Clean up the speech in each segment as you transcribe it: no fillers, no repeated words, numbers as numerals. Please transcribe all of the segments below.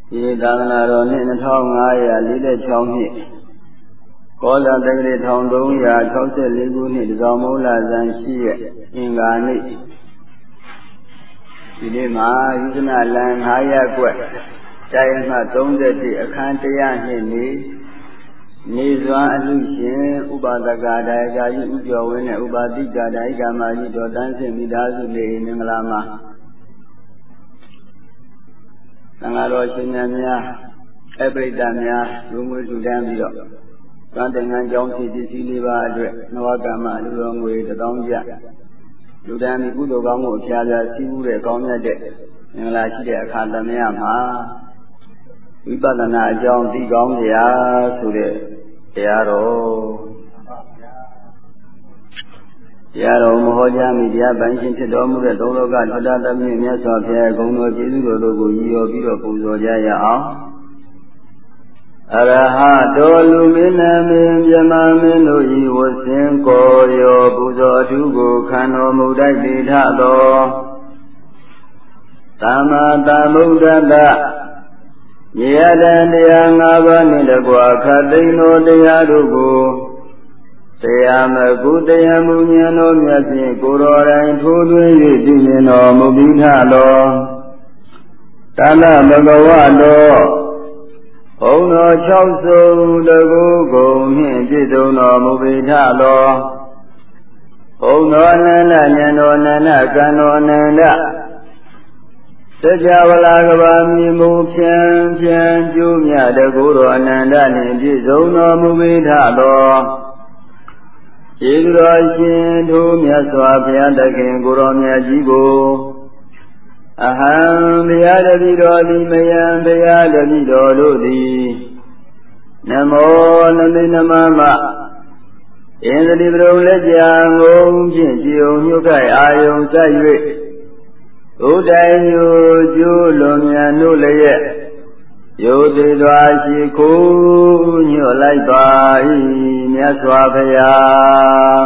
ဒီသာသနာတော်နှစ်2546နှစ်ကောဇာတက္ကရာ1364ခုနှစ်တစောင်းမိုးလာဇန်ရှိရဲ့အင်္ဂါနေ့ဒီနေ့မှာယုဇနလန်9ရပ်ကွက်တိုင်းမှ31အခန်း100နှစ်နေစွမ်းအလှရှင်ဥပဒကဒါယကာကြီးဥကျော်ဝင်းနဲ့ဥပါတိကဒါယကာမကြီးတော်တန်းစင်မိသားစုလေးမင်္ဂလာမှာသံဃာတော်ရှင်များအပိဋကများလူငွေထူတန်းပြီးတော့သံသင်္ကန်းကျောင်းစီပစ္စည်း၄ပါးအတွက်နဝကမ္မလူတော်ငွေ1000ကျပ်လူတန်းပြီးကုသိုလ်ကောင်းမှုအဖျားဖျားစီးပူးတဲ့ကောင်းမြတ်တဲ့မင်္ဂလာရှိတဲ့အခါသမယမှာဝိပဿနာအကြောင်းသိကောင်းကြရာဆိုတဲ့တရားတော်မဟောကြားမိတရားပိုင်းရှင်ဖြစ်တော်မူတဲ့သုံးလောကထွတ်တာသမီးမြတ်စွာဘုရားဂုဏ်တော်ကျေးဇူးတော်တို့ကိုရည်ရောပြီးတော့ပူဇော်ကြရအောင်အရဟတောလူမင်းနာမင်းမြမမင်းတို့ဤဝဆင်ကိုရောပူဇော်အထူးကိုခံတော်မူတတ်တိထသောသမ္မာသမ္ဗုဒ္ဓတ္တယေယတံတရား၅ပါးနှင့်တကွာခတ်သိမ်းသောတရားတို့ကိုတရားမကုတရားမူဉာဏ်တော်မြတ်ဖြင့်ကိုယ်တော်တိုင်ထိုးထွင်း၍သိမြင်တော်မူပြီးထသောတဏ္ဍဘဂဝတော်ဘုံတော်6စုံတကူကုန်နှင့်ပြည့်စုံတော်မူပြီးထသောဘုံတော်အနန္တဉာဏ်တော်အနန္တကံတော်အနန္တစကြဝဠာကဘာမြေမူဖြန်းဖြန်းကျိုးမြတကူတော်အနန္တနှင့်ပြည့်စုံတော်မူပြီးထသောကျေးဇူးတော်ရှင်ထိုမြတ်စွာဘုရားသခင်ကိုရောမြတ်ကြီးကိုအဟံဘုရားတပည့်တော်သည်မယံဘုရားတပည့်တော်တို့သည်နမောနမိနမမအင်းသတိပရုံလက်ကြံငုံဖြင့်ကြည်ုံညှုတ်ခိုက်အာယုံဆက်၍ဥတိုင်ညိုကျိုးလွန်မြန်တို့လည်းယုတ်သေးစွာရှိခိုးညွတ်လိုက်ပါ၏မြတ်စွာဘုရား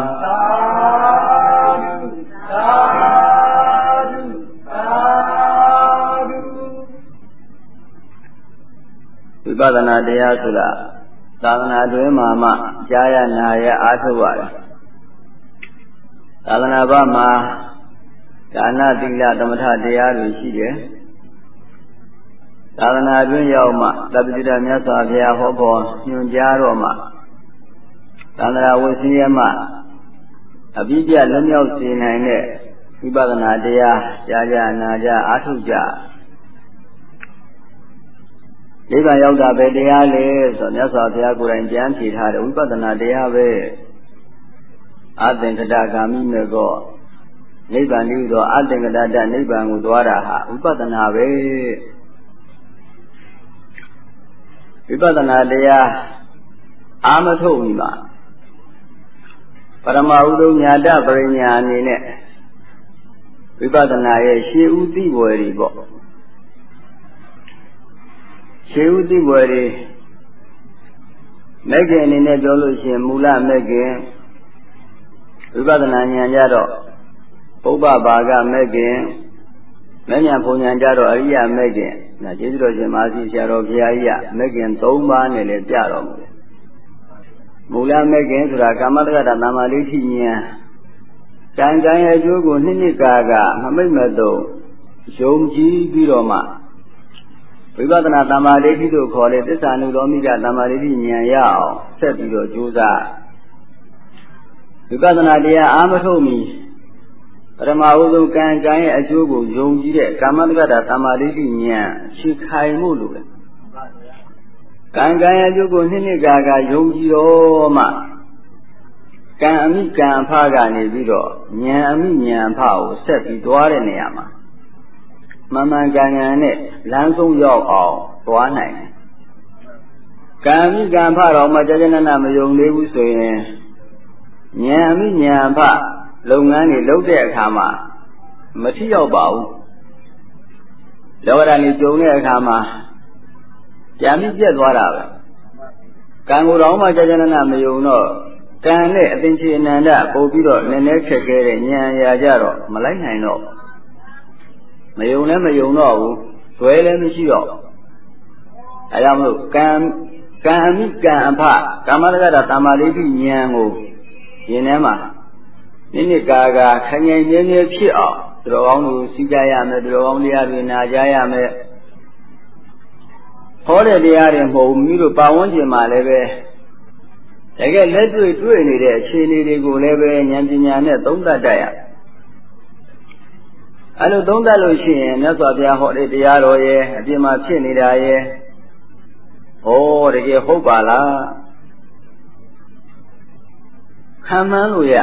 ဝိပဿနာတရားဆိုတာသာသနာတွင်မှကြားရနာရအားထုတ်ရတယ်သာသနာ့ဘာမှာဒါနသီလသမထတရားတွေရှိတယ်သာသနာတွင်ရောက်မှသဗ္ဗတိတမြတ်စွာဘုရားဟောပေါ်ညွှန်ကြားတော်မှသန္တရာဝိစီယမအပိပြလွတ်မြောက်စေနိုင်တဲ့ဝိပဿနာတရားကြားကြနာကြအားထုတ်ကြနိဗ္ဗာန်ရောက်တာပဲတရားလေဆိုမြတ်စွာဘုရားကိုယ်တိုင်ကြံဖြေထားတဲ့ဝိပဿနာတရားပဲအသင်္ကတဂာမိမေကောနိဗ္ဗာန်ဤသောအသင်္ကတတနိဗ္ဗာန်ကိုသွားတာဟာဝိပဿနာပဲဝိပဿနာတရားအာမထုတ်မိပါပရမဥဒ္ဓညာတပရိညာအနေနဲ့ဝိပဿနာရဲ့ရှေးဥသိဘွယ်တွေပေါ့ရှေးဥသိဘွယ်တွေမဲ့ခင်အနေနဲ့ပြောလို့ရှိရင်မူလမဲ့ခင်ဝိပဿနာဉာဏ်ကြတော့ပုပ္ပဘာကမဲ့ခင်မဲ့ဉာဏ်ဘုံဉာဏ်ကြတော့အရိယမဲ့ခင်ဒါကျေးဇူးတော်ရှင်မာစီဆရာတော်ဘုရားကြီးကမဲ့ခင်3ပါးနဲ့လည်းပြတော်မူတယ်မူလမဲ့ခင်ဆိုတာကာမတက္ကတာသမ္မာလိဋ္ဌိဉာဏ်ကံကံရဲ့အကျိုးကိုနှစ်ကာကမမိတ်မသုံးယုံကြည်ပြီးတော့မှဝိပဿနာသမ္မာဒိဋ္ဌိတို့ခေါ်တဲ့သစ္စာနုလောမိကသမ္မာဒိဋ္ဌိဉာဏ်ရအောင်ဆက်ပြီးတော့ကြိုးစားဝိပဿနာတရားအာမထုတ်မီပရမဝုဇုကံကံရဲ့အကျိုးကိုယုံကြည်တဲ့ကာမတက္ကတာသမ္မာဒိဋ္ဌိဉာဏ်ရှိခိုင်မှုလို့လေကံကံရဲ့အကျိုးကိုနှစ်ကာကယုံကြည်တော့မှကံအမိကံအဖကနေပြီးတော့ဉာဏ်အမိဉာဏ်အဖကိုဆက်ပြီးသွားတဲ့နေရာမှာမှန်ကံဉာဏ်နဲ့လမ်းဆုံးရောက်အောင်သွားနိုင်တယ်ကံအမိကံအဖတော်မှကြာကြာနာနာမယုံသေးဘူးဆိုရင်ဉာဏ်အမိဉာဏ်အဖလုပ်ငန်းတွေလုပ်တဲ့အခါမှာမထိရောက်ပါဘူးလောကဓာတ်ကြီးကျုံတဲ့အခါမှာကြာမိပြတ်သွားတာပဲကံကိုယ်တော်မှကြာကြာနာနာမယုံတော့ကံနဲ့အသင်္ချေအနန္တပို့ပြီးတော့နည်းနည်းခက်ခဲတဲ့ဉာဏ်ရာကြတော့မလိုက်နိုင်တော့မယုံလည်းမယုံတော့ဘူးဇွဲလည်းမရှိတော့အဲဒါမလို့ကံအမိကံအဖကာမတက္ကတာတမ္မာဒိဋ္ဌိဉာဏ်ကိုယင်ထဲမှာနိမ့်ကာခိုင်ငယ်မြဲမြဲဖြစ်အောင်သူတော်ကောင်းတို့စီးကြရမယ်သူတော်ကောင်းတရားတွေနာကြရမယ်ဟောတဲ့တရားတွေမဟုတ်ဘူးမိတို့ပါဝန်းကျင်မှာလည်းပဲတကယ်လက်တွေ့နေတဲ့အခြေအနေတွေကိုလည်းပဲဉာဏ်ပညာနဲ့သုံးသပ်တတ်ရအဲလိုသုံးသပ်လို့ရှိရင်မြတ်စွာဘုရားဟောတဲ့တရားတော်ရဲ့အပြင်မှာဖြစ်နေတာရဲ့ဟောတကယ်ဟုတ်ပါလားခံမှန်းလို့ရ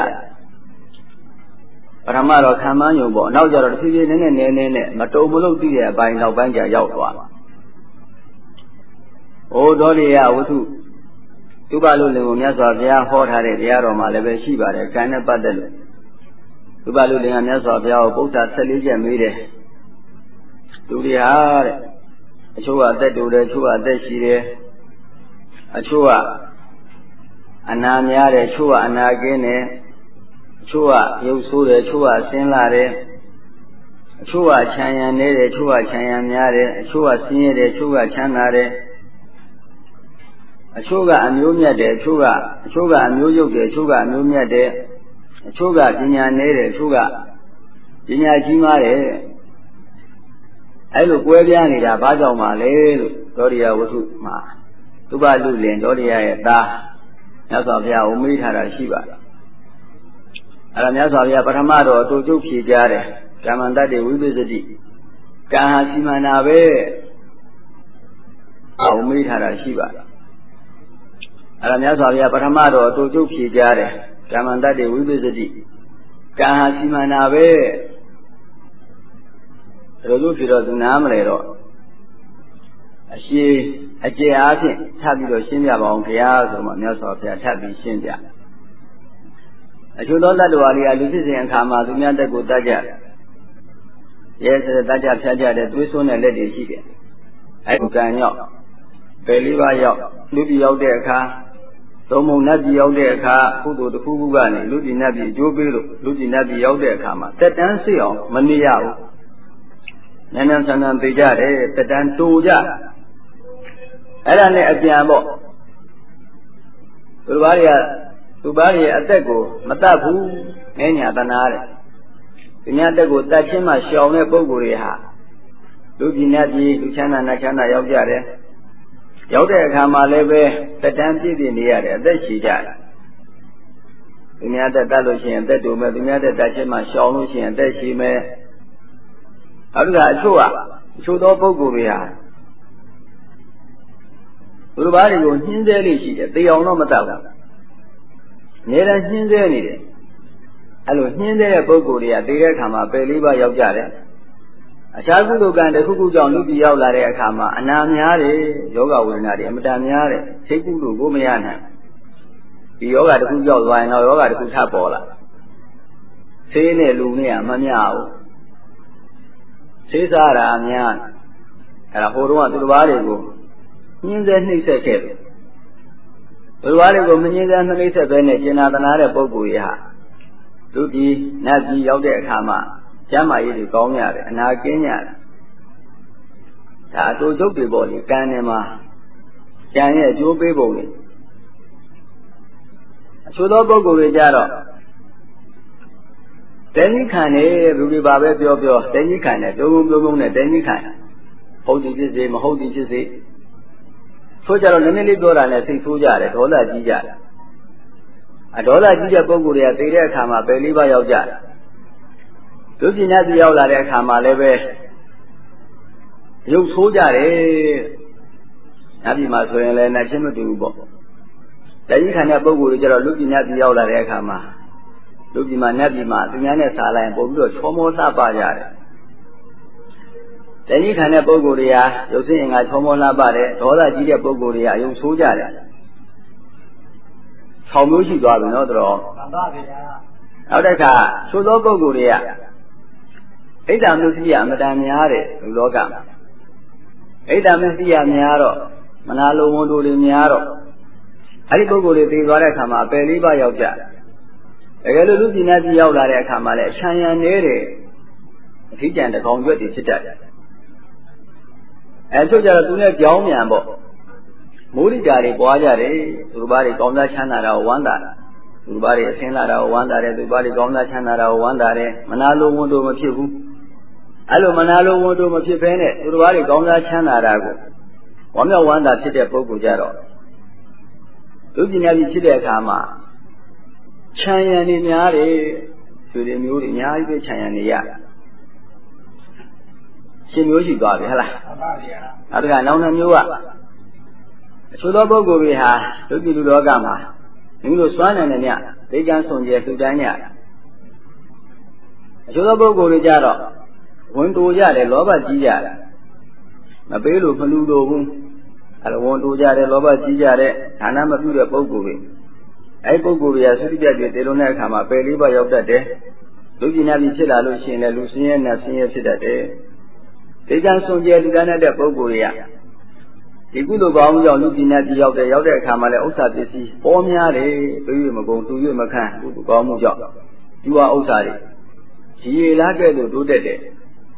ပထမတော့ခံမှန်းရုံပေါ့နောက်ကျတော့တစ်ဖြည်းဖြည်းနည်းနဲ့မတုံမလို့သိတဲ့အပိုင်းနောက်ပိုင်းကျရောက်သွား။ဩဒေါလိယဝတ္ထုသူပါလို့လင်ကိုမြတ်စွာဘုရားဟောထားတဲ့တရားတော်မှာလည်းပဲရှိပါတယ်ကံနဲ့ပတ်သက်လို့သူပါလို့လင်ကမြတ်စွာဘုရားကိုပု္ပ္ပာ14ချက်မေးတယ်။သူတွေဟာတဲ့အချို့ကအသက်တူတယ်အချို့ကအသက်ရှိတယ်အချို့ကအနာများတယ်အချို့ကအနာကင်းတယ်အချို့ကရုပ်ဆိုးတယ်အချို့ကဆင်းလာတယ်အချို့ကချမ်းရံနေတယ်အချို့ကချမ်းရံများတယ်အချို့ကဆင်းရဲတယ်အချို့ကချမ်းသာတယ်အချို့ကအမျိုးမြတ်တယ်အချို့ကအမျိုးယုတ်တယ်အချို့ကအမျိုးမြတ်တယ်အချို့ကပညာနည်းတယ်အချို့ကပညာကြီးမားတယ်အဲ့လိုကွဲပြားနေတာဘာကြောင့်ပါလဲလို့ဒေါရိယဝတ္ထုမှာသူပါလူလင်ဒေါရိယရဲ့သားမြတ်စွာဘုရားကိုမေးထားတာရှိပါတယ်အဲ့ဒါမြတ်စွာဘုရားပထမတော့အတူကျုပ်ဖြေကြတယ်ကမ္မန္တတေဝိပစ္စတိကံဟာစီမံတာပဲအောင်မေးထားတာရှိပါတယ်အဲ့ဒါမြတ်စွာဘုရားပထမတော့အတူကျုပ်ဖြေကြတယ်ကမ္မန္တတေဝိပစ္စတိကံဟာစီမံတာပဲဒါလို့ဖြစ်တော့သူနားမလဲတော့အကျယ်အားဖြင့်ထပ်ပြီးတော့ရှင်းပြပါအောင်ဘုရားဆိုမှမြတ်စွာဘုရားထပ်ပြီးရှင်းပြအချို့သောတတ္တဝါတွေကလူဖြစ်စဉ်အခါမှာသူများတက်ကိုတတ်ကြရဲစတဲ့တတ်ကြဖြတ်ကြတဲ့သွေးစွန်းတဲ့လက်တွေရှိတယ်အဲဒီကံရောက်ပယ်လေးပါးရောက်လူပြည်ရောက်တဲ့အခါသုံးမုံနတ်ပြည်ရောက်တဲ့အခါကုသိုလ်တစ်ခုခုကနေလူပြည်နတ်ပြည်အကျိုးပေးလို့လူပြည်နတ်ပြည်ရောက်တဲ့အခါမှာတက်တန်းစစ်အောင်မနေရဘူးနန်းနန်းဆန်းဆန်းသိကြတယ်တက်တန်းတူကြအဲ့ဒါနဲ့အပြန်ပေါ့သူဘာတွေအသက်ကိုမတတ်ဘူးနည်းညာတနာတဲ့ဒီများအသက်ကိုတတ်ချင်းမှရှောင်တဲ့ပုဂ္ဂိုလ်တွေဟာလူပြည်နတ်ပြည်လူချမ်းသာနတ်ချမ်းသာရောက်ကြတယ်ရောက်တဲ့အခါမှာလည်းပဲတက်တန်းပြည့်ပြည့်နေရတယ်အသက်ရှည်ကြတယ်ဒီများတက်တတ်လို့ရှိရင်အသက်တူမယ်ဒီများတက်တတ်ချင်းမှရှောင်လို့ရှိရင်အသက်ရှည်မယ်အဲ့ဒါအချို့သောပုဂ္ဂိုလ်တွေဟာဘုရားတွေကိုနှင်းသေးလေးရှိတယ်သေအောင်တော့မတတ်ဘူးနေတယ်နှင်းသေးနေတယ်အဲ့လိုနှင်းသေးတဲ့ပုဂ္ဂိုလ်တွေကသေတဲ့အခါမှာပယ်လေးပါးရောက်ကြတယ်အခြားကုသိုလ်ကံတစ်ခုခုကြောင့်လူပြည်ရောက်လာတဲ့အခါမှာအနာများတယ်ယောဂဝေဒနာတွေအမတန်များတယ်စိတ်ကုသိုလ်ကိုမရနိုင်ဒီယောဂတစ်ခုကြောက်သွားရင်တော့ယောဂတစ်ခုထပ်ပေါ်လာဆေးနဲ့လူနဲ့မမျှဘူးဆေးစားတာအများအဲ့ဒါဟိုတုန်းကသူတစ်ပါးတွေကိုညှင်းဆဲနှိမ့်ဆက်ခဲ့တယ်သူတစ်ပါးတွေကိုမညှင်းဆဲနှိမ့်ဆက်ပဲနဲ့ရှင်နာသနာတဲ့ပုဂ္ဂိုလ်ကြီးဟာသူဒီနတ်ကြီးရောက်တဲ့အခါမှာကျမ်းမာရေးတွေကောင်းရတယ်အနာကင်းရတယ်ဒါအတူချုပ်တွေပေါ့လေကံနေမှာကျန်ရဲ့အကျိုးပေးပုံတွေအချို့သောပုဂ္ဂိုလ်တွေကြတော့တဲကြီးခံတယ်ဘယ်လိုပါပဲပြောတဲကြီးခံတယ်ပြုံးနဲ့တဲကြီးခံဟုတ်သည်ဖြစ်စေမဟုတ်သည်ဖြစ်စေဆိုကြတော့နည်းနည်းလေးပြောတာနဲ့စိတ်ဆိုးကြတယ်ဒေါသကြီးကြတယ်အဒေါသကြီးတဲ့ပုဂ္ဂိုလ်တွေကသိတဲ့အခါမှာပယ်လေးပါးရောက်ကြတယ်လူပြည်နဲ့ပြည်ရောက်လာတဲ့အခါမှာလည်းပဲရုပ်ဆိုးကြတယ်နတ်ပြည်မှာဆိုရင်လည်းနတ်ချင်းမတူဘူးပေါ့တဲကြီးခံတဲ့ပုဂ္ဂိုလ်တွေကြတော့လူပြည်နဲ့ပြည်ရောက်လာတဲ့အခါမှာလူပြည်မှာနတ်ပြည်မှာသူများနဲ့စားလိုက်ပုံပြီးတော့ချောမောလှပကြတယ်တဲကြီးခံတဲ့ပုဂ္ဂိုလ်တွေဟာရုပ်စင်းအင်္ဂါချောမောလှပတယ်ဒေါသကြီးတဲ့ပုဂ္ဂိုလ်တွေဟာရုပ်ဆိုးကြတယ်6မျိုးရှိသွားပြီနော်တော်မှန်ပါဗျာနောက်တစ်ခါသို့သောပုဂ္ဂိုလ်တွေကဣဒ္ဓမစ္စရိယအမတန်များတယ်လူလောကမှာဣဒ္ဓမစ္စရိယများတော့မနာလိုဝန်တို့တွေများတော့အဲ့ဒီပုဂ္ဂိုလ်တွေသိသွားတဲ့အခါမှာအပယ်လေးပါးရောက်ကြတယ်တကယ်လို့လူပြည်နဲ့ပြည်ရောက်လာတဲ့အခါမှာလည်းအချမ်းရံနေတယ်အထီးကျန်တကောင်ရွက်တွေဖြစ်တတ်တယ်ချို့ကြတော့သူနဲ့ကြောင်းမြန်ပေါ့မိုးရိတာတွေပွားကြတယ်သူတို့ဘာတွေကောင်းစားချမ်းသာတာကိုဝမ်းသာသူတို့ဘာတွေအစင်းလာတာကိုဝမ်းသာတယ်သူတို့ဘာတွေကောင်းစားချမ်းသာတာကိုဝမ်းသာတယ်မနာလိုဝန်တို့မဖြစ်ဘူးအဲ့လိုမနာလိုဝန်တို့မဖြစ်ဘဲနဲ့သူတို့ဘာတွေကောင်းစားချမ်းသာတာကိုဝမ်းမြောက်ဝမ်းသာဖြစ်တဲ့ပုဂ္ဂိုလ်ကြတော့လူပညာကြီးဖြစ်တဲ့အခါမှာခြံရံနေများတယ်သူတွေမျိုးတွေအများကြီးပဲခြံရံနေရရှင်မျိုးရှိသွားပြီဟလားမှန်ပါဗျာအဲ့ဒါကနောက်နှစ်မျိုးကအချို့သောပုဂ္ဂိုလ်တွေဟာလူပြည်လူလောကမှာမိမိတို့စွမ်းနိုင်တဲ့မြတ်ဒိဋ္ဌံဆုံးကျဲလှူဒန်းကြအချို့သောပုဂ္ဂိုလ်တွေကြတော့ဝန်တိုရတယ်လောဘကြီးကြတယ်မပေးလို့မလူလို့ဘူးအဲ့လိုဝန်တိုရတယ်လောဘကြီးကြတဲ့ဒါနမပြုတဲ့ပုဂ္ဂိုလ်တွေအဲ့ပုဂ္ဂိုလ်တွေကသုတိပြည့်တေလုံးတဲ့အခါမှာပယ်လေးပါးရောက်တတ်တယ်လူပြည်နာပြည်ဖြစ်လာလို့ရှိရင်လည်းလူစင်းရဲနဲ့ဆင်းရဲဖြစ်တတ်တယ်ဒိဋ္ဌံဆုံးကျဲလှူဒန်းတဲ့ပုဂ္ဂိုလ်တွေကဒီကုသိုလ်ကောင်းကြောင့်လူပြည်နာပြည်ရောက်တဲ့အခါမှာလည်းဥစ္စာပစ္စည်းပေါ်များတယ်ပြီး၍မကုန်သူ၍မခံကုသိုလ်ကောင်းမှုကြောင့်ဒီဝဥစ္စာတွေရေလားကဲ့သို့တိုးတက်တယ်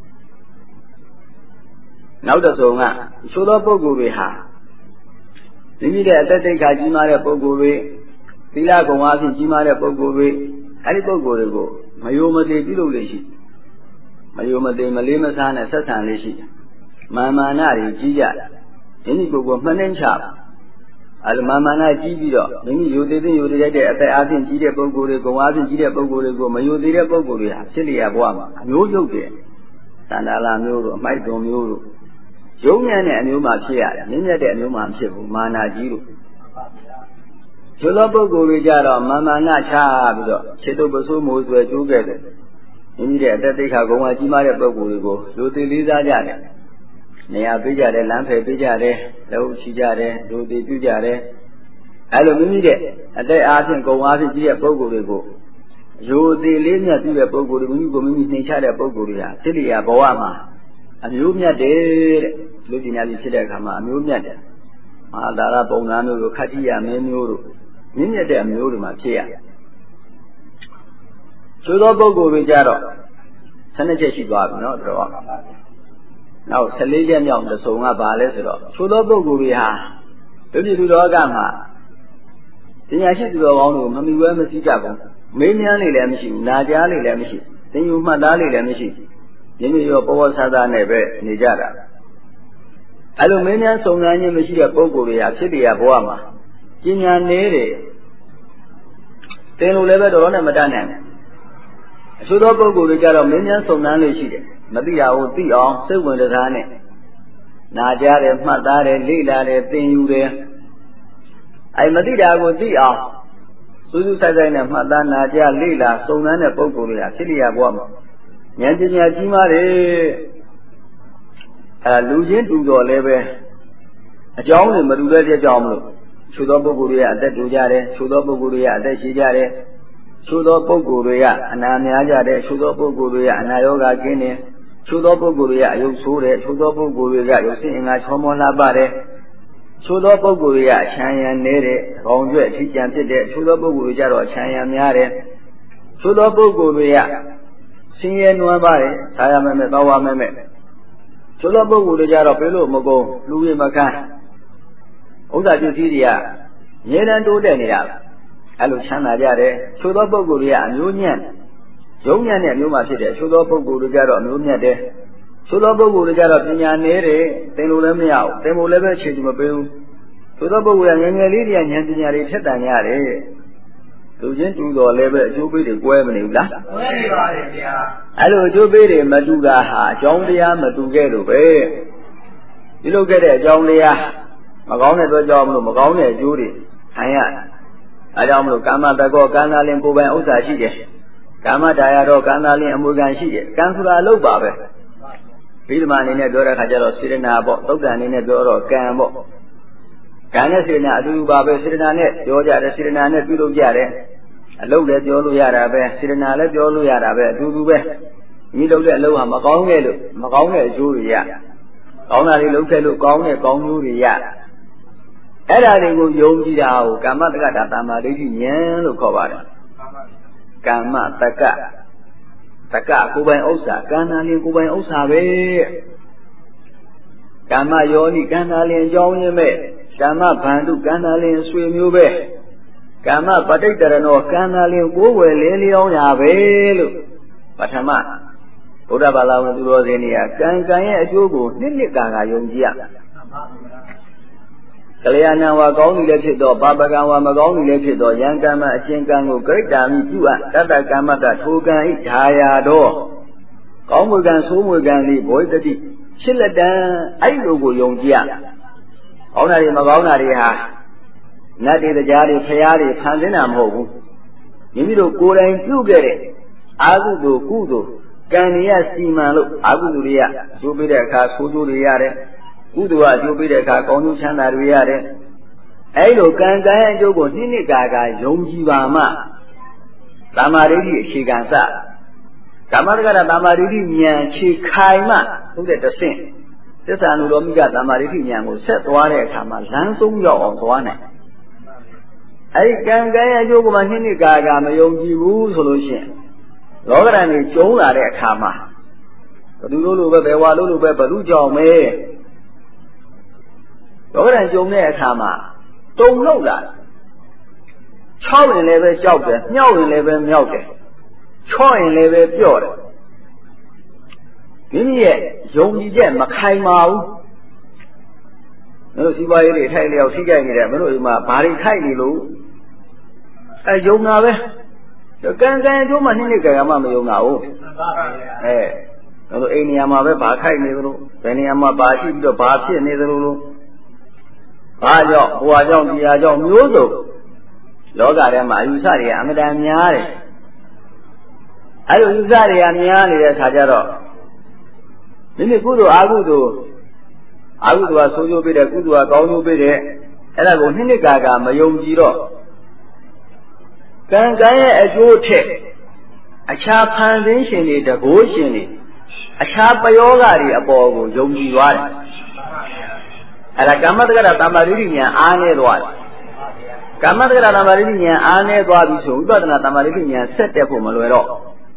နောက်တစ်စုံကချို့သောပုဂ္ဂိုလ်တွေဟာမိမိရဲ့အသက်တိတ်ခါကြီးမားတဲ့ပုဂ္ဂိုလ်တွေသီလကုံအားဖြင့်ကြီးမားတဲ့ပုဂ္ဂိုလ်တွေအဲဒီပုဂ္ဂိုလ်တွေကိုမယိုမသေးပြုလုပ်လေရှိမယိုမသေးမလေးမစားနဲ့ဆက်ဆံလေးရှိမာမာနတွေကြီးကြမိမိကိုယ်ကိုမှနှိမ့်ချအဲဒီမာမာနကြီးပြီးတော့မိမိယိုသေးယိုသေးတဲ့အသက်အားဖြင့်ကြီးတဲ့ပုဂ္ဂိုလ်တွေကုံအားဖြင့်ကြီးတဲ့ပုဂ္ဂိုလ်တွေကိုမယိုသေးတဲ့ပုဂ္ဂိုလ်တွေဟာဖြစ်လျက်ဘဝမှာအမျိုးရုပ်တယ်သန္တာလာမျိုးတို့အမိုက်တုံမျိုးတို့ရုံးညံ့တဲ့အမျိုးမှဖြစ်ရတယ်မြင့်မြတ်တဲ့အမျိုးမှမဖြစ်ဘူးမာနာကြီးတို့ကျိုးသောပုဂ္ဂိုလ်တွေကြတော့မာမာနချပြီးတော့ခြေတုပ်ပစိုးမိုးဆွဲကျိုးခဲ့တယ်မိမိရဲ့အသက်သိက္ခာကုံကကြီးမားတဲ့ပုဂ္ဂိုလ်တွေကိုလူသိလေးစားကြတယ်နေရာပေးကြတယ်လမ်းဖယ်ပေးကြတယ်လက်ဥချီကြတယ်လူသိပြုကြတယ်အဲလိုမိမိရဲ့အသက်အားဖြင့်ကုံအားဖြင့်ကြီးတဲ့ပုဂ္ဂိုလ်တွေကိုရိုသေလေးမြတ်ပြုတဲ့ပုဂ္ဂိုလ်တွေမိမိကိုမိမိနှိမ်ချတဲ့ပုဂ္ဂိုလ်တွေဟာစိတ္တရာဘဝမှာအမျိုးမြတ်တယ်တဲ့လူပညာကြီးဖြစ်တဲ့အခါမှာအမျိုးမြတ်တယ်မဟာသာရပုံနာမျိုးတို့ခတ္တိယမင်းမျိုးတို့မြင့်မြတ်တဲ့အမျိုးတွေမှာဖြစ်ရသို့သောပုဂ္ဂိုလ်တွေကြတော့12ချက်ရှိသွားပြီနော်တော့နောက်14ချက်မြောက်တစ်စုံကဘာလဲဆိုတော့သို့သောပုဂ္ဂိုလ်တွေဟာလူပြည်လူလောကမှာပညာရှိသူတော်ကောင်းတို့မမီဝဲမစည်းကြဘူးမေးမြန်းနေလည်းမရှိဘူးနာကြားနေလည်းမရှိသင်ယူမှတ်သားနေလည်းမရှိမိမိရောပဝဆသာနဲ့ပဲနေကြတာအဲ့လိုမင်းများစုံစမ်းခြင်းမရှိတဲ့ပုဂ္ဂိုလ်တွေဟာဖြစ်တရားဘဝမှာပညာနည်းတယ်သင်လို့လည်းပဲတော်နဲ့မတတ်နိုင်အချို့သောပုဂ္ဂိုလ်တွေကြတော့မင်းများစုံစမ်းလို့ရှိတယ်မသိရဘူးသိအောင်စိတ်ဝင်စားနဲ့နာကြားတယ်မှတ်သားတယ်လေ့လာတယ်သင်ယူတယ်အဲ့မသိတာကိုသိအောင်စူးစူးဆိုင်ဆိုင်နဲ့မှတ်သားနာကြားလေ့လာစုံစမ်းတဲ့ပုဂ္ဂိုလ်တွေဟာဖြစ်တရားဘဝမှာဉာဏ်ပညာကြီးမားတယ်လူချင်းတူတော်လည်းပဲအကြောင်းတွေမတူတဲ့အကြောင်းမလို့ချို့သောပုဂ္ဂိုလ်တွေကအသက်တူကြတယ်ချို့သောပုဂ္ဂိုလ်တွေကအသက်ရှိကြတယ်ချို့သောပုဂ္ဂိုလ်တွေကအနာများကြတယ်ချို့သောပုဂ္ဂိုလ်တွေကအနာရောဂါကင်းတယ်ချို့သောပုဂ္ဂိုလ်တွေကအယုတ်ဆိုးတယ်ချို့သောပုဂ္ဂိုလ်တွေကရုပ်ဆင်းအင်္ဂါချောမောလှပတယ်ချို့သောပုဂ္ဂိုလ်တွေကအချမ်းရံနေတဲ့ခေါင်းကျွဲ့ထိကြံဖြစ်တဲ့ချို့သောပုဂ္ဂိုလ်တွေကြတော့အချမ်းရံများတယ်ချို့သောပုဂ္ဂိုလ်တွေကဆင်းရဲနွမ်းပါတယ်ဆာရမဲမဲတောဝမဲမဲချို့သောပုဂ္ဂိုလ်တွေကြတော့ပြေလို့မကုန်လူရမကန်းဥစ္စာပစ္စည်းတွေကအငြင်းတန်းတိုးတက်နေတာအဲ့လိုချမ်းသာကြတယ်ချို့သောပုဂ္ဂိုလ်တွေကအမျိုးညံ့ရုံညံ့တဲ့အမျိုးမှဖြစ်တယ်ချို့သောပုဂ္ဂိုလ်တွေကြတော့အမျိုးမြတ်တယ်ချို့သောပုဂ္ဂိုလ်တွေကြတော့ပညာနည်းတယ်သင်လို့လည်းမရဘူးသင်ဖို့လည်းပဲအခြေမပေးဘူးချို့သောပုဂ္ဂိုလ်ကငယ်ငယ်လေးတွေကဉာဏ်ပညာတွေထက်တန်ရတယ်လူချင်းတူတော်လည်းပဲအကျိုးပေးတွေကွဲမနေဘူးလားကွဲနေပါလေဗျာအဲ့လိုအကျိုးပေးတွေမတူတာဟာအကြောင်းတရားမတူခဲ့လို့ပဲဒီလိုခဲ့တဲ့အကြောင်းတရားမကောင်းတဲ့အတွက်ကြောင့်မလို့မကောင်းတဲ့အကျိုးတွေခံရအဲကြောင့်မလို့ကာမတကောကံသာလင်ကိုယ်ပိုင်ဥစ္စာရှိတယ်ကာမတရားတော့ကံသာလင်အမွေခံရှိတယ်ကံဆိုတာအလုပ်ပါပဲဗိဓမာအနေနဲ့ပြောတဲ့အခါကျတော့စေရနာပေါ့သုတ်တန်အနေနဲ့ပြောတော့ကံပေါ့ကံနဲ့စေရနာအတူတူပါပဲစေရနာနဲ့ပြောကြတယ်စေရနာနဲ့ပြုလုပ်ကြတယ်အလုပ်လည်းပြောလို့ရတာပဲစေရနာလည်းပြောလို့ရတာပဲအတူတူပဲဒီလုပ်တဲ့အလုပ်ဟာမကောင်းခဲ့လို့မကောင်းတဲ့အကျိုးတွေရကောင်းတာတွေလုပ်ခဲ့လို့ကောင်းတဲ့ကောင်းကျိုးတွေရအဲ့ဒါတွေကိုယုံကြည်တာကိုကာမတက္ကတာသမ္မာဒိဋ္ဌိဉာဏ်လို့ခေါ်ပါတယ်ကာမတက္ကကိုယ်ပိုင်ဥစ္စာကံနာလင်ကိုယ်ပိုင်ဥစ္စာပဲကာမယောနိကန္နာလင်အကြောင်းရင်းမဲ့ကာမဘန္တုကန္နာလင်ဆွေမျိုးပဲကာမပဋိတ္တရဏောကန္နာလင်ကိုးွယ်လဲလျောင်းရပဲလို့ပထမဘုရားဘာသာဝင်သူတော်စင်တွေကကံရဲ့အကျိုးကိုနှစ်ကာယုံကြည်ရကလျာဏဝါကောင်းပြီလည်းဖြစ်တော့ပါပကံဝါမကောင်းပြီလည်းဖြစ်တော့ယံကမ္မအရှင်ကံကိုဂရိတာမိပြုအပ်တတ္တကမ္မတထိုကံဤဓာယာတော့ကောင်းမွေကံဆိုးမွေကံသည်ဘောဓတိရှစ်လက်တန်အဲ့လိုကိုယုံကြည်ရကောင်းတာတွေမကောင်းတာတွေဟာနတ်တွေတရားတွေဖရာတွေဖန်ဆင်းတာမဟုတ်ဘူးမိမိတို့ကိုယ်တိုင်ပြုခဲ့တဲ့အာဟုတုကုသိုလ်ကံရစီမံလို့အာဟုတုတွေရကျိုးပေးတဲ့အခါဆိုးကျိုးတွေရတယ်ကုသိုလ်ကကျိုးပေးတဲ့အခါကောင်းကျိုးချမ်းသာတွေရတယ်အဲ့လိုကံရဲ့အကျိုးကိုနှစ်ကာယုံကြည်ပါမှသမာဓိအခြေခံစဓမ္မတက္ကရာသမာဓိဉာဏ်ခြေခိုင်မှဟုတ်တဲ့တဆင့်သစ္စာနုရောမိကသမာဓိဉာဏ်ကိုဆက်သွားတဲ့အခါမှာလမ်းဆုံးရောက်အောင်သွားနိုင်အဲ့ဒီကံရဲ့အကျိုးကိုမှနှစ်ကာယမယုံကြည်ဘူးဆိုလို့ရှိရင်လောကဓာတ်တွေကျုံလာတဲ့အခါမှာဘသူတို့လိုပဲဘယ်ဝါလို့လိုပဲဘသူကြောင့်မဲလောကဓာတ်ကျုံတဲ့အခါမှာတုံလောက်လာ၆ရင်လည်းပဲကြောက်တယ်မြောက်ရင်လည်းပဲမြောက်တယ်ချော့ရင်လည်းပဲပြော့တယ်မိမိရဲ့ယုံကြည်ချက်မခိုင်ပါဘူးမင်းတို့စီးပွားရေးတွေထိုက်လျောက်ထိကြိုက်နေတယ်မင်းတို့ဒီမှာဘာတွေထိုက်နေလို့ယုံတာပဲကံအကျိုးမှနှစ်ကာယမှမယုံတာဟုတ်တို့အိမ်နေရာမှာပဲဘာခိုက်နေသလိုဘယ်နေရာမှာဘာရှိပြီးတော့ဘာဖြစ်နေသလိုလို့ဘာကြောင့်ဘွာကြောင့်တရားကြောင့်မျိုးစုံလောကထဲမှာအယူဆတွေကအမတန်များတယ်အဲ့လိုယူဆတွေကများနေတဲ့အခါကျတော့မိမိကုသိုလ်အာကုသိုလ်ကဆိုးကျိုးပေးတယ်ကုသိုလ်ကကောင်းကျိုးပေးတယ်အဲ့ဒါကိုနှစ်ကာယမယုံကြည်တော့ကံရဲ့အကျိုးထက်အခြားဖန်ဆင်းရှင်တွေတကိုးရှင်တွေအခြားပယောဂတွေအပေါ်ကိုယုံကြည်သွားတယ်အဲ့ဒါကမ္မတက္ကရာသမာဓိဉာဏ်အားနည်းသွားတယ်ကမ္မတက္ကရာသမာဓိဉာဏ်အားနည်းသွားပြီဆိုဝိပဿနာသမာဓိဉာဏ်ဆက်တက်ဖို့မလွယ်တော့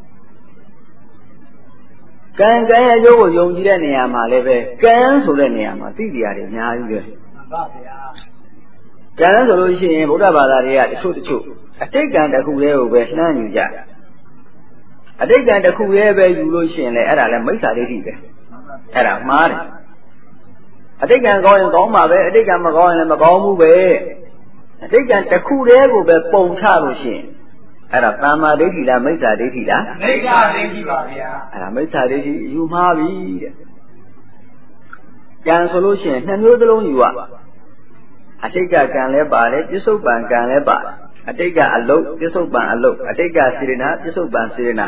ကံရဲ့အကျိုးကိုယုံကြည်တဲ့နေရာမှာလည်းပဲကံဆိုတဲ့နေရာမှာသိတရားတွေအများကြီးပဲမှန်ပါဗျာကံဆိုလို့ရှိရင်ဗုဒ္ဓဘာသာတွေကတချို့အတိတ်ကံတစ်ခုတည်းကိုပဲနှမ်းယူကြတယ်အတိတ်ကံတစ်ခုတည်းပဲယူလို့ရှိရင်လည်းအဲ့ဒါလည်းမိစ္ဆာဒိဋ္ဌိပဲအဲ့ဒါမှားတယ်အတိတ်ကံကောင်းရင်ကောင်းပါပဲအတိတ်ကံမကောင်းရင်လည်းမကောင်းဘူးပဲအတိတ်ကံတစ်ခုတည်းကိုပဲပုံချလို့ရှိရင်အဲ့ဒါသမ္မာဒိဋ္ဌိလားမိစ္ဆာဒိဋ္ဌိလားမိစ္ဆာဒိဋ္ဌိပါဗျာအဲ့ဒါမိစ္ဆာဒိဋ္ဌိယူမှားပြီတဲ့ကံဆိုလို့ရှိရင်နှစ်မျိုးသလုံးယူရအတိတ်ကကံလည်းပါတယ်ပြစ္ဆုတ်ပံကံလည်းပါတယ်အတိတ်ကအလုတ်ပြစ္ဆုတ်ပံအလုတ်အတိတ်ကစေရနာပြစ္ဆုတ်ပံစေရနာ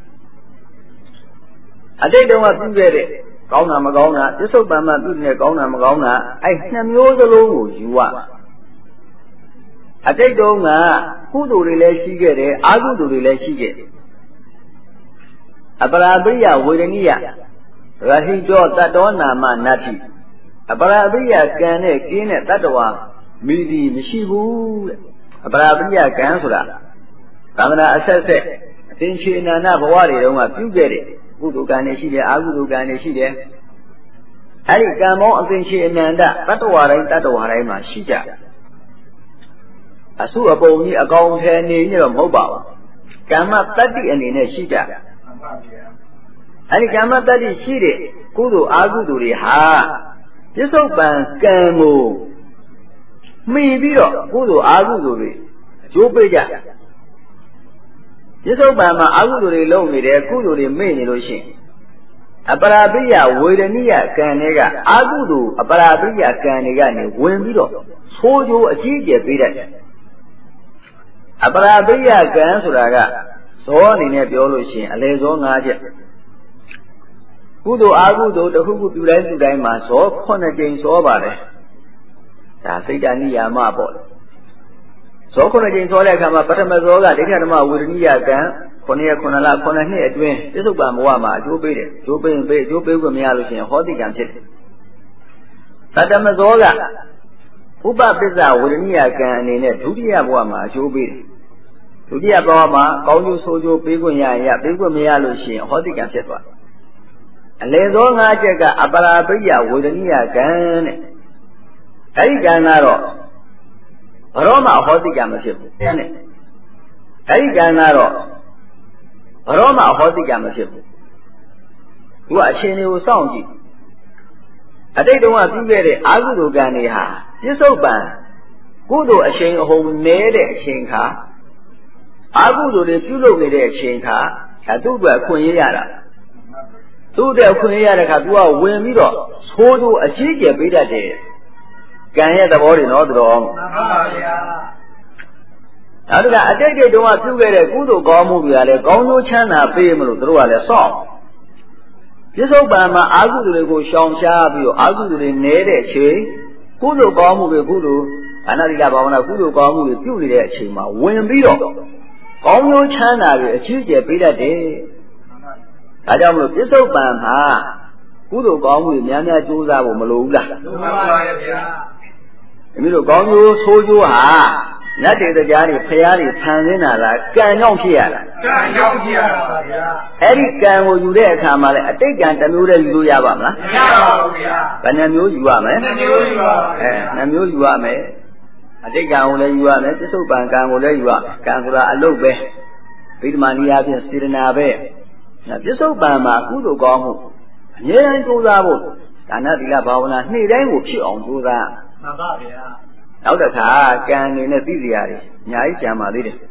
အတိတ်တုန်းကပြုခဲ့တဲ့ကောင်းတာမကောင်းတာပြစ္ဆုတ်ပံမှာပြုနေတဲ့ကောင်းတာမကောင်းတာအဲ့နှစ်မျိုးသလုံးကိုယူရအတိတ်တုန်းကကုသိုလ်တွေလည်းရှိခဲ့တယ်အကုသိုလ်တွေလည်းရှိခဲ့တယ်အပရာပရိယဝေဒနိယရဟိတောတတ္တောနာမနတ္တိအပရာပရိယကံနဲ့ကင်းတဲ့တတ္တဝါမိသည်မရှိဘူးတဲ့အပရာပရိယကံဆိုတာသာမဏေအဆက်ဆက်အသင်္ချေအနန္တဘဝတွေတုန်းကပြုခဲ့တဲ့ကုသိုလ်ကံတွေရှိတယ်အကုသိုလ်ကံတွေရှိတယ်အဲဒီကံပေါင်းအသင်္ချေအနန္တတတ္တဝါတိုင်းမှာရှိကြအစုအပုံကြီးအကောင်ထဲနေနေတော့မဟုတ်ပါဘူးကမ္မတတ္တိအနေနဲ့ရှိကြအဲဒီကမ္မတတ္တိရှိတဲ့ကုသိုလ်အကုသိုလ်တွေဟာပြစ္ဆုတ်ပံကံကိုမှီပြီးတော့ကုသိုလ်အကုသိုလ်တွေအကျိုးပေးကြပြစ္ဆုတ်ပံမှာအကုသိုလ်တွေလုပ်နေတယ်ကုသိုလ်တွေမေ့နေလို့ရှိရင်အပရာပိယဝေဒနိယကံတွေကအကုသိုလ်အပရာပိယကံတွေကနေဝင်ပြီးတော့ဆိုးကျိုးအကြီးအကျယ်ပေးတတ်တယ်အပရာပိယကံဆိုတာကဇောအနေနဲ့ပြောလို့ရှိရင်အလေဇော၅ချက်ကုသိုလ်အကုသိုလ်တစ်ခုခုပြုတိုင်းမှာဇော9ကြိမ်ဇောပါတယ်ဒါစိတ်တဏိယာမပေါ့ဇော9ကြိမ်ဇောတဲ့အခါမှာပထမဇောကဒိဋ္ဌဓမ္မဝေဒနိယကံ9ရက်9လ9နှစ်အတွင်းပြစ္ဆုတ်ပံဘဝမှာအကျိုးပေးတယ်အကျိုးပေးရင်ပေးအကျိုးပေးခွင့်မရလို့ရှိရင်ဟောတိကံဖြစ်တယ်သတ္တမဇောကဥပပစ္စဝေဒနိယကံအနေနဲ့ဒုတိယဘဝမှာအကျိုးပေးတယ်ဒုတိယဘဝမှာကောင်းကျိုးဆိုးကျိုးပေးခွင့်ရရင်ရပေးခွင့်မရလို့ရှိရင်ဟောတိကံဖြစ်သွားလေသောငါးချက်က အပရာပိယဝေဒနိယကံတဲ့အဲ့ဒီကံကတော့ဘရောမဟောတိကမဖြစ်ဘူးတဲ့အဲ့ဒီကံကတော့ဘရောမဟောတိကမဖြစ်ဘူးသူကအရှင်တွေကိုစောင့်ကြည့်အတိတ်တုန်းကပြုခဲ့တဲ့အာဟုတုကံတွေဟာပြစ္ဆုတ်ပံကုသိုလ်အရှင်အဟုန်နည်းတဲ့အချိန်ခါအာဟုတုတွေပြုလုပ်နေတဲ့အချိန်ခါသူ့အတွက်ခွင့်ရရတာသူ့အတွက်ခွင့်ရတဲ့ခါ तू ကဝင်ပြီးတော့သိုးတို့အကြီးကျယ်ပေးတတ်တယ်ကံရဲ့သဘောတွေနော်သူတော်မှန်ပါဗျာနောက်တစ်ခါအတိတ်တုန်းကပြုခဲ့တဲ့ကုသိုလ်ကောင်းမှုတွေကလည်းကောင်းကျိုးချမ်းသာပေးမလို့သူတို့ကလည်းစောင့်ပြစ္ဆုတ်ပံမှာအာဟုတုတွေကိုရှောင်ရှားပြီးတော့အာဟုတုတွေနည်းတဲ့အချိန်ကုသိုလ်ကောင်းမှုတွေကုသိုလ်အနာတိကဘာဝနာကုသိုလ်ကောင်းမှုတွေပြုနေတဲ့အချိန်မှာဝင်ပြီးတော့ကောင်းကျိုးချမ်းသာတွေအကြီးကျယ်ပေးတတ်တယ်ဒါကြောင့်မလို့ပြစ္ဆုတ်ပံမှာကုသိုလ်ကောင်းမှုတွေများများကြိုးစားဖို့မလိုဘူးလားလိုပါပါရဲ့ဗျာဒီလိုကောင်းကျိုးဆိုးကျိုးဟာနတ်တေတရားတွေဖရာတွေဖန်ဆင်းတာလားကံကြောင့်ဖြစ်ရတာကံကြောင့်ဖြစ်ရတာပါဗျာအဲ့ဒီကံကိုယူတဲ့အခါမှာလည်းအတိတ်ကံတစ်မျိုးတည်းယူလို့ရပါမလားမရပါဘူးဗျာဘယ်နှမျိုးယူရမလဲနှမျိုးယူပါနှမျိုးယူရမယ်အတိတ်ကံကိုလည်းယူရမယ်ပြစ္ဆုတ်ပံကံကိုလည်းယူရမယ်ကံဆိုတာအလုတ်ပဲဗိဓမာနီးအပြင်စေတနာပဲပြစ္ဆုတ်ပံမှာကုသိုလ်ကောင်းမှုအမြဲတမ်းကြိုးစားဖို့ဒါနသီလဘာဝနာနေ့တိုင်းကိုဖြစ်အောင်ကြိုးစားမှန်ပါဗျာနောက်တစ်ခါကံနေနဲ့သိစရာတွေအများကြီးကြံပါသေးတယ်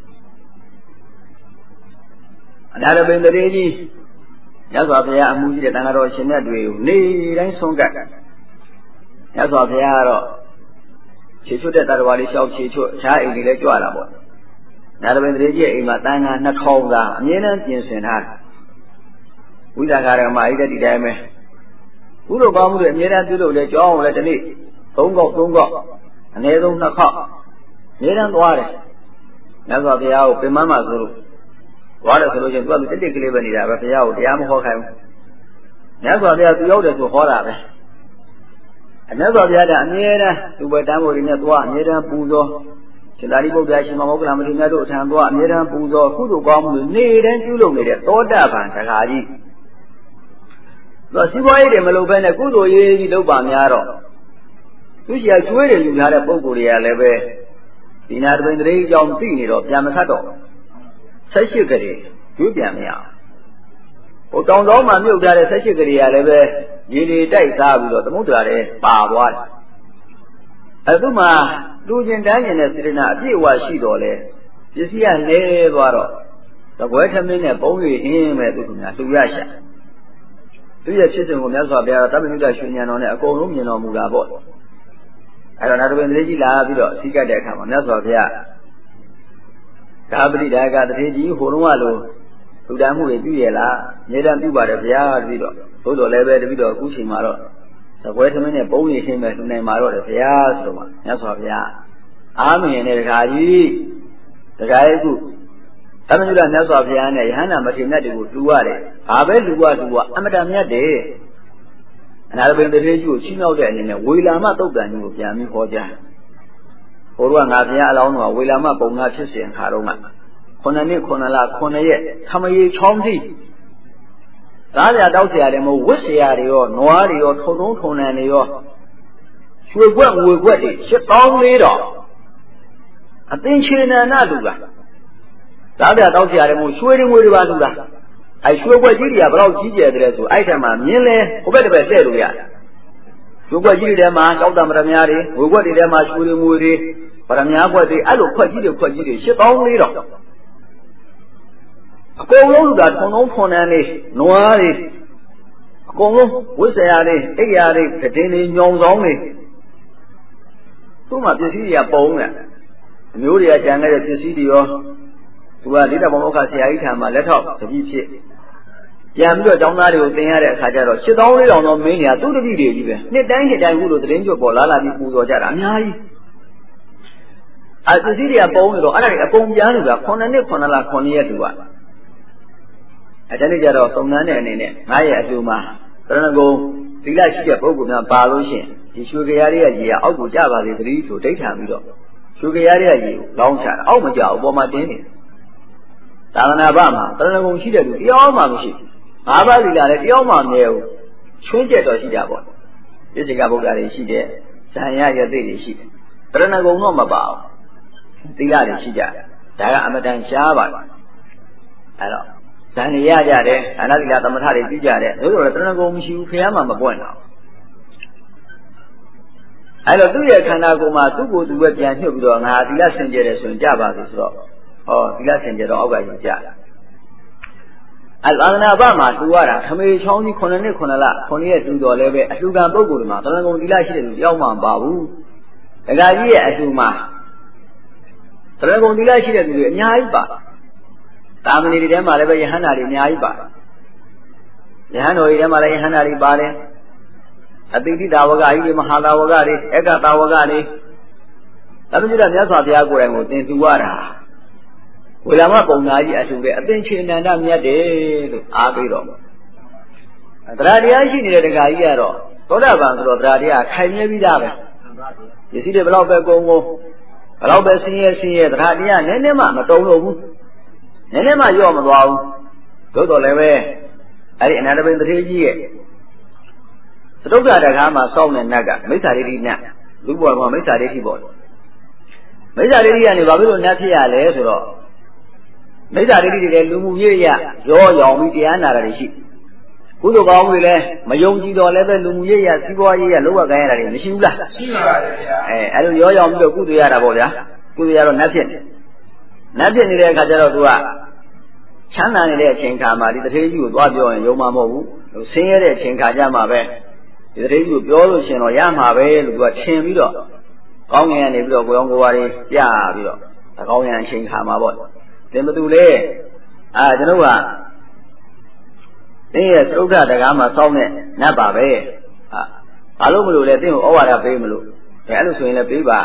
အနာရပင်တရေကြီးမြတ်စွာဘုရားအမှုကြီးတဲ့တန်ခါတော်ရှင်မြတ်တွေကိုနေ့တိုင်းဆုံးကပ်မြတ်စွာဘုရားကတော့ခြေချွတ်တဲ့တ attva လေးရှောက်ခြေချွတ်အခြားအိမ်တွေလည်းကြွလာပေါ့နာရပင်တရေကြီးရဲ့အိမ်မှာတန်ခါ2000သာအမြဲတမ်းပြင်ဆင်ထားတယ်ဝိသကာရမအိဒတိတိုင်းပဲကုသိုလ်ကောင်းမှုတွေအမြဲတမ်းပြုလုပ်လဲကြောင်းလဲဒီနေ့3ခေါက်အနည်းဆုံး2ခေါက်အမြဲတမ်းသွားတယ်မြတ်စွာဘုရားကိုပင်မမှာဆိုလို့သွားတယ်ဆိုလို့ချင်းသူကတိတိကလေးပဲနေတာပဲဘုရားကိုတရားမဟောခိုင်းဘူးမြတ်စွာဘုရားသူရောက်တယ်ဆိုဟောတာပဲမြတ်စွာဘုရားကအမြဲတမ်းသူပဲတန်းဖို့တွေနဲ့သွားအမြဲတမ်းပူဇော်ရှင်သာရိပုတ္တရာရှင်မောဂလမထေရတို့အထံသွားအမြဲတမ်းပူဇော်ကုသိုလ်ကောင်းမှုတွေနေ့တိုင်းပြုလုပ်နေတဲ့သောတာပန်တခါကြီးစီးပွားရေးတွေမလုပ်ဘဲနဲ့ကုသိုလ်ရေးကြီးလုပ်ပါများတော့သူရှိရကျွေးတယ်ယူထားတဲ့ပုံကိုယ်တွေကလည်းပဲဒီနာတပင်တရေအကြောင်းသိနေတော့ပြန်မဆက်တော့18ကလေးကျွေးပြန်မရဟိုတောင်တော်မှာမြုပ်ထားတဲ့18ကလေးကလည်းပဲရေတွေတိုက်စားပြီးတော့သမုဒ္ဒရာထဲပါသွားတယ်အဲသူမှလူချင်းတန်းကျင်တဲ့စေတနာအပြည့်အဝရှိတော်လဲပစ္စည်းကလဲသွားတော့သကွဲထမင်းနဲ့ပုံးရည်အင်းမဲ့သူကများလူရရှာသူရဲ့ဖြစ်စဉ်ကိုမြတ်စွာဘုရားတမ္ပညုတရွှေဉာဏ်တော်နဲ့အကုန်လုံးမြင်တော်မူတာပေါ့အဲ့တော့နာတပင်လေးကြီးလာပြီးတော့အစည်းကတ်တဲ့အခါမှာမြတ်စွာဘုရားဒါပရိဒါကတထေကြီးဟိုတုန်းကလိုလူတန်းမှုတွေပြုရလားမြေတန်းပြုပါတယ်ဘုရားပြီးတော့သို့တော်လည်းပဲတပိတော့အခုချိန်မှာတော့သကွဲသမင်းနဲ့ပုံးရည်ရှင်းမဲ့လူနိုင်မှာတော့တယ်ဘုရားဆိုတော့မြတ်စွာဘုရားအားမရင်တဲ့တခါကြီးတခါရဲ့အခုတမန်တော်မြတ်စွာဘုရားနဲ့ယဟန္တာမထေရမြတ်တွေကိုတူရတယ်။ဘာပဲလူကအမတန်မြတ်တယ်။အနာရပင်တထေကြီးကိုချီးမြှောက်တဲ့အနေနဲ့ဝေလာမတုတ်တန်ကြီးကိုပြန်ပြီးဟောကြား။ဟိုတော့ငါဘုရားအလောင်းတော်ဝေလာမပုံနာဖြစ်စဉ်ခါတော့က9နှစ်9လ9ရက်ခမရေချောင်းစီသားရတောက်เสียတယ်မဟုတ်ဝတ်เสียတွေရောနွားတွေရောထုံထုံထုံနံတွေရောရွှေကွက်ငွေကွက်တွေ7400တော့အသင်္ချေနန္ဒလူကသားပြတောက်ကြရတယ်မို့ရွှေတွေငွေတွေပါလူလားအဲရွှေကွက်ကြီးတွေကဘယ်တော့ကြီးကျယ်တယ်ဆိုအဲ့ထက်မှမြင်းလဲဟိုဘက်တစ်ဘက်လှည့်လို့ရတယ်ရွှေကွက်ကြီးတွေထဲမှာတောက်တံပရမများတွေငွေကွက်တွေထဲမှာရွှေတွေငွေတွေပရမများကွက်တွေအဲ့လိုခွက်ကြီးတွေ7400တော့အကုန်လုံးလူကထုံထုံဖွန်နန်းလေးနွားတွေအကုန်လုံးဝိဆရာတွေအိယာတွေတည်င်းတွေညောင်ဆောင်တွေသူ့မှာပစ္စည်းတွေကပုံတယ်အမျိုးတွေကကြံခဲ့တဲ့ပစ္စည်းတွေရောသူကလိတ္တဘုံဥက္ခဆရာကြီးထံမှာလက်ထောက်တပည့်ဖြစ်ပြန်ပြီးတော့ကျောင်းသားတွေကိုသင်ရတဲ့အခါကျတော့7400တော့မင်းတွေကသူ့တပည့်တွေကြီးပဲနှစ်တိုင်းခုလိုသတင်းကျွတ်ပေါ်လာပြီးပူဇော်ကြတာအများကြီးပစ္စည်းတွေကပုံနေတော့အဲ့ဒါတွေအကုန်ပြန်လို့က9နှစ်9လ9ရက်တူကအဲ့ဒါနဲ့ကြတော့စုံစမ်းတဲ့အနေနဲ့9ရက်အတူမှာတရဏဂုံသီလရှိတဲ့ပုဂ္ဂိုလ်များပါလို့ရှိရင်ဒီရွှေကြရာတွေကရေကအောက်ကိုကျပါလေသတိဆိုဒိဋ္ဌာန်ပြီးတော့ရွှေကြရာတွေကရေကိုလောင်းချတာအောက်မကျဘူးပေါ်မှာတင်းနေသာသနာ့ဘမှာတရဏဂုံရှိတဲ့သူတရားမှမရှိငါးပါးသီလလည်းတယောက်မှမမြဲဘူးချွင်းကျက်တော့ရှိကြပေါ့ပြစ္ဆေကဗုဒ္ဓတွေရှိတယ်ဇံရရသိတွေရှိတယ်တရဏဂုံတော့မပါဘူးသီလတွေရှိကြဒါကအမတန်ရှားပါတယ်အဲ့တော့ဇံရကြတယ်ဒါနသီလသမထတွေပြုကြတယ်တို့ဆိုတော့တရဏဂုံမရှိဘူးဖះမှမပွင့်တော့အဲ့တော့သူ့ရဲ့ခန္ဓာကိုယ်မှာသူ့ကိုယ်သူပဲပြန်ညှုပ်ပြီးတော့ငါသီလစင်ကြယ်တယ်ဆိုရင်ကြပါပြီဆိုတော့ဟောသီလစင်ကြယ်တော့အောက်ကယူကြတယ်အလန္နာဘမှာတူရတာခမေချောင်းကြီး9နှစ်9လ9ရက်တူတော်လည်းပဲအလှူခံပုဂ္ဂိုလ်တွေမှာတဏ္ဍကုံသီလရှိတဲ့လူတယောက်မှမပါဘူးဒကာကြီးရဲ့အလှူမှာတဏ္ဍကုံသီလရှိတဲ့လူတွေအများကြီးပါတာမဏေတွေထဲမှာလည်းပဲယဟန္တာတွေအများကြီးပါယဟန်တော်တွေထဲမှာလည်းယဟန္တာတွေပါတယ်အတိတိတာဝကကြီးတွေမဟာတာဝကတွေအက္ခတာဝကတွေဒါပေမဲ့မြတ်စွာဘုရားကိုယ်တိုင်ကိုသင်သူရတာဝေလာမပုံနာကြီးအထူးပဲအသင်္ချေနန္ဒမြတ်တယ်လို့အားပေးတော့တရားတရားရှိနေတဲ့တရားကြီးကတော့သောတာပန်ဆိုတော့တရားတရားခိုင်မြဲပြီးသားပဲပစ္စည်းတွေဘလောက်ပဲကုန်ကုန်ဘလောက်ပဲဆင်းရဲတရားတရားနည်းနည်းမှမတုံလို့ဘူးနည်းနည်းမှရော့မသွားဘူးသို့တော်လည်းပဲအဲ့ဒီအနန္တပင်တထေကြီးရဲ့သတုဒ္ဒတကားမှာစောင့်တဲ့နတ်ကမိစ္ဆာဒိဋ္ဌိနတ်လူဘဝကမိစ္ဆာဒိဋ္ဌိပေါ့မိစ္ဆာဒိဋ္ဌိကနေဘာဖြစ်လို့နတ်ဖြစ်ရလဲဆိုတော့မိစ္ဆာဒိဋ္ဌိတွေလည်းလူမှုရေးရရောရောင်ပြီးတရားနာတာတွေရှိကုသိုလ်ကောင်းမှုတွေလည်းမယုံကြည်တော့လည်းပဲလူမှုရေးရစီးပွားရေးရလောကကိုင်းရတာတွေမရှိဘူးလားရှိပါတယ်ဗျာအဲ့လိုရောရောင်ပြီးတော့ကုသိုလ်ရတာပေါ့ဗျာကုသိုလ်ရတော့နတ်ဖြစ်နေနေတဲ့အခါကျတော့သူကချမ်းသာနေတဲ့အချိန်ခါမှာဒီတထေးကြီးကိုသွားပြောရင်ယုံမှာမဟုတ်ဘူးဆင်းရဲတဲ့အချိန်ခါကျမှပဲဒီတထေးကြီးကိုပြောလို့ရှင်တော့ရမှာပဲလို့သူကထင်ပြီးတော့ကောင်းငင်ကနေပြီးတော့ကိုယ်တော်ကိုယ်ပါတွေပြပြီးတော့အကောင်းရန်အချိန်ခါမှာပေါ့သင်ဘသူလဲကျွန်တော်ကသင်ရဲ့သုဒ္ဓတကားမှာစောင်းတဲ့နတ်ပါပဲဘာလို့မလို့လဲသင်ကိုဩဝါဒပေးမလို့အဲ့လိုဆိုရင်လည်းပေးပါ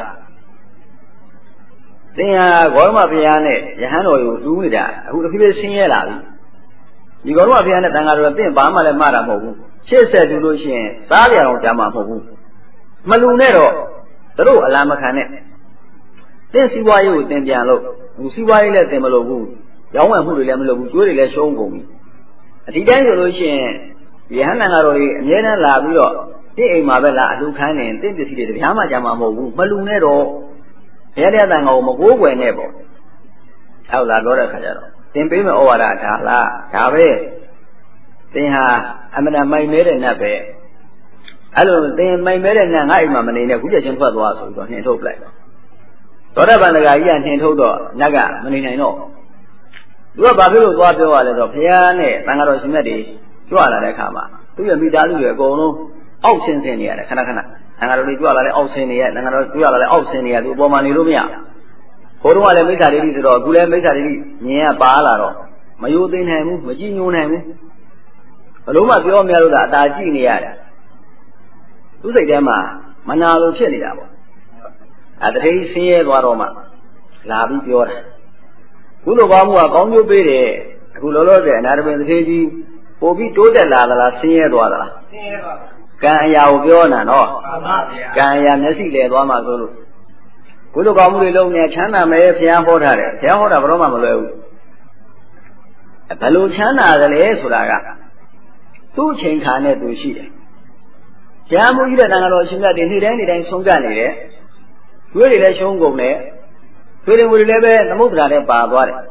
သင်ဟာဂေါရမဘုရားနဲ့ယဟန်တော်ကိုတူးနေတာအခုတစ်ဖြည်းဖြည်းဆင်းရဲလာပြီဒီဂေါရမဘုရားနဲ့တန်ဃာတော်သင်ဘာမှလည်းမှားတာမဟုတ်ဘူးရှေ့ဆက်တူလို့ရှိရင်စားကြအောင်ကြာမှာမဟုတ်ဘူးမလူနဲ့တော့တို့အလားမခံနဲ့သင်စီးပွားရေးကိုသင်ပြန်လို့စီးပွားရေးလည်းသင်မလို့ဘူးရောင်းဝယ်မှုတွေလည်းမလုပ်ဘူးကျွေးတွေလည်းရှုံးကုန်ပြီအဒီတိုင်းဆိုလို့ရှိရင်ယဟန်တန်ဃာတော်တွေအမြဲတမ်းလာပြီးတော့တင့်အိမ်မှာပဲလာအလူခန်းနေတင့်ပစ္စည်းတွေတရားမှကြာမှာမဟုတ်ဘူးမလူနဲ့တော့ဘုရားတရားတန်ဃာကိုမကိုးကွယ်နဲ့ပေါ့ဟုတ်လားပြောတဲ့ခါကျတော့သင်ပေးမဲ့ဩဝါဒဒါလားဒါပဲသင်ဟာအမှန်တမိုင်မဲတဲ့နတ်ပဲအဲ့လိုသင်မိုင်မဲတဲ့နတ်ငါ့အိမ်မှာမနေနဲ့ခုချက်ချင်းထွက်သွားဆိုပြီးတော့နှင်ထုတ်ပလိုက်သောတာပန်တဂါကြီးကနှင်ထုတ်တော့နတ်ကမနေနိုင်တော့သူကဘာဖြစ်လို့သွားပြောရလဲဆိုတော့ဘုရားနဲ့တန်ဃာတော်ရှင်မြတ်တွေကြွလာတဲ့အခါမှာသူ့ရဲ့မိသားစုတွေအကုန်လုံးအောက်ဆင်းနေရတယ်ခဏခဏတန်ဃာတော်တွေကြွလာတဲ့အောက်ဆင်းနေရတန်ဃာတော်ကြွလာတဲ့အောက်ဆင်းနေရသူအပေါ်မှာနေလို့မရဘိုးတော်ကလည်းမိစ္ဆာဒိဋ္ဌိဆိုတော့အခုလည်းမိစ္ဆာဒိဋ္ဌိမြင်ရပါလာတော့မယိုသိနိုင်ဘူးမကြည်ညိုနိုင်ဘူးဘလို့မှပြောမရလို့ကအတာကြည့်နေရတယ်သူ့စိတ်ထဲမှာမနာလိုဖြစ်နေတာပေါ့တတိဆင်းရဲသွားတော့မှလာပြီးပြောတာကုသိုလ်ကောင်းမှုကကောင်းကျိုးပေးတယ်အခုလောလောဆယ်အနာတပင်တထေးကြီးပို့ပြီးတိုးတက်လာသလားဆင်းရဲသွားသလားဆင်းရဲပါဘူးကံအရာကိုပြောနေတာနော်မှန်ပါဗျာကံအရာမျက်စိလဲသွားမှဆိုလို့ကုသိုလ်ကောင်းမှုတွေလုံးနေချမ်းသာမယ်ဘုရားဟောထားတယ်ဘုရားဟောတာဘယ်တော့မှမလွယ်ဘူးဘယ်လိုချမ်းသာတယ်လဲဆိုတာကသူ့အချိန်ခါနဲ့သူရှိတယ်ဘုရားမူကြီးတဲ့တန်ဃာတော်ရှင်မြတ်တွေနေ့တိုင်းဆုံးကနေတယ်ကျွေးတွေလည်းရှုံးကုန်တယ်ကျွေးတွေဝေတွေလည်းပဲသမုဒ္ဒရာနဲ့ပါသွားတယ်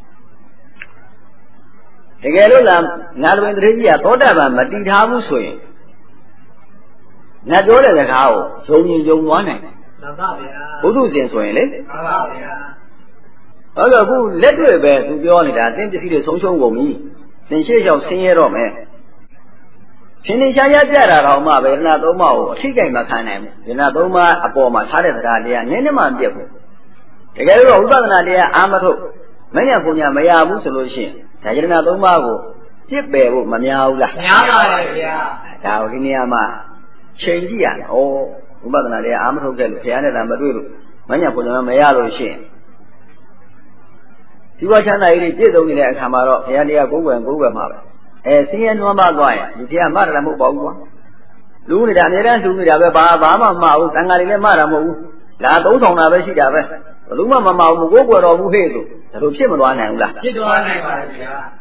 တကယ်လို့လားနာတပင်တထေးကြီးကသောတာပန်မတည်ထားဘူးဆိုရင်နတ်ပြောတဲ့စကားကိုယုံရင်ယုံသွားနိုင်တယ်မှန်ပါဗျာဘုသူရှင်ဆိုရင်လေမှန်ပါဗျာဟုတ်တော့အခုလက်တွေ့ပဲသူပြောနေတာတင်းပစ္စည်းတွေဆုံးရှုံးကုန်ပြီသင်ရှေ့လျှောက်ဆင်းရဲတော့မယ်ရှင်နေရှားရပြတာတော့မှပဲရဏသုံးပါးကိုအထိကိမခံနိုင်ဘူးရဏသုံးပါးအပေါ်မှာထားတဲ့တရားတရားနည်းနည်းမှမပြတ်ဘူးတကယ်လို့ဥပဒနာတရားအာမထုတ်မညာပူညာမရဘူးဆိုလို့ရှိရင်ဒါရဏသုံးပါးကိုပြစ်ပယ်ဖို့မများဘူးလားများပါရဲ့ဗျာဒါကိုဒီနေရာမှာချိန်ကြည့်ရတယ်ဩဥပဒနာတရားအာမထုတ်ခဲ့လို့ဘုရားနဲ့သာမတွေ့လို့မညာပူညာမရလို့ရှိရင်ဒီဘချမ်းသာရေးပြည့်စုံနေတဲ့အခါမှာတော့ဘုရားတရားကိုယ်ွယ်မှာပဲဆင်းရဲနွမ်းပါသွားရင်ဒီတရားမှတ်တယ်မဟုတ်ပါဘူးကွာလူနေတာအများတန်းလူနေတာပဲဘာမှမဘူးတန်ဃာတွေလည်းမှတ်တာမဟုတ်ဘူးဒါသုံးဆောင်တာပဲရှိတာပဲဘယ်သူမှမမအောင်မကိုးကွယ်တော်ဘူးဟဲ့ဆိုဒါလိုဖြစ်မသွားနိုင်ဘူးလားဖြစ်သွားနိုင်ပါရဲ့ဗျာ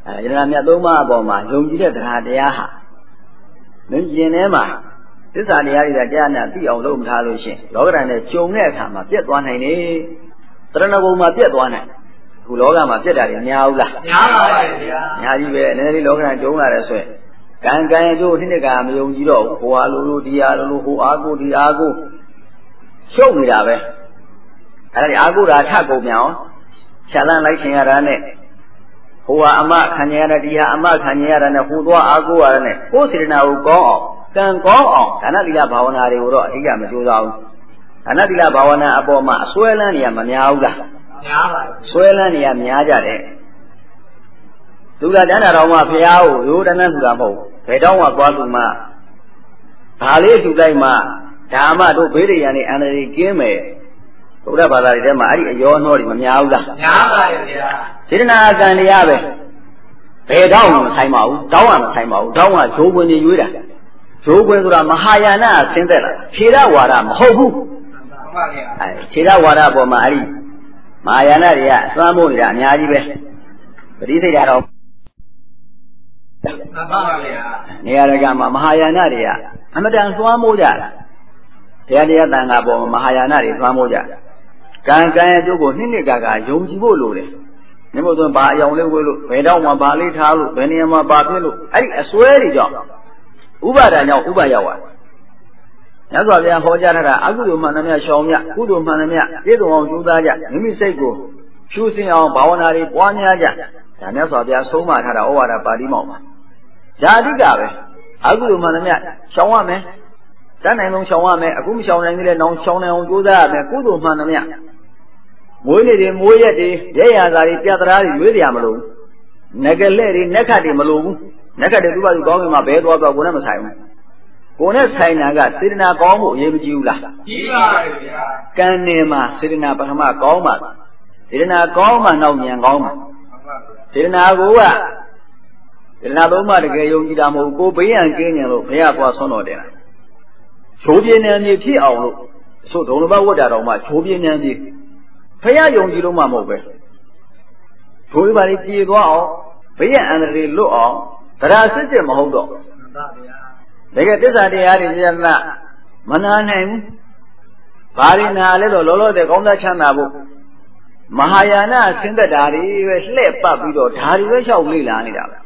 ယရဏမြတ်သုံးပါးအပေါ်မှာယုံကြည်တဲ့တရားတရားဟာမင်းကျင်ထဲမှာသစ္စာတရားတွေကကြားနာသိအောင်လုပ်မထားလို့ရှင်လောကဓာတ်နဲ့ကြုံတဲ့အခါမှာပြတ်သွားနိုင်တယ်တရဏဂုံမှာပြတ်သွားနိုင်အခုလောကမှာပြတ်တာတွေများဘူးလားများပါပါဗျာများကြီးပဲနည်းနည်းလေးလောကဓာတ်ကြုံလာတယ်ဆိုရင်ကံကံအကျိုးနှစ်ကမယုံကြည်တော့ဟိုဟာလိုဒီဟာလိုဟိုအားကိုဒီအားကိုရှုပ်နေတာပဲအဲ့ဒါအားကိုတာထကုန်မြောင်ခြာလန့်လိုက်ခင်ရတာနဲ့ဟိုဟာအမခံရတာဒီဟာအမခံရတာနဲ့ဟိုသွားအားကိုရတာနဲ့ကိုယ်စေတနာကိုကောင်းအောင်ကံကောင်းအောင်ဒါနသီလဘာဝနာတွေကိုတော့အဓိကမကြိုးစားဘူးဒါနသီလဘာဝနာအပေါ်မှာအစွဲလန်းနေရမများဘူးလားများပါဘူးစွဲလန်းနေရများကြတယ်သူကတန်းတာတော်မှဖရာကိုရိုးတန်းတန်းသူတာမဟုတ်ဘယ်တော့မှသွားသူမှဒါလေးသူလိုက်မှဓမ္မတို့ဘေးရန်နေအန္တရာယ်ကင်းမယ်ဘုရားဘာသာတွေထဲမှာအဲ့ဒီအယောနှောတွေမများဘူးလားများပါရဲ့ဗျာစေတနာကံတရားပဲဘယ်တော့မှမဆိုင်ပါဘူးတောင်းမှမဆိုင်ပါဘူးတောင်းကဂျိုးခွင်ကြီးရွေးတာဂျိုးခွင်ဆိုတာမဟာယာနဆင်းသက်လာခြေရဝါဒမဟုတ်ဘူးခြေရဝါဒပေါ်မှာအဲ့ဒီမဟာယာနတွေကအစွမ်းမို့နေတာအများကြီးပဲပရိစိတ်တော်မှန်ပါဗျာနေရာတကာမှာမဟာယာနတွေကအမတန်စွမ်းမိုးကြတာတရားတရားတန်ခါပေါ်မှာမဟာယာနတွေစွမ်းမိုးကြကံကံရဲ့ကျိုးကိုနှစ်ကာယုံကြည်ဖို့လိုတယ်။မြတ်မို့ဆိုဘာအယောင်လေးဝေးလို့ဘယ်တော့မှဘာလေးထားလို့ဘယ်နေရာမှာဘာဖြစ်လို့အဲ့ဒီအစွဲတွေကြောင့်ဥပါဒဏ်ကြောင့်ဥပရောက်သွားတယ်။ညစွာပြန်ဟောကြားထားတာအကုသိုလ်မှန်သမျှရှောင်မြကုသိုလ်မှန်သမျှပြည့်စုံအောင်ကြိုးစားကြမိမိစိတ်ကိုဖြူစင်အောင်ဘာဝနာတွေပွားများကြ။ဒါညစွာပြန်ဆုံးမထားတာဩဝါဒပါဠိမောက်ပါ။ဒါအဓိကပဲအကုသိုလ်မှန်သမျှရှောင်ရမယ်။တတ်နိုင်ဆုံးရှောင်ရမယ်အခုမရှောင်နိုင်သေးတဲ့နောင်ရှောင်နိုင်အောင်ကြိုးစားရမယ်ကုသိုလ်မှန်သမျှမွေးနေ့တွေမွေးရက်တွေရဲရစာတွေပြတ်တရားတွေရွေးကြရမလို့ငကလက်တွေနက်ခတ်တွေမလို့ဘူးနက်ခတ်တွေသူ့ဘာသူကောင်းပြီမှဘဲသွားတော့ကိုယ်နဲ့မဆိုင်ဘူးကိုယ်နဲ့ဆိုင်တာကစေတနာကောင်းဖို့အရေးမကြီးဘူးလားကြီးပါရဲ့ဗျာကံနေမှာစေတနာပထမကောင်းပါစေတနာကောင်းမှနောက်ဉာဏ်ကောင်းပါစေတနာကိုကစေတနာသုံးပါးတကယ်ယုံကြည်တာမဟုတ်ကိုဘေးရန်ကင်းနေလို့ဘုရားသွားဆွမ်းတော်တယ်ချိုးပြင်းနေမြေဖြစ်အောင်လို့သို့ဒုံလဘဝတ္တတော်မှာချိုးပြင်းနေမြေဖရာယုံကြည်လို့မှမဟုတ်ပဲဘိုးဘာလေးကြည်သွားအောင်ဘေးရန်အန္တရာယ်လွတ်အောင်တရားစစ်စစ်မဟုတ်တော့မှန်ပါဗျာတကယ်တစ္ဆာတရားတွေကျန်တာမနာနိုင်ဘူးဘာရင်းနာလဲတော့လောလောဆယ်ကောင်းသားချမ်းသာဖို့မဟာယာနဆင်းသက်တာတွေပဲလှည့်ပတ်ပြီးတော့ဓာရီပဲလျှောက်လေ့လာနေတာပဲ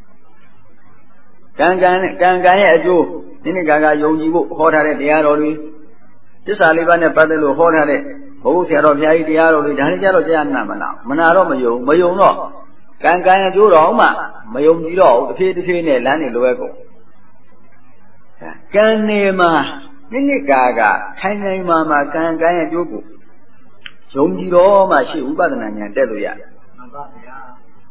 ကံရဲ့အကျိုးနိမ့်ကာယုံကြည်ဖို့ဟောထားတဲ့တရားတော်တွေတစ္ဆာလေးပါးနဲ့ပတ်သက်လို့ဟောထားတဲ့ဘုရားဆရာတော်ဘုရားကြီးတရားတော်တွေဒါတွေကြတော့ကြားနာမနာတော့မယုံတော့ကံရဲ့အကျိုးတော်မှမယုံကြည်တော့တဖြည်းဖြည်းနဲ့လမ်းနေလွဲကုန်ကံနေမှာနိကာခိုင်နိုင်မှာကံရဲ့အကျိုးကိုယုံကြည်တော့မှရှိဥပဒနာဉာဏ်တက်လို့ရတယ်မှန်ပါဗျာ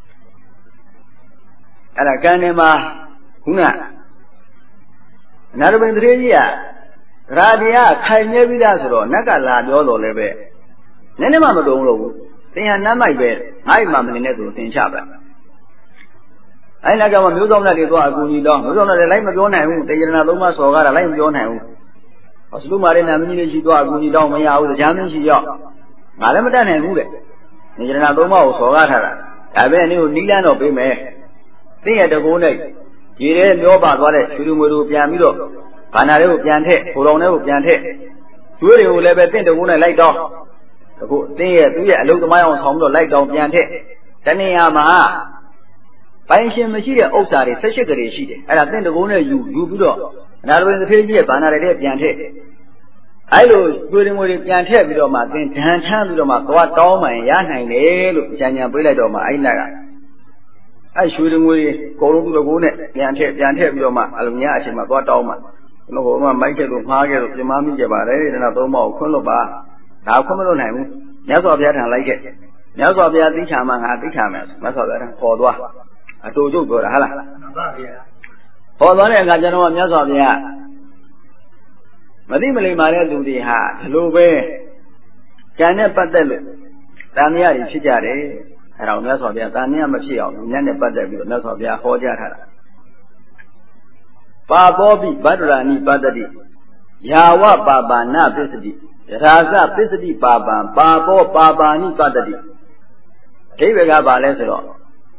အဲ့ဒါကံနေမှာခုနအနာရပိန်တရေကြီးကရာတရားခိုင်မြဲပြီးသားဆိုတော့နတ်ကလာပြောတော်လည်းပဲနည်းနည်းမှမတုံလို့ဘူးသင်ဟာနတ်မိုက်ပဲငါ့မှမနေနဲ့ဆိုသင်ချပါအဲ့နောက်ကမှမျိုးစောင်းလက်တွေသွားအကူကြီးတော့မျိုးစောင်းလက်တွေလိုက်မပြောနိုင်ဘူးတေယနာသုံးပါးစော်ကားတာလိုက်မပြောနိုင်ဘူးဟောစလူမာတဲ့နာမည်ကြီးရှိသွားအကူကြီးတော့မရဘူးတရားမင်းရှိရောက်ငါလည်းမတတ်နိုင်ဘူးတဲ့တေယနာသုံးပါးကိုစော်ကားထားတာဒါပဲအနည်းကိုနီးလန်းတော့ပေးမယ်သင်ရဲ့တကူနဲ့ရေထဲမျောပါသွားတဲ့ရွှေငွေတို့ပြန်ပြီးတော့ဘာနာတွေကိုပြန်ထည့်ဟိုတော်တွေကိုပြန်ထည့်ကျွေးတွေကိုလည်းပဲတင့်တကူနဲ့လိုက်တော့အခုအင်းရဲ့သူ့ရဲ့အလုသမားအောင်ဆောင်ပြီးတော့လိုက်တော့ပြန်ထည့်တဏှာမှာပိုင်ရှင်မရှိတဲ့ဥစ္စာတွေ18ကလေးရှိတယ်အဲ့ဒါတင့်တကူနဲ့ယူပြီးတော့အနာရဝင်းတစ်ဖေးကြီးရဲ့ဘာနာတွေပြန်ထည့်အဲ့လိုကျွေးငွေတွေပြန်ထည့်ပြီးတော့မှသင်ဒဏ်ထမ်းပြီးတော့မှသွားတောင်းမှန်ရနိုင်တယ်လို့ကြံကြံပေးလိုက်တော့မှအဲ့နက်ကအဲ့ရွှေငွေကိုလုံးသူတကူနဲ့ပြန်ထည့်ပြီးတော့မှအလိုများအချိန်မှာသွားတောင်းမှဘုရားကမိုက်ခဲ့လို့မှားခဲ့လို့ပြမမိကြပါတယ်တဲ့ဒါသုံးပါးကိုခွင့်လွတ်ပါဒါခွင့်မလွတ်နိုင်ဘူးမြတ်စွာဘုရားထံလိုက်ခဲ့မြတ်စွာဘုရားသိချာမှငါသိချာမယ်မြတ်စွာဘုရားထံခေါ်သွားအတူတူပြောတာဟုတ်လားမှန်ပါဗျာခေါ်သွားတဲ့အခါကျတော့မြတ်စွာဘုရားမသိမလိမ္မာတဲ့သူတွေဟာဒီလိုပဲဉာဏ်နဲ့ပတ်သက်လို့တန်မြတ်တွေဖြစ်ကြတယ်အဲ့တော့မြတ်စွာဘုရားတန်မြတ်မဖြစ်အောင်ဉာဏ်နဲ့ပတ်သက်ပြီးတော့မြတ်စွာဘုရားဟောကြားထားတာပါပောပိဗတ္တရာနိပတ္တိယာဝပါပါဏပစ္စတိရာဇပစ္စတိပါပံပါပောပါပါဏိပတ္တိအဓိပ္ပာယ်ကဘာလဲဆိုတော့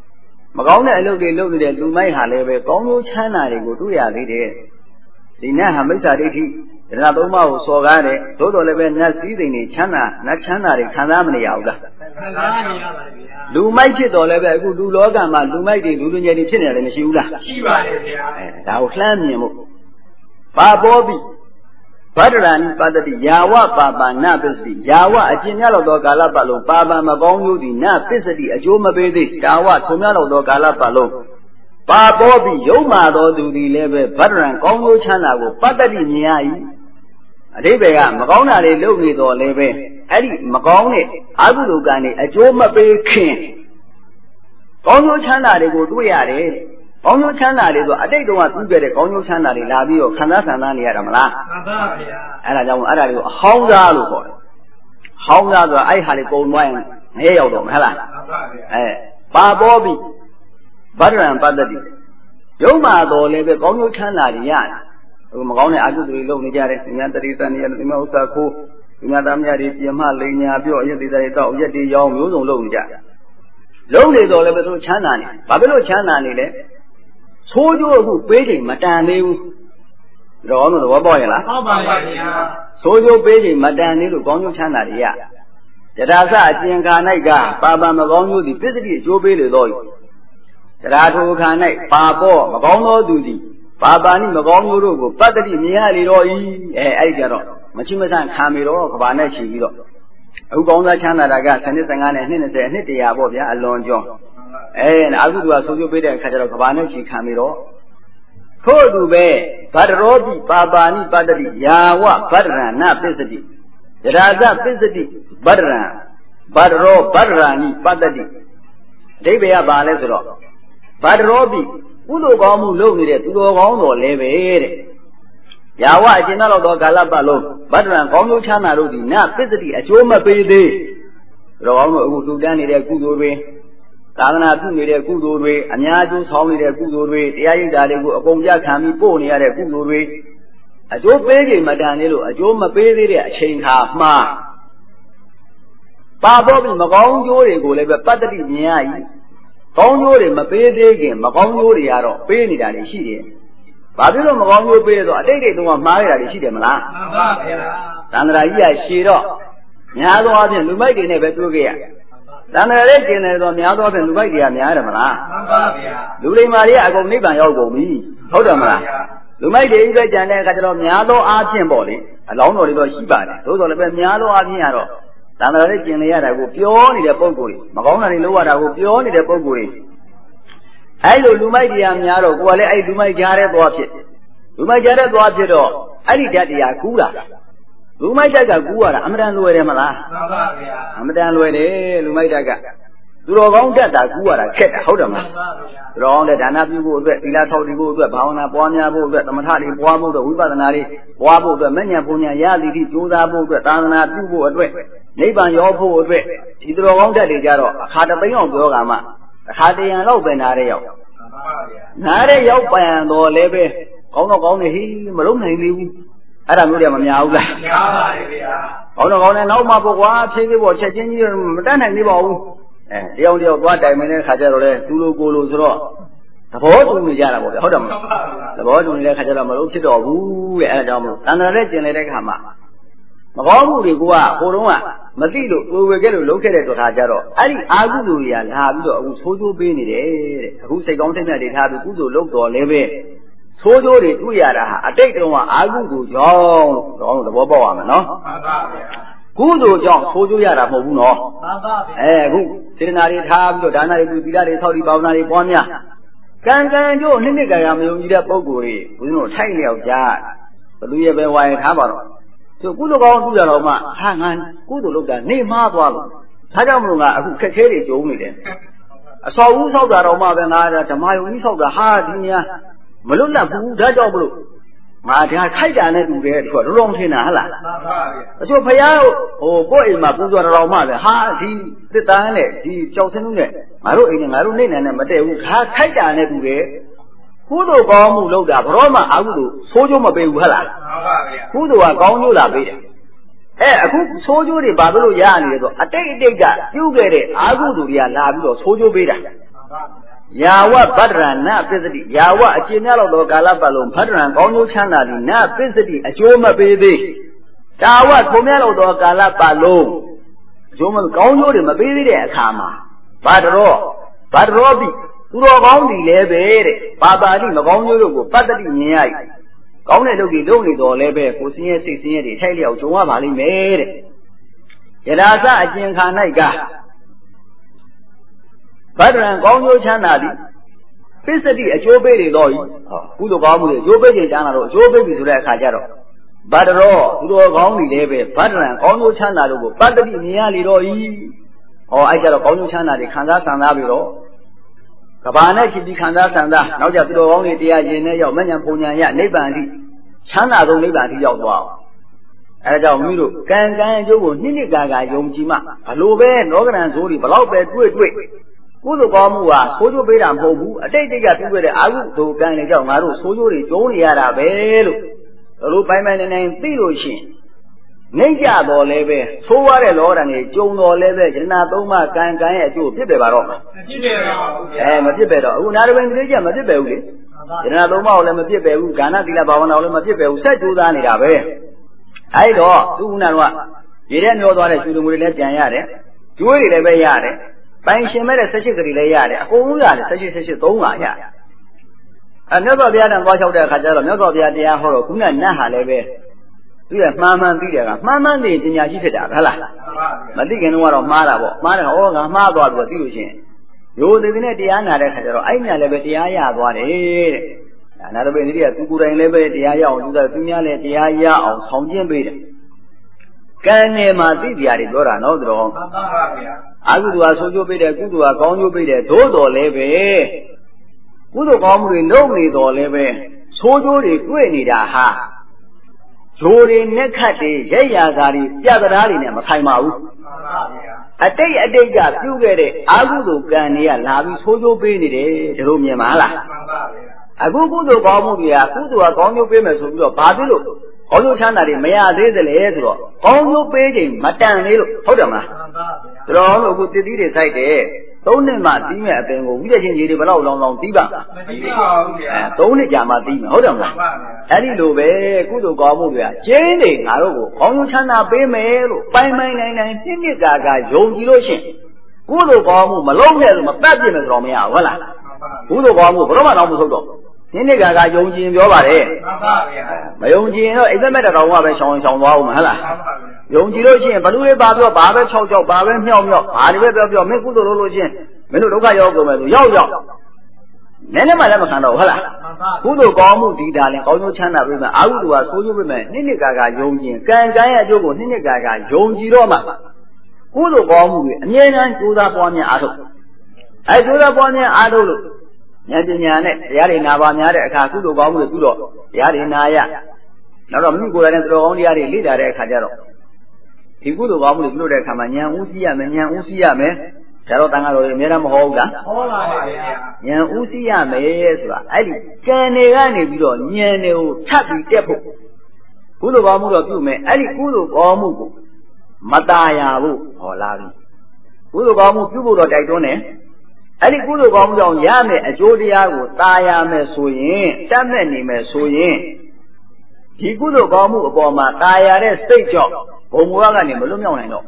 မကောင်းတဲ့အလုပ်တွေလုပ်နေတဲ့လူမိုက်ဟာလည်းပဲကောင်းကျိုးချမ်းသာတွေကိုတွေ့ရသေးတယ်ဒီနတ်ဟာမိစ္ဆာဒိဋ္ဌိဒနာသုံးပါးကိုစော်ကားတယ်သို့တော်လည်းပဲနတ်စည်းစိမ်တွေချမ်းသာနတ်ချမ်းသာတွေခံစားမနေရဘူးလားခံစားနေရပါဗျာလူမိုက်ဖြစ်တော်လည်းပဲအခုလူလောကမှာလူမိုက်တွေလူလူငယ်တွေဖြစ်နေတယ်မရှိဘူးလားရှိပါတယ်ဗျာဒါကိုလှမ်းမြင်ဖို့ပါဘောပိဗဒ္ဒရာနိပတ္တိယာဝပါပါနပစ္စတိယာဝအကျဉ်းများသောကာလပတ်လုံးပါပါမကောင်းကျိုးသည်နပစ္စတိအကျိုးမပေးသေးတာဝထုံများသောကာလပတ်လုံးပါဘောပိယုံမာတော်သူသည်လည်းပဲဗဒ္ဒရံကောင်းကျိုးချမ်းသာကိုပတ္တိမြင်ရ၏အဓိပ္ပာယ်ကမကောင်းတာတွေလုပ်နေတော်လည်းပဲအဲ့ဒီမကောင်းတဲ့အကုသိုလ်ကံတွေအကျိုးမပေးခင်ကောင်းကျိုးချမ်းသာတွေကိုတွေ့ရတယ်ကောင်းကျိုးချမ်းသာတွေဆိုအတိတ်တုန်းကပြုခဲ့တဲ့ကောင်းကျိုးချမ်းသာတွေလာပြီးတော့ခံစားနေရတာမလားမှန်ပါဗျာအဲ့ဒါကြောင့်အဲ့ဒါတွေကိုအဟောင်းစားလို့ခေါ်တယ်ဟောင်းစားဆိုတာအဲ့ဟာလေးကုံသွားရင်ငဲရောက်တော့မဟုတ်လားမှန်ပါဗျာပါဘောပိဗဒ္ဒရံပတ္တိယုံမာတော်လည်းပဲကောင်းကျိုးချမ်းသာတွေရတယ်ဟိုမကောင်းတဲ့အကုသိုလ်တွေလုပ်နေကြတယ်ဉာဏ်တတိတန်နေရတယ်ဒီမှာဥစ္စာခိုးဒီမှာသားမယားတွေပြင်မလိန်ညာပြော့ရက်သေးတွေတော့ရက်တွေရောင်းမျိုးစုံလုပ်နေကြလုံးနေတော်လည်းပဲသူချမ်းသာနေဘာဖြစ်လို့ချမ်းသာနေလဲဆိုးကျိုးအခုပေးချိန်မတန်သေးဘူးတော့သဘောပေါက်ရဲ့လားပေါက်ပါပါဗျာဆိုးကျိုးပေးချိန်မတန်သေးလို့ကောင်းကျိုးချမ်းသာတွေရယထာစအကျင်ခါ၌ကပါပါမကောင်းကျိုးသည်ပစ္စတိအကျိုးပေးလေတော့တရားထိုခါ၌ပါပေါ့မကောင်းသောသူသည်ပါပါနိမကောင်းမျိုးတို့ကိုပတ္တိမြင်ရလေတော့ဤအဲ့ဒီကြတော့မချိမဆန့်ခံပြီးတော့ကဘာနဲ့ချီပြီးတော့အခုကောင်းစားချမ်းသာတာက7နှစ်15နဲ့2 20နှစ်100ပေါ့ဗျာအလွန်ကျော်အကုသိုလ်ကဆိုးကျိုးပေးတဲ့အခါကျတော့ကဘာနဲ့ချီခံပြီးတော့ထို့အတူပဲဗဒ္ဒရောပိပါပါနိပတ္တိယာဝဗဒ္ဒရဏပစ္စတိယရာဇပစ္စတိဗဒ္ဒရံဗဒ္ဒရောဗဒ္ဒရာနိပတ္တိအဓိပ္ပာယ်ကဘာလဲဆိုတော့ဗဒ္ဒရောပိကုသိုလ်ကောင်းမှုလုပ်နေတဲ့သူတော်ကောင်းတော်လည်းပဲတဲ့ယာဝအကျဉ်းတော်သောကာလပတ်လုံးဗဒ္ဒရံကောင်းကျိုးချမ်းသာတို့သည်နပစ္စတိအကျိုးမပေးသေးသူတော်ကောင်းတို့အခုလှူဒန်းနေတဲ့ကုသိုလ်တွေသာသနာပြုနေတဲ့ကုသိုလ်တွေအများကျိုးဆောင်နေတဲ့ကုသိုလ်တွေတရားရိပ်တာတွေကိုအကုန်ကြခံပြီးပို့နေရတဲ့ကုသိုလ်တွေအကျိုးပေးချိန်မတန်သေးလို့အကျိုးမပေးသေးတဲ့အချိန်ခါမှာပါတော့ပြီးမကောင်းကျိုးတွေကိုလည်းပဲပတ္တိမြင်ရ၏ကောင်းကျိုးတွေမပေးသေးခင်မကောင်းကျိုးတွေကတော့ပေးနေတာတွေရှိတယ်။ဘာဖြစ်လို့မကောင်းကျိုးပေးတော့အတိတ်တွေတုန်းကမှားရတာတွေရှိတယ်မလားမှန်ပါဗျာသန္တရာကြီးကရှည်တော့များသောအားဖြင့်လူမိုက်တွေနဲ့ပဲတွေ့ကြရသန္တရာလေးကျင်တယ်ဆိုများသောအားဖြင့်လူမိုက်တွေကများတယ်မလားမှန်ပါဗျာလူလိမ္မာတွေကအကုန်နိဗ္ဗာန်ရောက်ကုန်ပြီဟုတ်တယ်မလားလူမိုက်တွေပဲကြံတဲ့အခါကျတော့များသောအားဖြင့်ပေါ့လေအလောင်းတော်တွေတော့ရှိပါတယ်သို့တော်လည်းပဲများသောအားဖြင့်ကတော့သန္တရာလေးကျင်နေရတာကိုပြောနေတဲ့ပုံကိုယ်တွေမကောင်းတာတွေလုပ်ရတာကိုပြောနေတဲ့ပုံကိုယ်တွေအဲ့လိုလူမိုက်တရားများတော့ကိုယ်ကလည်းအဲ့လူမိုက်ကြားတဲ့သွားဖြစ်လူမိုက်ကြားတဲ့သွားဖြစ်တော့အဲ့ဒီဓာတ်တရားကူးတာလူမိုက်ဓာတ်ကကူးရတာအမှန်တန်လွယ်တယ်မလားမှန်ပါဗျာအမှန်တန်လွယ်တယ်လူမိုက်ဓာတ်ကသူတော်ကောင်းဓာတ်တာကူးရတာခက်တာဟုတ်တယ်မလားမှန်ပါဗျာသူတော်ကောင်းတဲ့ဒါနပြုဖို့အတွက်သီလဆောက်တည်ဖို့အတွက်ဘာဝနာပွားများဖို့အတွက်သမထတွေပွားဖို့အတွက်ဝိပဿနာတွေပွားဖို့အတွက်မဉ္ဇဉ်ပူညာရသည်တိကြိုးစားဖို့အတွက်သာသနာပြုဖို့အတွက်နိဗ္ဗာန်ရောက်ဖို့အတွက်ဒီသူတော်ကောင်းဓာတ်တွေကြတော့အခါတသိန်းအောင်ပြောကမှအခါတရံတော့ပဲနားတဲ့ရောက်နားတဲ့ရောက်ပန်တော့လည်းပဲကောင်းတော့ကောင်းနေဟိမလုံးနိုင်သေးဘူးအဲ့ဒါမျိုးတွေမများဘူးလားများပါတယ်ဗျာကောင်းတော့ကောင်းနေနောက်မှပေါ့ကွာဖြည်းဖြည်းပေါ့ချက်ချင်းကြီးမတတ်နိုင်သေးပါဘူးတယောက်တယောက်သွားတိုင်မင်းတဲ့ခါကျတော့လေသူလိုကိုလိုဆိုတော့သဘောတူနေကြတာပေါ့ဗျာဟုတ်တယ်မလားသဘောတူနေတဲ့ခါကျတော့မလို့ဖြစ်တော့ဘူးတဲ့အဲ့ဒါကြောင့်မို့တန်ត្រာနဲ့ကျင်နေတဲ့ခါမှာမကောင်းမှုတွေကဟိုတုန်းကမသိလို့ကိုယ်ဝေခဲ့လို့လုပ်ခဲ့တဲ့တော်ထားကြတော့အဲ့ဒီအာကုသိုလ်တွေကလာပြီးတော့အခုဆိုးကျိုးပေးနေတယ်တဲ့အခုစိတ်ကောင်းစိတ်မြတ်တွေထားပြီးကုသိုလ်လုပ်တော်လည်းပဲဆိုးကျိုးတွေတွေ့ရတာဟာအတိတ်တုန်းကအာကုသိုလ်ကြောင့်တော့သဘောပေါက်ရမယ်နော်မှန်ပါဗျာကုသိုလ်ကြောင့်ဆိုးကျိုးရတာမဟုတ်ဘူးနော်မှန်ပါဗျာအခုစေတနာတွေထားပြီးတော့ဒါနတွေပြုသီလတွေဆောက်တည်ဘာဝနာတွေပွားများကံကံကျိုးနှစ်ကံမယုံကြည်တဲ့ပုဂ္ဂိုလ်တွေဘုရားတို့ထိုက်လျောက်ကြဘသူရဲ့ပဲဝါရင်ထားပါတော့သူကုသိုလ်ကောင်းပြုရတော့မှဟာငါကုသိုလ်လုပ်တာနေမှားသွားလို့ဒါကြောင့်မလို့ငါအခုခက်ခဲတွေကြုံနေတယ်အစောဦးဆောက်တာတော့မှပဲငါဓမ္မယုံကြီးဆောက်တာဟာဒီညာမလွတ်လပ်ဘူးဒါကြောင့်မလို့ငါဒါခိုက်တာနဲ့တူတယ်ဒီတော့လုံးထင်တာဟလားမှန်ပါဗျာအချို့ဖယားဟိုကိုယ့်အိမ်မှာပူဇော်တော်မှပဲဟာဒီတစ်တန်းနဲ့ဒီကြောက်စင်းလုံးနဲ့ငါတို့အိမ်နဲ့ငါတို့နေနဲ့မတည့်ဘူးဒါခိုက်တာနဲ့တူတယ်ကုသိုလ်ကောင်းမှုလုပ်တာဘရောမှအကုသိုလ်ဆိုးကျိုးမပေးဘူးဟဲ့လားမှန်ပါဗျာကုသိုလ်ကကောင်းကျိုးလာပေးတယ်အခုဆိုးကျိုးတွေဘာလို့ရနေလဲဆိုအတိတ်ကပြုခဲ့တဲ့အာကုသိုလ်တွေကလာပြီးတော့ဆိုးကျိုးပေးတာမှန်ပါဗျာ Yawa Padrana Pisati, Yawa, a Chinalo, Galapalum, Padran, Gono Chanadi, Na Pisati, a Joma baby. Tawa, Pomelo, Galapalum. Joma Gono, the baby, a Kama. Padrobi, Urogondi, Lebe, Babadi, Magono, Padadi, Niai. Gonelogi, Doni, or Lebe, for senior 6 years, tell you, Joma Valley made it. Yelasa, a Jinkanaiga. Padran Gono Chanadi, Pisati, a Joe Baby Loy, who the Gomu, Joe Baby Janaro, Joe Baby Kajaro. Badro, Udo Gomi Lebe, Padran, Gono Chanado, Padadi, Niali Roy, or I got a Gono Chana, the Kanda Sanabiro. Cabana, Kibi Kanda Sanda, now just only the Ajene, your Manyan Punya, Nebandi, Chana don't live at the wow. As our Miro, Gan, you will Nini Gaga, Yomjima, a low bed, Northern Zori, but out bed, wait. Kudu Gomua, Sojo Bedam Hobu, a day they got with the Agu to Ganaja Maru, Sojo, Joni Arabelo, Rupaman and Filoshin. Naja do leve, so what a lord and a Jono leve, Janatoma, Gan, to Pibero. And a Pibero, who never went to the Jamadibe. Janatoma, Lamapibe, Gana, the Labana, Lamapibe, said to Dani. I do, do not. You didn't know what I should do with Janare. Jury Leve Yare. She made a secretary layard, who are such a Toma. Another the other watch out the Kajal, another the idea horror, Kuna Naha Leve. We have Mamma Diga, Mamma Di Yajita, Hala. Madigan one of Marabo, Mara Oga, Marbo was using. You live in a Diana Kajaro, I never Diaya, what it. Another way, Tukura and Leve, Diaya, or the Tunia, Diaya, or Songjin Bid. Can name a Didia, Dora, no draw. I would do a sojo bid, a good to a gonyo bid, a dodo leve. Good gomri, no need or leve. Sojo de Guenida ha. Jori Nekati, Jayazari, Yadari, and Masaimau. A day got you get it. I would do Gania, Lavi, Sojo Bini, Jerome Mala. I go to Gomudia, who do a gonyo famous of your Padilo. Although Chanari may I say the Leandro, all your paging, Matan, Hodama. All of the did it, I did. Don't let my team have been getting you long Tiba. Don't let Yama team, Hodama. Any Lube, good to Gomudia, Jenny, Naru, all Chana Bay Mail, 5 9 9 Gaga, Joe Giloshin. Good to Gomu, Malone, Mapadim, Romea, Walla. Good to Gomu, Roman almost. Ninigaga Yonji in your body. My own Gino is a matter of what I saw in some Walla. Yonji Login, Baloo Baba, Baba, Chojo, Baba, Mio, Arriva of your Mekudo Login, Menuka Yogo, Yo. Nenemalano, Hala. Kudo Gomu, Didal, Ono Chana women, I would do a Soju women, Ninigaga Yonji, Ganga Yogo, Ninigaga, Yonji Roma. Kudo Gomu, Nian, Juda Bonia Ado. I do the Bonia Ado. Yadiane, Yarina, Kaku, Gomu, Yarinaya. Now, I'm going to only a leader at Kajaro. He could have always looked at Kamanya, Usiame, Tarotanga, Miram Hoga. Yan Usiame, I can Nigani, Niano, Tabi Depo. Kudogamu of you, may any Kudu Gomu, Mataya, or Lavi. Kudogamu, Kubu, I don't. Any Kudu Gomu, Yame, a Jodia, Tayame, Suyin, Tamani, Suyin. He could have gone upon my tire state job. Homuagan in Bologna.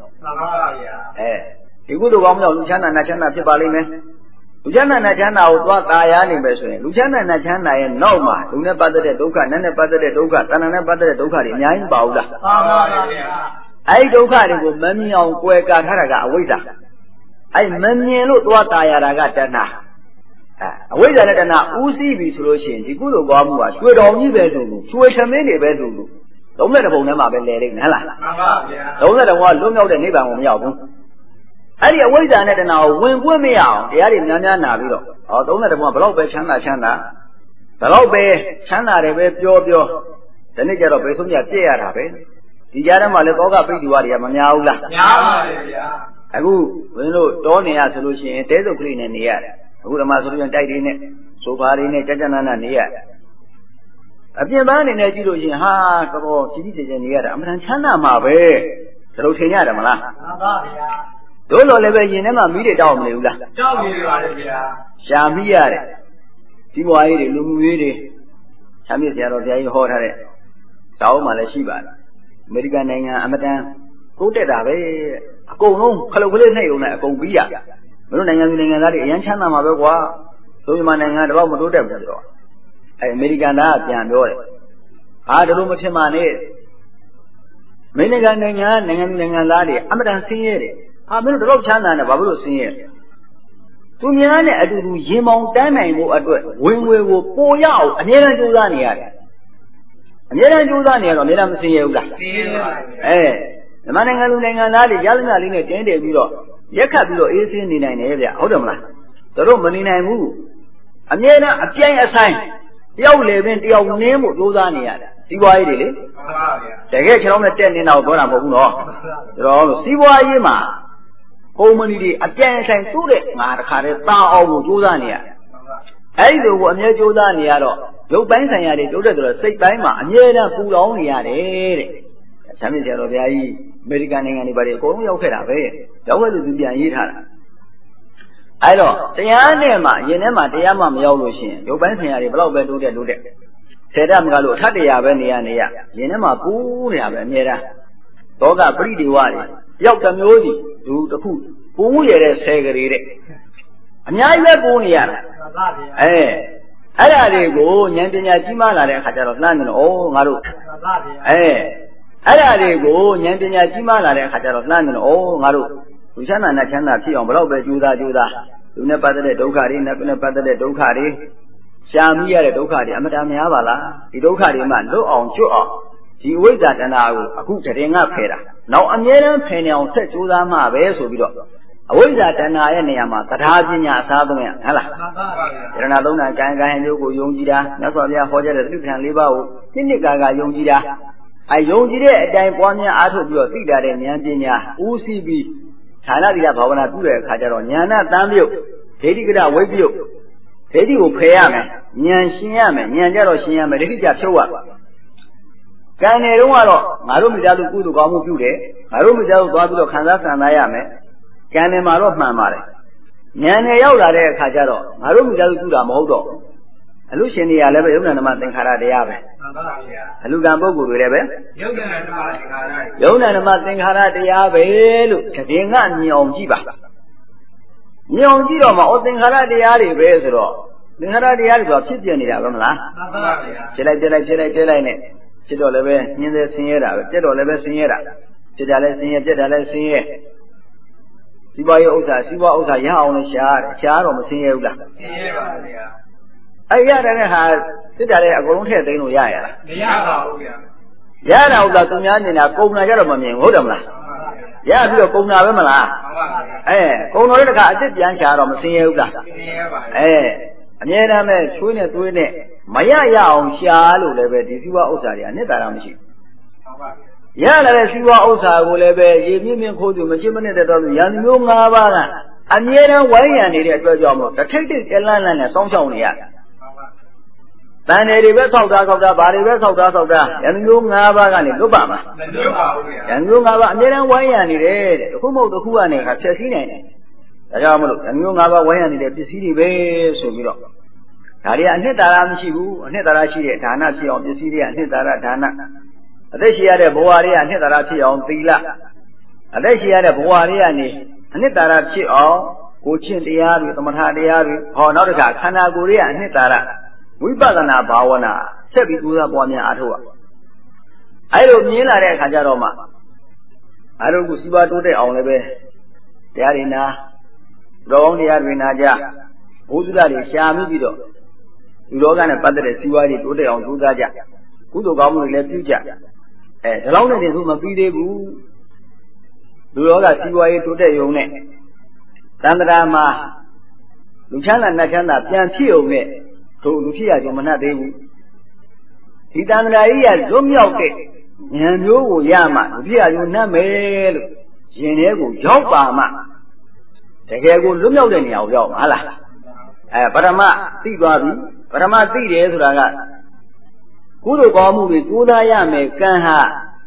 He could have gone to Luciana Nachana Tibalime. Luciana Nachana was what I am in Luciana Nachana and Noma, Luna Padre Doka, Nana Padre Doka, Tanana Padre Doka in Yan Bauda. I Doka with Mammy on Queka Haraga, Wita. I Mammy look what I got Dana. Away that now, Uzi solution, the good of Gomwa, good on you bedroom, switch a many bedroom. Don't let a bone up and let it Nella. Don't let a one look out the neighbor on Yabu. I did away that now, when we out, the Adi Nana, or don't let a one below Chana Chana. Below Bay, Chana, the Web Jojo, the nature of Besunia Tia happened. The Yarama Lepoga Piduaria Manaula. I go, we know, Tony has solution, and Tezo clean in the air. Who am I died in it? So far in it, Jajana near. A few man in education, ha, cities in the air. I'm Chana Mabe, the Rotiana Mala. တို့လိုလည်းပဲရင်ထဲမှာမိတွေတောက်မနေဘူးလားတောက်နေပါလေဗျာရှာမိရတယ်ဒီဘွားကြီးတွေလူမှုရေးတွေဆမ်းမြစ်ဆရာတော်ဘုရားကြီးဟောထားတဲ့စာအုပ်မှာလည်းရှိပါတယ်အမေရိကန်နိုင်ငံအမတန်တိုးတက်တာပဲအကုန်လုံးခလုတ်ကလေးနှိပ်ုံနဲ့အကုန်ပြီးရမလို့နိုင်ငံသူနိုင်ငံသားတွေအရန်ချမ်းသာမှာပဲကွာဆိုမြန်မာနိုင်ငံတော့မတိုးတက်ဘူးဆိုတော့အမေရိကန်သားကပြန်ပြောတယ်ဒါလိုမဖြစ်မှနဲ့အမေရိကန်နိုင်ငံသူနိုင်ငံသားတွေအမတန်ဆင်းရဲတယ်မင်းတို့တော့ချမ်းသာနေဘာလို့ဆင်းရဲသူများနဲ့အတူတူရင်မောင်တန်းနိုင်ဖို့အတွက်ဝင်ငွေကိုပိုရအောင်အမြဲတမ်းကြိုးစားနေရတယ်အမြဲတမ်းကြိုးစားနေရတော့အမြဲတမ်းမဆင်းရဲဘူးလားဆင်းရဲပါဘူးမြန်မာနိုင်ငံသူနိုင်ငံသားတွေရသမျှလေးနဲ့တင်းတယ်ပြီးတော့ရက်ခတ်ပြီးတော့အေးစင်းနေနိုင်တယ်ဗျဟုတ်တယ်မလားတို့မနေနိုင်ဘူးအမြဲတမ်းအပြိုင်အဆိုင်တယောက်လေပင်တယောက်နင်းဖို့ကြိုးစားနေရတယ်စီးပွားရေးတွေလေမှန်ပါဗျာတကယ်ကျွန်တော်နဲ့တက်နေတာကိုပြောတာမဟုတ်ဘူးနော်တို့စီးပွားရေးမှာကုမ္ပဏီတွေအပြိုင်အဆိုင်သူ့တဲ့ငါတခါတည်းတာအောင်ကိုကြိုးစားနေရတယ်အဲ့ဒီလိုကိုအမြဲကြိုးစားနေရတော့ရုပ်ပိုင်းဆိုင်ရာတွေတိုးတက်ဆိုတော့စိတ်ပိုင်းမှာအမြဲတမ်းပူလောင်နေရတယ်တဲ့ဆမ်းမြစ်ဆရာတော်ဘုရားကြီးအမေရိကန်နိုင်ငံတွေပါတယ်အကုန်လုံးရောက်ခဲ့တာပဲရောက်ခဲ့သူပြန်ရေးထားတာအဲ့တော့တရားနဲ့မှရင်ထဲမှာတရားမှမရောက်လို့ရှိရင်ရုပ်ပိုင်းဆိုင်ရာတွေဘယ်တော့ပဲတိုးတက်ဆေဒမကလို့အထက်တရားပဲနေရရင်ထဲမှာပူနေတာပဲအမြဲတမ်းသောကပရိဒီဝတွေရောက်တစ်မျိုးစီသူတစ်ခုပူရတဲ့ဆယ်ကလေးတဲ့အများကြီးပဲပူနေရတာအဲ့ဒါတွေကိုဉာဏ်ပညာကြီးမားလာတဲ့အခါကျတော့လှမ်းနေတော့ငါတို့အဲ့ဒါတွေကိုဉာဏ်ပညာကြီးမားလာတဲ့အခါကျတော့လှမ်းနေတော့ငါတို့လူချမ်းသာနဲ့ချမ်းသာဖြစ်အောင်ဘယ်တော့ပဲကြိုးစားလူနဲ့ပတ်သက်တဲ့ဒုက္ခတွေနဲ့ပတ်သက်တဲ့ဒုက္ခတွေရှာမိရတဲ့ဒုက္ခတွေအမတန်များပါလားဒီဒုက္ခတွေမှလွတ်အောင်ကျွတ်အောင်ဒီအဝိဇ္ဇာတဏှာကိုအခုတရင်ကဖယ်တာနောက်အမြဲတမ်းဖယ်နေအောင်ဆက်ကြိုးစားမှပဲဆိုပြီးတော့အဝိဇ္ဇာတဏှာရဲ့နေရာမှာတရားပညာအစားသုံးရဟုတ်လားမှန်ပါပါဗျာယရဏသုံးနာကံကံမျိုးကိုယုံကြည်တာမြတ်စွာဘုရားဟောကြားတဲ့သတိပဋ္ဌာန်၄ပါးကိုနှစ်ကာယုံကြည်တာယုံကြည်တဲ့အတိုင်းပွားများအားထုတ်ပြီးတော့သိတာတဲ့ဉာဏ်ပညာဦးစီးပြီးဌာနတိယဘာဝနာပြုတဲ့အခါကျတော့ဉာဏတမ်းပြုတ်ဒိဋ္ဌိကရဝိပ္ပယုတ်ဒိဋ္ဌိကိုဖယ်ရမယ်ဉာဏ်ရှင်းရမယ်ဉာဏ်ကြတော့ရှင်းရမယ်ဒိဋ္ဌိကြဖြုတ်ရကံနေတော့ကတော့ငါတို့မိသားစုကုသိုလ်ကောင်းမှုပြုတယ်ငါတို့မိသားစုသွားပြီးတော့ခံစားဆန္ဒရမယ်ကံနေမှာတော့မှန်ပါတယ်ဉာဏ်နဲ့ရောက်လာတဲ့အခါကျတော့ငါတို့မိသားစုပြုတာမဟုတ်တော့အလူရှင်တွေကလည်းပဲယုံနာဓမ္မသင်္ခါရတရားပဲမှန်ပါဗျာအလူကံပုဂ္ဂိုလ်တွေလည်းပဲယုံနာဓမ္မသင်္ခါရယုံနာဓမ္မသင်္ခါရတရားပဲလို့တကယ်ကမြင်အောင်ကြည့်ပါမြင်အောင်ကြည့်တော့မှသင်္ခါရတရားတွေပဲဆိုတော့သင်္ခါရတရားတွေဆိုဖြစ်ပြနေတာပဲမလားမှန်ပါဗျာဖြစ်လိုက်နဲ့ဖြစ်တော့လည်းပဲညင်းသေးဆင်းရဲတာပဲပြက်တော့လည်းပဲဆင်းရဲတာဖြစ်တာလည်းဆင်းရဲပြက်တာလည်းဆင်းရဲစီးပွားရေးဥစ္စာရအောင်လည်းရှားတော့မဆင်းရဲဘူးလားဆင်းရဲပါဗျာအဲ့ရတဲ့ဟာစစ်တာလည်းအကုန်လုံးထည့်သိမ်းလို့ရရလားမရပါဘူးဗျာရတာဥစ္စာသူများနေတာကုန်တာကြတော့မမြင်ဟုတ်တယ်မလားရပြီးတော့ကုန်တာပဲမလားမှန်ပါဗျာကုန်တော့တဲ့ခါအစ်စ်ပြန်ရှာတော့မဆင်းရဲဘူးလားဆင်းရဲပါအမြဲတမ်းပဲချွေးနဲ့သွေးနဲ့မရအောင်ရှာလို့လည်းပဲဒီစီးပွားဥစ္စာတွေအနှစ်သာရမရှိဘူးမှန်ပါရလာတဲ့စီးပွားဥစ္စာကိုလည်းပဲရေမြင့်မြင့်ခိုးသူမရှိမနဲ့တဲ့တော့ရန်မျိုး၅ပါးကအမြဲတမ်းဝိုင်းရံနေတဲ့အတွက်ကြောင့်မို့တစ်ထိတ်ထိတ်လန့်နဲ့စောင်းရှောင်းနေရတယ်တန်တယ်တွေပဲဆောက်တာဘာတွေပဲဆောက်တာရန်မျိုး၅ပါးကနေလွတ်ပါမှာမလွတ်ပါဘူးဗျာရန်မျိုး၅ပါးအမြဲတမ်းဝိုင်းရံနေတယ်တဲ့တစ်ခုမဟုတ်တစ်ခုကနေခါဖြည့်ဆည်းနိုင်တယ်ဒါကြောင့်မလို့ရန်မျိုး၅ပါးဝိုင်းရံနေတဲ့ပစ္စည်းတွေပဲဆိုပြီးတော့ဒါတွေကအနှစ်သာရမရှိဘူးအနှစ်သာရရှိတဲ့ဒါနဖြစ်အောင်ပစ္စည်းတွေကအနှစ်သာရဒါနအသက်ရှိရတဲ့ဘဝတွေကအနှစ်သာရဖြစ်အောင်သီလအသက်ရှိရတဲ့ဘဝတွေကနေအနှစ်သာရဖြစ်အောင်ကိုချင်းတရားတွေသမထတရားတွေနောက်တစ်ခါခန္ဓာကိုယ်တွေကအနှစ်သာရဝိပဿနာဘာဝနာဆက်ပြီးကြိုးစားပွားများအားထုတ်ရအဲ့လိုမြင်လာတဲ့အခါကျတော့မှအားလုံးကိုစီးပွားတိုးတက်အောင်လည်းပဲတရားတွေနာတော်ကောင်းတရားတွေနာကြဘုဒ္ဓတွေရှာမိပြီးတော့လူလောကနဲ့ပတ်သက်တဲ့စီးပွားရေးတိုးတက်အောင်ကြိုးစားကြကုသိုလ်ကောင်းမှုတွေလည်းပြုကြဒီလောက်နဲ့တည်းသူမပြီးသေးဘူးလူလောကစီးပွားရေးတိုးတက်ရုံနဲ့သန္တရာမှာလူချမ်းသာနတ်ချမ်းသာပြန်ဖြစ်ုံနဲ့တို့လူဖြစ်ရကြမနှက်သေးဘူးဒီသန္တရာကြီးကလွတ်မြောက်တဲ့ဉာဏ်မျိုးကိုရမှလူဖြစ်ရကြနှက်မယ်လို့ရှင်ထဲကိုရောက်ပါမှတကယ်ကိုလွတ်မြောက်တဲ့နေရာကိုရောက်မှာလားပရမသိသွားပြီပရမသိတယ်ဆိုတာကကုသိုလ်ကောင်းမှုတွေကြိုးစားရမယ်ကံဟာ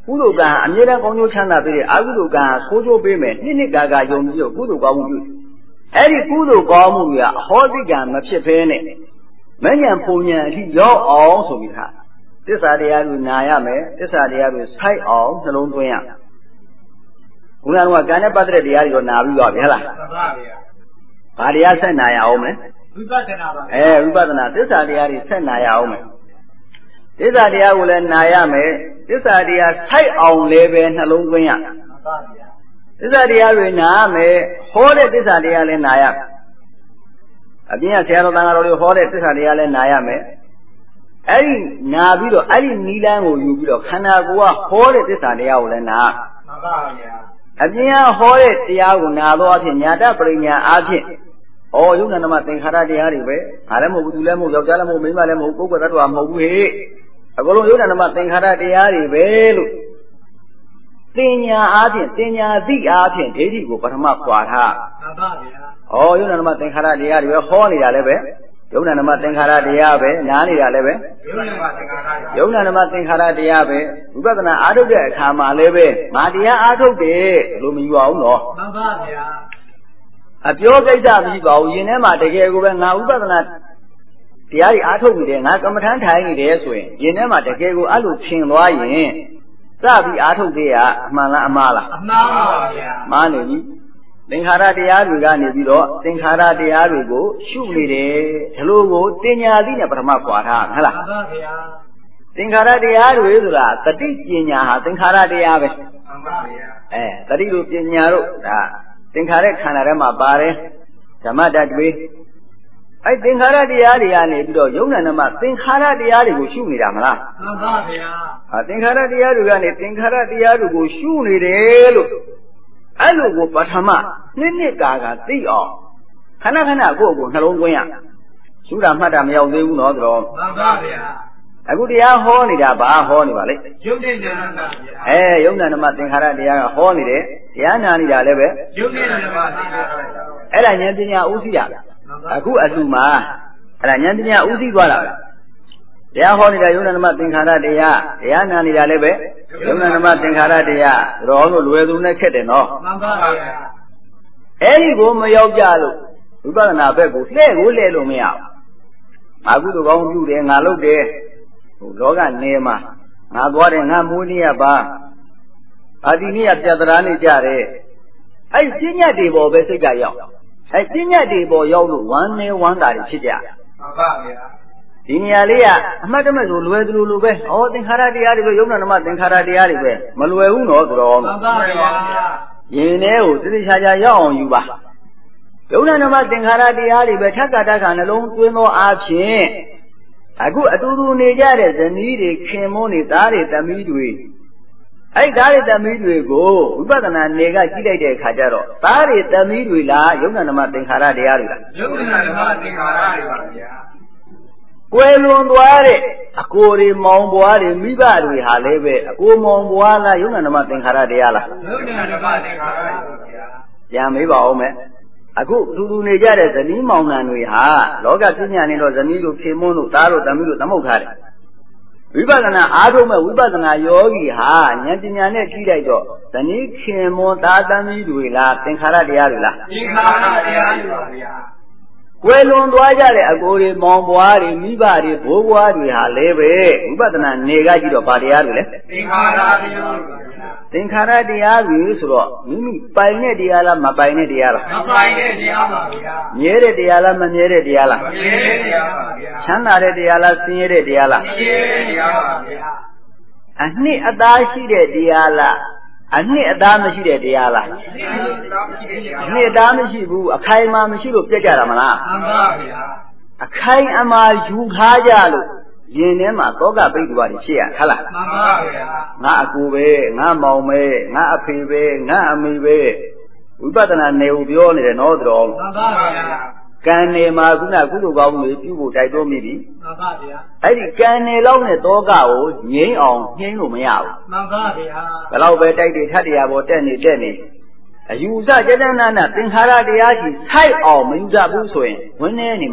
ကုသိုလ်ကံအမြဲတမ်းကောင်းကျိုးချမ်းသာပေးတယ်အကုသိုလ်ကံဆိုးကျိုးပေးမယ်နှစ်ကာကာယုံပြီးတော့ကုသိုလ်ကောင်းမှုပြုအဲ့ဒီကုသိုလ်ကောင်းမှုတွေကအဟောတိကံမဖြစ်ဘဲနဲ့မဉ္ဇဉ်ပုံဉ္ဇဉ်အထိရောက်အောင်ဆိုပြီးထားသစ္စာတရားတွေနာရမယ်သစ္စာတရားတွေစိုက်အောင်နှလုံးသွင်းရဘုရားတော်ကကံနဲ့ပတ်သက်တဲ့တရားတွေကိုနာပြီးတော့ဗျာလားမှန်ပါဗျာဘာတရားဆက်နာရအောင်မလဲဝိပဿနာပါဝိပဿနာသစ္စာတရားတွေဆက်နာရအောင်မယ်သစ္စာတရားကိုလည်းနာရမယ်သစ္စာတရားစိုက်အောင်လည်းပဲနှလုံးသွင်းရမှန်ပါဗျာသစ္စာတရားတွေနာရမယ်ဟောတဲ့သစ္စာတရားလည်းနာရအပြင်ကဆရာတော်တန်ဃာတော်တွေဟောတဲ့သစ္စာတရားလည်းနာရမယ်အဲ့ဒီနာပြီးတော့အဲ့ဒီနီလန်းကိုယူပြီးတော့ခန္ဓာကိုယ်ကဟောတဲ့သစ္စာတရားကိုလည်းနာမှန်ပါဗျာအပြင်ကဟောတဲ့တရားကိုနာသောအဖြစ်ညာတပရိညာအဖြစ်ဩယုံနာနမသင်္ခါရတရားတွေပဲငါလည်းမဟုတ်ဘူးသူလည်းမဟုတ်ယောက်ျားလည်းမဟုတ်မိန်းမလည်းမဟုတ်ပုဂ္ဂိုလ်တ attva မဟုတ်ဘူးဟဲ့အကုန်လုံးယုံနာနမသင်္ခါရတရားတွေပဲလို့တင်ညာအဖြစ်တင်ညာသိအဖြစ်ဒိဋ္ဌိကိုပထမခွာထားမှန်ပါဗျာဩယုံနာနမသင်္ခါရတရားတွေပဲဟောနေတာလည်းပဲယုံနာနမသင်္ခါရတရားပဲနားနေတာလည်းပဲယုံနာနမသင်္ခါရတရားပဲဝိပဿနာအားထုတ်တဲ့အခါမှာလည်းပဲငါတရားအားထုတ်တယ်လို့မယူအောင်နော်မှန်ပါဗျာအပြောကိစ္စမရှိပါဘူးယင်ထဲမှာတကယ်ကိုပဲငါဝိပဿနာတရားကြီးအားထုတ်နေတယ်ငါကမ္မထမ်းထိုင်နေတယ်ဆိုရင်ယင်ထဲမှာတကယ်ကိုအဲ့လိုထင်သွားရင်စပြီးအားထုတ်သေးရအမှန်လားအမှားလားအမှားပါဗျာမှားနေပြီသင်္ခါရတရားတွေကနေပြီးတော့သင်္ခါရတရားတွေကိုရှုနေတယ်ဒီလိုကိုတင်ညာသိနဲ့ပထမခွာထားဟုတ်လားမှန်ပါဗျာသင်္ခါရတရားတွေဆိုတာတတိပညာဟာသင်္ခါရတရားပဲမှန်ပါဗျာတတိတို့ပညာတို့ဒါသင်္ခါရခန္ဓာထဲမှာပါတယ်ဓမ္မတတ်တွေအဲ့သင်္ခါရတရားတွေကနေပြီးတော့ယုံနာနမသင်္ခါရတရားတွေကိုရှုနေတာမလားမှန်ပါဗျာသင်္ခါရတရားတွေကနေသင်္ခါရတရားတွေကိုရှုနေတယ်လို့အဲ့လိုကိုပထမနှစ်ကာသိအောင်ခဏခဏကိုယ့်ကိုနှလုံးသွင်းရရှုတာမှတ်တာမရောက်သေးဘူးနော်ဆိုတော့မှန်ပါဗျာအခုတရားဟောနေတာဘာဟောနေပါလဲယုံနေနာပါဗျာယုံနာနမသင်္ခါရတရားကဟောနေတယ်တရားနာနေတာလည်းပဲယုံနေနာပါသင်္ခါရအဲ့ဒါဉာဏ်ပညာဥသိရအခုအလှမှာအဲ့ဒါဉာဏ်ပညာဥသိသွားတာတရားဟောနေတာယုံနာနမသင်္ခါရတရားနာနေတာလည်းပဲယုံနာနမသင်္ခါရတရားတော်လို့လွယ်သူနဲ့ခက်တယ်နော်မှန်ပါဗျာအဲ့ဒီကိုမရောက်ကြလို့ဝိပဿနာဘက်ကိုလှည့်လို့မရဘူးငါကုသိုလ်ကောင်းပြုတယ်ငါလုပ်တယ်လောကနေမှာငါသွားတယ်ငါမိုးနေရပါအာဒီနေ့ကပြတရာနေကြတယ်အဲ့ပညာတွေပေါ်ပဲစိတ်ကရောက်အဲ့ပညာတွေပေါ်ရောက်လို့ဝမ်းနေဝမ်းသာတွေဖြစ်ကြမှန်ပါဗျာဒီနေရာလေးကအမှတ်တမဲ့ဆိုလွယ်သူလိုပဲဩသင်္ခါရတရားတွေပဲယုံနာနမသင်္ခါရတရားတွေပဲမလွယ်ဘူးနော်ဆိုတော့မှန်ပါဗျာယင်ထဲကိုတိတိကျကျရောက်အောင်ယူပါယုံနာနမသင်္ခါရတရားတွေပဲထက်ကတခါနှလုံးသွင်းသောအားဖြင့်အခုအတူတူနေကြတဲ့ဇနီးတွေခင်မုန်းတွေသားတွေသမီးတွေအဲ့သားတွေသမီးတွေကိုဝိပဿနာနေကကြည့်လိုက်တဲ့အခါကျတော့သားတွေသမီးတွေလားယုံနာနမသင်္ခါရတရားတွေလားယုံနာနမသင်္ခါရတွေပါဗျာကွယ်လွန်သွားတဲ့အကိုတွေမောင်ဘွားတွေမိဘတွေဟာလည်းပဲအကိုမောင်ဘွားလားယုံနာနမသင်္ခါရတရားလားယုံနာနမသင်္ခါရပါဗျာပြန်မေးပါဦးမယ်အခုတူတူနေကြတဲ့ဇနီးမောင်နှံတွေဟာလောကပညာနဲ့တော့ဇနီးတို့ခင်မွန်းတို့သားတို့သမီးတို့သမုတ်ထားတယ်ဝိပဿနာအားထုတ်မဲ့ဝိပဿနာယောဂီဟာဉာဏ်ပညာနဲ့ကြည့်လိုက်တော့ဇနီးခင်မွန်းသားသမီးတွေလားသင်္ခါရတရားတွေလားသင်္ခါရတရားတွေပါဗျာကွယ်လွန်သွားကြတဲ့အကိုတွေမောင်ဘွားတွေမိဘတွေဘိုးဘွားတွေဟာလည်းပဲဝိပဿနာနေကကြည့်တော့ဗာတရားတွေလဲသင်္ခါရတရားတွေပါဗျာသင်္ခါရတရားတွေဆိုတော့မိမိပိုင်တဲ့တရားလားမပိုင်တဲ့တရားလားမပိုင်တဲ့တရားပါဗျာမြဲတဲ့တရားလားမမြဲတဲ့တရားလားမမြဲတဲ့တရားပါဗျာချမ်းသာတဲ့တရားလားဆင်းရဲတဲ့တရားလားဆင်းရဲတဲ့တရားပါဗျာအနှစ်အသားရှိတဲ့တရားလားအနှစ်အသားမရှိတဲ့တရားလားအနှစ်အသားမရှိဘူးအခိုင်အမာမရှိလို့ပြက်ကြတာမလားမှန်ပါဗျာအခိုင်အမာယူထားကြလို့ရင်ထဲမှာသောကပိဋကဘာတွေဖြစ်ရဟုတ်လားမှန်ပါဗျာငါအကူပဲငါမောင်ပဲငါအဖေပဲငါအမေပဲဝိပဿနာနေဦးပြောနေတယ်နော်တော်မှန်ပါဗျာကံနေမှာခုနကုသိုလ်ကောင်းမှုတွေပြုဖို့တိုက်တွန်းမိပြီမှန်ပါဗျာအဲ့ဒီကံနေလောက်နဲ့သောကကိုငြိမ်းအောင်နှိမ့်လို့မရဘူးမှန်ပါဗျာဘယ်တော့ပဲတိုက်တွေထပ်တရားပေါ်တက်နေအယူဆကျတနာနာသင်္ခါရတရားကြီးဆိုက်အောင်မယူတတ်ဘူးဆိုရင်ဝင်နေနေမှာပဲမှ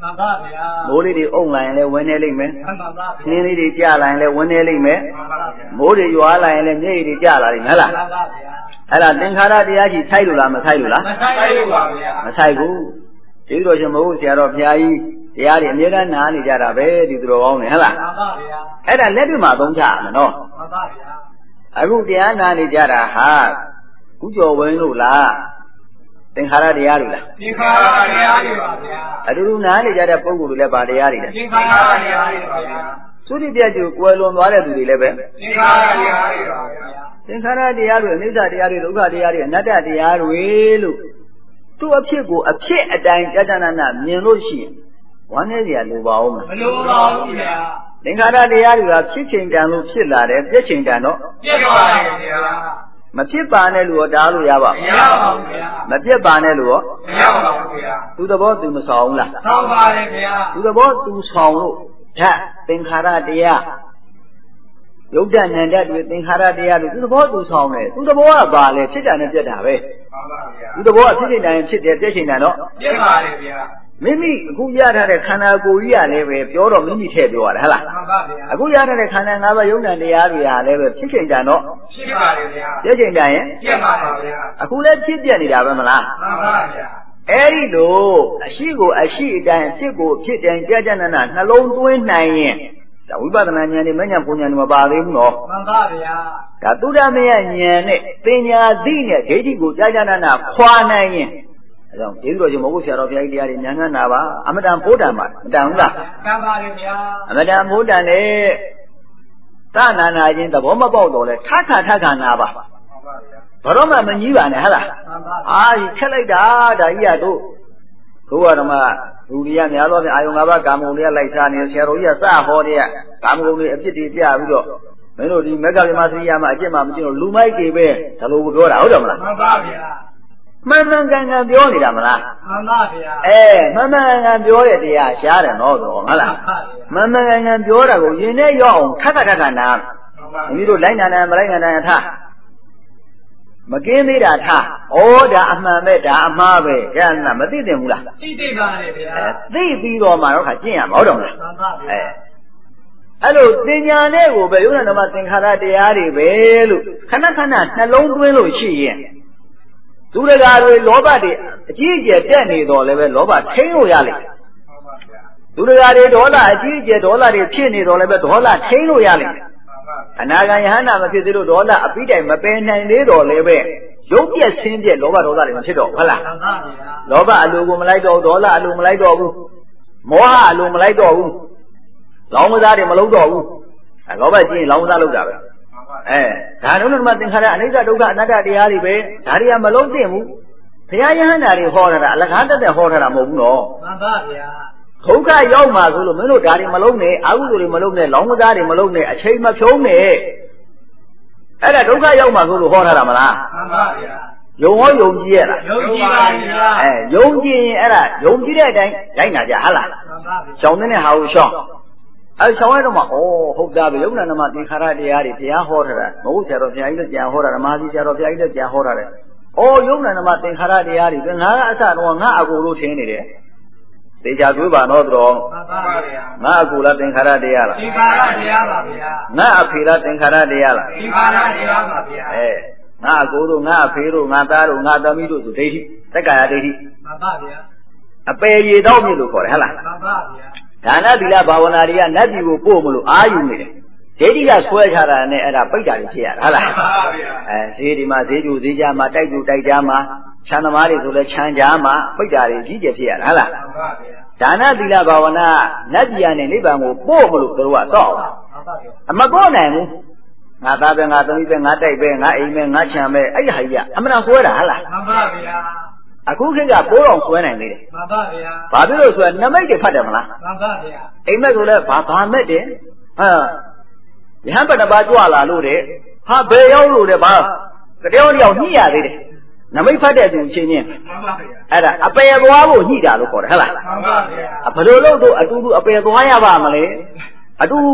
မိုးလေးတွေအုံလာရင်လည်းဝင်နေလိမ့်မယ်နှင်းလေးတွေကျလာရင်လည်းဝင်နေလိမ့်မယ်မိုးတွေရွာလာရင်လည်းမျက်ရည်တွေကျလာလိမ့်မယ်ဟဲ့လားအဲ့ဒါသင်္ခါရတရားကြီးဆိုင်လို့လားမဆိုင်လို့လားမဆိုင်လို့ပါဗျာမဆိုင်ဘူးဒီလိုရှင်မဟုတ်ဆရာတော်ဘုရားကြီးတရားတွေအမြဲတမ်းနားနေကြတာပဲဒီသူတော်ကောင်းနေဟဲ့လားမှန်ပါဗျာအဲ့ဒါလက်တွေ့မှာသုံးချရမယ်နော်မှန်ပါဗျာအခုတရားနာနေကြတာဟာကုကျော်ဝင်းလို့လားသင်္ခါရတရားတွေလားသင်္ခါရတရားတွေပါဗျာအတူတူနားနေကြတဲ့ပုဂ္ဂိုလ်တွေလည်းဗာတရားတွေလဲသင်္ခါရတရားတွေပါဗျာသုတိပြတ်ကျိုးကွယ်လွန်သွားတဲ့သူတွေလည်းပဲသင်္ခါရတရားတွေပါဗျာသင်္ခါရတရားတွေအနိစ္စတရားတွေဒုက္ခတရားတွေအနတ္တတရားတွေလို့သူ့အဖြစ်ကိုအဖြစ်အတိုင်းကြာကြာနာနာမြင်လို့ရှိရင်ဝမ်းနေစရာလိုပါဦးမလိုပါဘူးဗျာသင်္ခါရတရားတွေကဖြစ်ချိန်တန်လို့ဖြစ်လာတယ်ပြည့်ချိန်တန်တော့ပြည့်ပါရဲ့ဗျာမဖြစ်ပါနဲ့လို့တားလို့ရပါမရပါဘူးဗျာမပြစ်ပါနဲ့လို့မရပါဘူးဗျာသူသဘောသူမဆောင်ဘူးလားဆောင်ပါတယ်ဗျာသူသဘောသူဆောင်လို့ဓာတ်သင်္ခါရတရားယုတ်တဏ္ဍတွေသင်္ခါရတရားတွေသူသဘောသူဆောင်တယ်သူသဘောကပါလေဖြစ်တာနဲ့ပြတ်တာပဲမှန်ပါဗျာသူသဘောကဖြစ်ချိန်တိုင်းဖြစ်တယ်ပြည့်ချိန်တိုင်းတော့ပြတ်ပါတယ်ဗျာမိမိအခုရထားတဲ့ခန္ဓာကိုယ်ကြီးကလည်းပဲပြောတော့မိမိထည့်ပြောရတယ်ဟဲ့လားမှန်ပါဗျာအခုရထားတဲ့ခန္ဓာ၅ပါးယုံ nant တရားတွေကလည်းပဲဖြစ်ချိန်တိုင်းတော့ဖြစ်ပါတယ်ဗျာပြည့်ချိန်တိုင်းရင်ပြတ်ပါပါဗျာအခုလည်းဖြစ်ပြနေတာပဲမလားမှန်ပါဗျာအဲ့ဒီလိုအရှိကိုအရှိအတိုင်းဖြစ်ကိုဖြစ်တိုင်းကြာကြာနာနာနှလုံးသွင်းနိုင်ရင်ဒါဝိပဿနာဉာဏ်နဲ့မဉဏ်ပူဉဏ်တွေမပါသေးဘူးနော်မှန်ပါဗျာဒါသုဒ္ဓမယဉာဏ်နဲ့ပညာသိနဲ့ဒိဋ္ဌိကိုကြာကြာနာနာခွာနိုင်ရင်အဲကြောင့်ကျေးဇူးတော်ရှင်မဟုတ်ဆရာတော်ဘုရားကြီးတရားတွေဉာဏ်ကနာပါအမတန်ဖိုးတန်ပါမတန်ဘူးလားတန်ပါတယ်ဗျာအမတန်ဖိုးတန်နဲ့သနာနာချင်းသဘောမပေါက်တော့လဲထခါနာပါဘာတော့မှမကြီးပါနဲ့ဟဲ့လားအာခက်လိုက်တာဒါကြီးကတို့ကတော့မှလူတွေကများသောဖြင့်အာယုံ၅ပါးကာမဂုဏ်တွေကလိုက်စားနေဆရာတော်ကြီးကစဟောတဲ့ကာမဂုဏ်တွေအပြစ်တွေပြပြီးတော့မင်းတို့ဒီမက္ကဗိမာသရိယာမှာအကျင့်မှမကျင့်လို့လူမိုက်တွေပဲဒါလိုပြောတာဟုတ်တယ်မလားမှန်ပါဗျာမှန်မှန်ကန်ကန်ပြောနေတာမလားမှန်ပါဗျာမှန်မှန်ကန်ပြောတဲ့တရားရှားတယ်နော်ဆိုတော့ဟုတ်လားမှန်မှန်ကန်ကန်ပြောတာကိုယင်နဲ့ရောက်အောင်ထခါနာမိတို့လိုက်နာမလိုက်နာထားမကင်းသေးတာထားဩဒါအမှန်ပဲဒါအမှားပဲဒါကမသိသင့်ဘူးလားသိပါလေဗျာသိပြီးတော့မှတော့ခါကျင့်ရမှာဟုတ်တယ်မလားမှန်ပါဗျာအဲ့လိုသင်ညာနဲ့ကိုပဲယုံနာဓမ္မသင်္ခါရတရားတွေပဲလို့ခဏခဏနှလုံးသွင်းလို့ရှိရင်သူတကာတွေလောဘတွေအကြီးအကျယ်တက်နေတော့လည်းပဲလောဘထိန်းလို့ရလိမ့်မယ်သူတကာတွေဒေါသအကြီးအကျယ်ဒေါသတွေဖြစ်နေတော့လည်းပဲဒေါသထိန်းလို့ရလိမ့်မယ်အနာဂံယဟန္တာမဖြစ်သေးလို့ဒေါသအပိတိုင်မပယ်နိုင်သေးတော့လည်းပဲရုပ်ပြက်ဆင်းပြက်လောဘဒေါသတွေမဖြစ်တော့ဘူးဟုတ်လားလောဘအလိုကိုမလိုက်တော့ဒေါသအလိုမလိုက်တော့ဘူးမောဟအလိုမလိုက်တော့ဘူးလောင်မစားတွေမလုံးတော့ဘူးလောဘကြီးရင်လောင်မစားလုပ်တာပဲဒါတို့လည်းသင်္ခါရအနိစ္စဒုက္ခအနတ္တတရားတွေပဲဒါတွေကမလုံးသင့်ဘူးဘုရားယဟန္တာတွေဟောတာအလကားတက်တက်ဟောထားတာမဟုတ်ဘူးနော်မှန်ပါဗျာဒုက္ခရောက်မှာဆိုလို့မင်းတို့ဒါတွေမလုံးနဲ့အာဟုဆိုတွေမလုံးနဲ့လောင်မစားတွေမလုံးနဲ့အချိန်မဖြုံးနဲ့အဲ့ဒါဒုက္ခရောက်မှာဆိုလို့ဟောထားတာမလားမှန်ပါဗျာယုံဟောယုံကြည်ရလားယုံကြည်ပါဗျာယုံကြည်ရင်အဲ့ဒါယုံကြည်တဲ့အတိုင်းလိုက်နာကြဟလားမှန်ပါဗျာရှောင်းတဲ့ဟာကိုရှောင်းရှောင်းရတော့မှဩဟုတ်သားပဲယုံနာနမသင်္ခါရတရားတွေဘုရားဟောထားတာမဟုတ်ဆရာတော်ဘုရားကြီးလည်းပြန်ဟောတာဓမ္မကြီးဆရာတော်ဘုရားကြီးလည်းပြန်ဟောတာလေယုံနာနမသင်္ခါရတရားတွေငါကအစတော့ငါအကိုလို့ထင်နေတယ်သေချာပြောပါတော့တော်မှန်ပါဗျာငါအကူလားသင်္ခါရတရားလားသင်္ခါရတရားပါဗျာငါအဖေလားသင်္ခါရတရားလားသင်္ခါရတရားပါဗျာငါအကူတို့ငါအဖေတို့ငါသားတို့ငါသမီးတို့ဆိုဒိဋ္ဌိသက္ကာယဒိဋ္ဌိမှန်ပါဗျာအပေရေတော့မြစ်လို့ခေါ်တယ်ဟဲ့လားမှန်ပါဗျာဒါနသီလဘာဝနာတွေကနတ်ပြည်ကိုပို့မလို့အာယူနေတယ်ဒိဋ္ဌိကဆွဲချတာနဲ့အဲ့ဒါပိတ်တာတွေဖြစ်ရတာဟုတ်လားမှန်ပါဗျာဈေးဒီမှာဈေးကျူဈေးကြမှာတိုက်ကျူတိုက်ကြမှာခြံသမားတွေဆိုလဲခြံကြားမှာပိတ်တာတွေကြီးကျယ်ဖြစ်ရတာဟုတ်လားမှန်ပါဗျာဒါနသီလဘာဝနာနတ်ပြည်နဲ့နိဗ္ဗာန်ကိုပို့မလို့တို့ကစောက်အမပို့နိုင်ဘူးငါသားပဲငါသမီးပဲငါတိုက်ပဲငါအိမ်ပဲငါခြံပဲအဲ့ဒီဟာကြီးကအမှန်တော့ဆွဲတာဟုတ်လားမှန်ပါဗျာအခုခေတ်ကပိုးအောင်ဆွဲနိုင်နေတယ်မှန်ပါဗျာဘာဖြစ်လို့ဆိုတော့နမိတ်တွေဖတ်တယ်မလားမှန်ပါဗျာအိမ်မက်ဆိုလဲဘာမက်တယ်ယဟန်ပတ္တပါကြွလာလို့တဲ့ဟာဘယ်ရောက်လို့တဲ့ဘာတယောက်တယောက်ညှိရသေးတယ်နမိတ်ဖတ်တဲ့သူချင်းချင်းမှန်ပါဗျာအဲ့ဒါအပယ်သွားဖို့ညှိတာလို့ခေါ်တယ်ဟုတ်လားမှန်ပါဗျာဘယ်လိုလုပ်တော့အတူတူအပယ်သွားရပါမလဲအတူ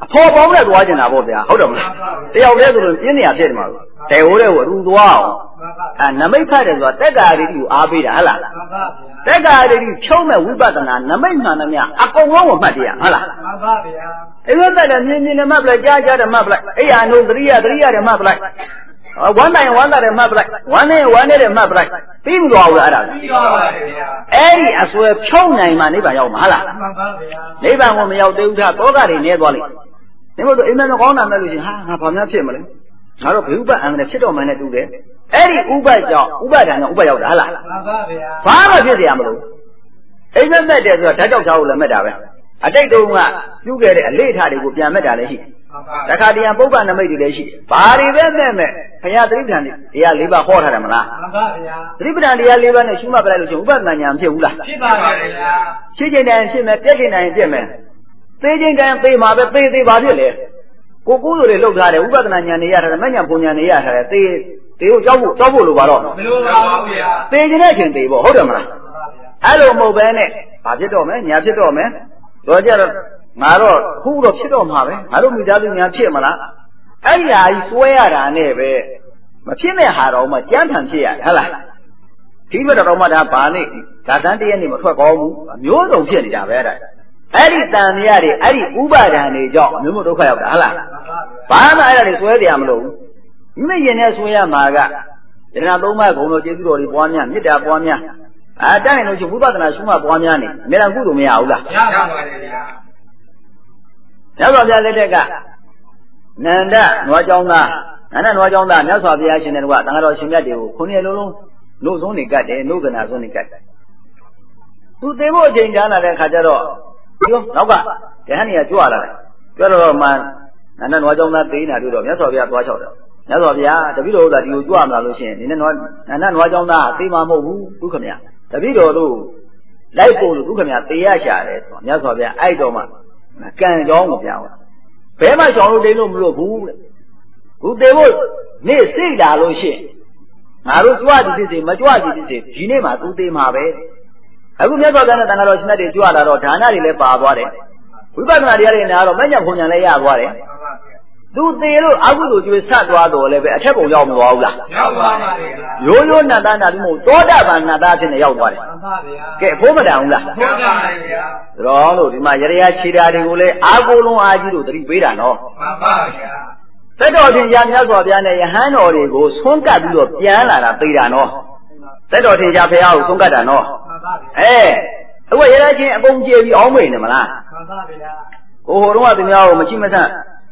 ဖော်ပေါင်းတဲ့သွားကျင်တာပေါ့ဗျာဟုတ်တယ်မလားတယောက်တည်းဆိုလို့ပြင်းနေရဖြစ်တယ်မှာတေဟိုတဲ့ကိုအတူသွားအောင်နမိတ်ဖတ်တယ်ဆိုတာတက်ကာရီကိုအားပေးတာဟဟလားတက်ကာရီဖြုံးမဲ့ဝိပဿနာနမိတ်မှန်သမျှအကုန်လုံးကိုမှတ်တရဟုတ်လားမှန်ပါဗျာအဲ့လိုတက်တယ်မြင်မြင်နဲ့မှတ်ပလိုက်ကြားကြားတယ်မှတ်ပလိုက်အဲ့အနုသတိရတယ်မှတ်ပလိုက်ဝမ်းတိုင်းဝမ်းသာတယ်မှတ်ပလိုက်ဝမ်းနေတဲ့မှတ်ပလိုက်ပြီးမသွားဘူးလားအဲ့ဒါပြီးသွားပါဗျာအဲ့ဒီအစွဲဖြုံးနိုင်မှနိဗ္ဗာန်ရောက်မှာဟလားမှန်ပါဗျာနိဗ္ဗာန်ကိုမရောက်သေးဘူးထားတောကတွေနေသွားလိမ့်ဒါမို့လို့အိမ်မက်ကောင်းတာမဲ့လို့ရှင်ဟာငါဘာများဖြစ်မလဲငါတို့ဘေဥပ္ပအံနဲ့ဖြစ်တော်မှန်နဲ့တူတယ်အဲ့ဒီဥပ္ပကြောင့်ဥပ္ပဒံကဥပ္ပရောက်တာဟလားမှန်ပါဗျာဘာမှဖြစ်เสียမလို့အိမ်မက်မဲ့တယ်ဆိုတာဓာတ်ကြောက်ချောက်ကိုလည်းမဲ့တာပဲအတိတ်တုန်းကပြုခဲ့တဲ့အလေးထားတွေကိုပြန်မဲ့တာလည်းရှိတခါတည်းပုဗ္ဗနမိတ်တွေလည်းရှိဘာတွေပဲမဲ့ဘုရားသတိပ္ပံတရား၄ပါးဟောထားတယ်မလားမှန်ပါဗျာသတိပ္ပံတရား၄ပါးနဲ့ရှုမှတ်ပလိုက်လို့ရှင်ဥပဒနာညာမဖြစ်ဘူးလားဖြစ်ပါပါဗျာရှိချိန်တိုင်းဖြစ်မယ်ပြည့်ချိန်တိုင်းပြည့်မယ်သေချိန်တိုင်းသေမှာပဲသေပါဖြစ်လေကိုကူးလိုတွေလှုပ်ထားတယ်ဥပဒနာညာနေရထားတယ်မညာပုံညာနေရထားတယ်သေကိုကြောက်ဖို့လိုပါတော့မလိုပါဘူးဗျာသေခြင်းတဲ့အချိန်သေပေါ့ဟုတ်တယ်မလားအဲ့လိုမဟုတ်ပဲနဲ့ဘာဖြစ်တော့မယ်ညာဖြစ်တော့မယ်တော့ကြတော့ငါတော့ခုတော့ဖြစ်တော့မှာပဲငါတို့မိသားစုညာဖြစ်မလားအဲ့ဒီဟာကြီးစွဲရတာနဲ့ပဲမဖြစ်မဲ့ဟာတော့မှကြမ်းထန်ဖြစ်ရတယ်ဟုတ်လားဒီဘက်တော့မှဒါဘာနဲ့ဒါတန်းတရက်နေမထွက်ကောင်းဘူးအမျိုးစုံဖြစ်နေတာပဲအဲ့ဒီတန်မြရတွေအဲ့ဒီဥပါဒံတွေကြောင့်မျိုးမျိုးဒုက္ခရောက်တာဟုတ်လားဘာမှအဲ့ဒါတွေစွဲတရားမလို့ဘူးမိရင်နဲ့စွဲရမှာကယတနာသုံးပါးဂုဏ်တော်ကျေးဇူးတော်တွေပွားများမေတ္တာပွားများတိုင်းလို့ရှိဝိပဿနာရှုမှတ်ပွားများနေအများကုသိုလ်မရဘူးလားရပါပါတယ်ဗျာမြတ်စွာဘုရားလက်ထက်ကနန္ဒနွားကျောင်းသားနွားကျောင်းသားမြတ်စွာဘုရားရှင်တဲ့ကသံဃာတော်ရှင်မြတ်တွေကိုခုနှစ်လုံးလုံးနှုတ်ဆုံးနေကတ်တယ်နှုတ်ကနာဆုံးနေကတ်တယ်သူသိဖို့အချိန်ကြာလာတဲ့အခါကျတော့ပြောနောက်ကတဟန်းနေကကြွလာတယ်ပြောတော့မှနန္ဒနွားကျောင်းသားသိနေတာတွေ့တော့မြတ်စွာဘုရားသွားလျှောက်တယ်မြတ်စွာဘုရားတပည့်တော်ကဒီကိုကြွမလာလို့ရှိရင်ဒီနဲ့နန္ဒနွားကျောင်းသားသိမှာမဟုတ်ဘူးဒုက္ခမြတ်တပည့်တော်တို့လိုက်ဖို့လို့ဒုက္ခမြတ်သေရရှာတယ်ဆိုမြတ်စွာဘုရားအဲ့တော့မှကံကြောင်းကိုပြောင်းတာဘဲမှရှောင်လို့တိတ်လို့မလို့ဘူးတဲ့ခုသေဖို့နေ့စိတ်လာလို့ရှိရင်ငါတို့ကြွသည်ဖြစ်စေမကြွသည်ဖြစ်စေဒီနေ့မှသူသေမှာပဲအခုမြတ်စွာဘုရားနဲ့တန်ခါတော်ရှင်တွေကြွလာတော့ဒါနတွေလည်းပါသွားတယ်ဝိပဿနာတရားတွေနာတော့မညံ့ဖုန်ညာလည်းရသွားတယ်သူသေလို့အကုသိုလ်ကျွေးဆက်သွားတော့လည်းပဲအထက်ပုံရောက်မသွားဘူးလားရောက်ပါပါဗျာရိုးရိုးနတ်သားနာပြီးမို့သောတာပန်နတ်သားဖြစ်နေရောက်သွားတယ်မှန်ပါဗျာကဲဖိုးမတန်ဘူးလားဟုတ်ပါပါဗျာတော်လို့ဒီမှာရရခြေဓာတွေကိုလည်းအာကိုလုံးအာကြီးတို့သတိပေးတာနော်မှန်ပါဗျာသက်တော်ထင်ရှားမြတ်စွာဘုရားနဲ့ယဟန်တော်တွေကိုဆွန်းကပ်ပြီးတော့ပြန်လာတာသိတာနော်သက်တော်ထင်ရှားဘုရားကိုဆွန်းကပ်တာနော်မှန်ပါဗျာအခုရရချင်းအကုန်ကျေပြီးအောင်းမိန်နေမလားမှန်ပါဗျာကိုဟိုတော့ကသူများကိုမချိမဆန့်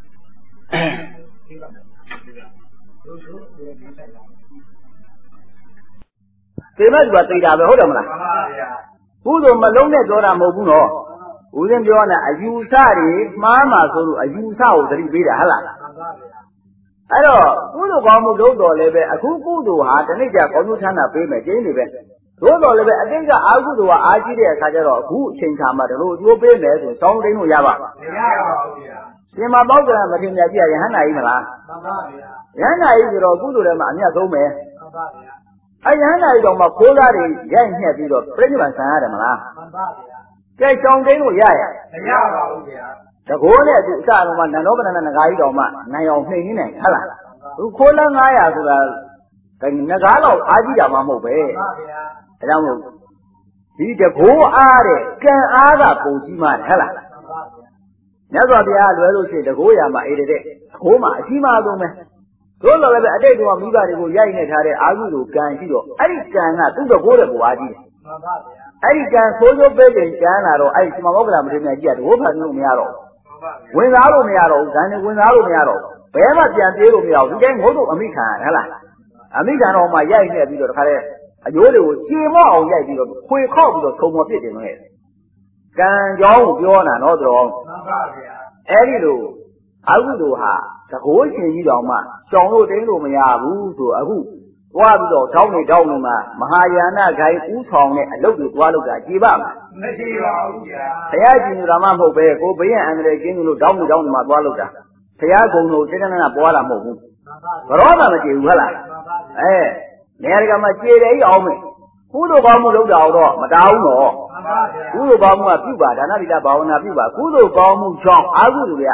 သေမဲ့သူကသိတာပဲဟုတ်တယ်မလားမှန်ပါဗျာကုသိုလ်မလုံးနဲ့ပြောတာမဟုတ်ဘူးနော်ဦးဇင်းပြောနေတာအယူဆတွေမှားမှဆိုလို့အယူဆကိုသတိပေးတာဟလားမှန်ပါဗျာအဲ့တော့ကုသိုလ်ကောင်းမှုလုပ်တော်လည်းပဲအခုကုသိုလ်ဟာတနေ့ကျကောင်းကျိုးချမ်းသာပေးမယ်ကျင်းနေပဲသို့တော်လည်းပဲအတိတ်ကအာဟုတုကအားကြီးတဲ့အခါကျတော့အခုအချိန်ခါမှာဒီလိုအကျိုးပေးမယ်ဆိုတောင်းတင်းလို့ရပါမရပါဘူးဗျာရှင်မပေါက်ကရမထင်မြတ်ကြီးရဟန္တာကြီးမလားမှန်ပါဗျာရဟန္တာကြီးဆိုတော့ကုသိုလ်ထဲမှာအမြတ်ဆုံးပဲမှန်ပါဗျာအဲရဟန္တာကြီးတော့မှခိုးသားတွေရိုက်ညှက်ပြီးတော့ပြိဋိဘံဆံရတယ်မလားမှန်ပါဗျာကဲတောင်းတင်းလို့ရရမရပါဘူးဗျာတကိုးနဲ့သူအစတော့မှနန္ဒောပဏ္ဏငါးကြီးတော်မှနိုင်အောင်နှိမ့်နေတယ်ဟုတ်လားသူခိုးလန်း900ဆိုတာငကားတော့အားကြီးတာမှမဟုတ်ပဲမှန်ပါဗျာဒါကြောင့်မို့ဒီတကိုးအားတဲ့ကံအားကပုံကြီးမှတယ်ဟုတ်လားမြတ်စွာဘုရားလွယ်လို့ရှိရင်တကိုးရမှာအေးတဲ့တကိုးမှာအကြီးမားဆုံးပဲတို့တော်လည်းပဲအတိတ်ကမိဘတွေကိုရိုက်နေထားတဲ့အာဟုလိုကံရှိတော့အဲ့ဒီကံကသူ့တကိုးတဲ့ဘဝကြီးတယ်မှန်ပါဗျာအဲ့ဒီကံဆိုးကျိုးပေးခြင်းကျမ်းလာတော့အဲ့ဒီရှင်မောဂလမထေရကြီးကတကိုးဖန်လို့မရတော့ဘူးဝင်စားလို့မရတော့ဘူးဇန်နေဝင်စားလို့မရတော့ဘူးဘယ်မှပြန်ပြေးလို့မရဘူးဒီတိုင်းငုတ်တို့အမိခံရဟလားအမိခံတော်မှရိုက်နေပြီးတော့တခါတည်းအယိုးတွေကိုကြေမော့အောင်ရိုက်ပြီးတော့ခွေခောက်ပြီးတော့ထုံမော်ပြစ်တယ်နဲ့ကံကြောင်းကိုပြောတာနော်တော်မှန်ပါဗျာအဲ့ဒီလိုအကုသိုလ်ဟာတကိုးရှင်ကြီးတော်မှရှောင်လို့တင်းလို့မရဘူးဆိုအခုသွားပြီးတော့တောင်းနေမှာမဟာယာနဂိုင်းဥဆောင်တဲ့အလုပ်တွေသွားလို့တာကြည်ပါမလားမကြည်ပါဘူးဗျာဘုရားကြည်ညိုတာမှမဟုတ်ပဲကိုဘေးရန်အန္တရာယ်ကျင်းလို့တောင်းနေမှာသွားလို့တာဘုရားကုံလို့တင်းတင်းနာပွားတာမဟုတ်ဘူးဘရောမှမကြည်ဘူးဟုတ်လားနေရာကမှကြည်တယ်အောင်မယ်ကုသိုလ်ကောင်းမှုလုပ်တာတော့မတားဘူးနော်ကုသိုလ်ကောင်းမှုကပြုပါဒါနတိတဘာဝနာပြုပါကုသိုလ်ကောင်းမှုကြောင့်အာဟုတုတွေက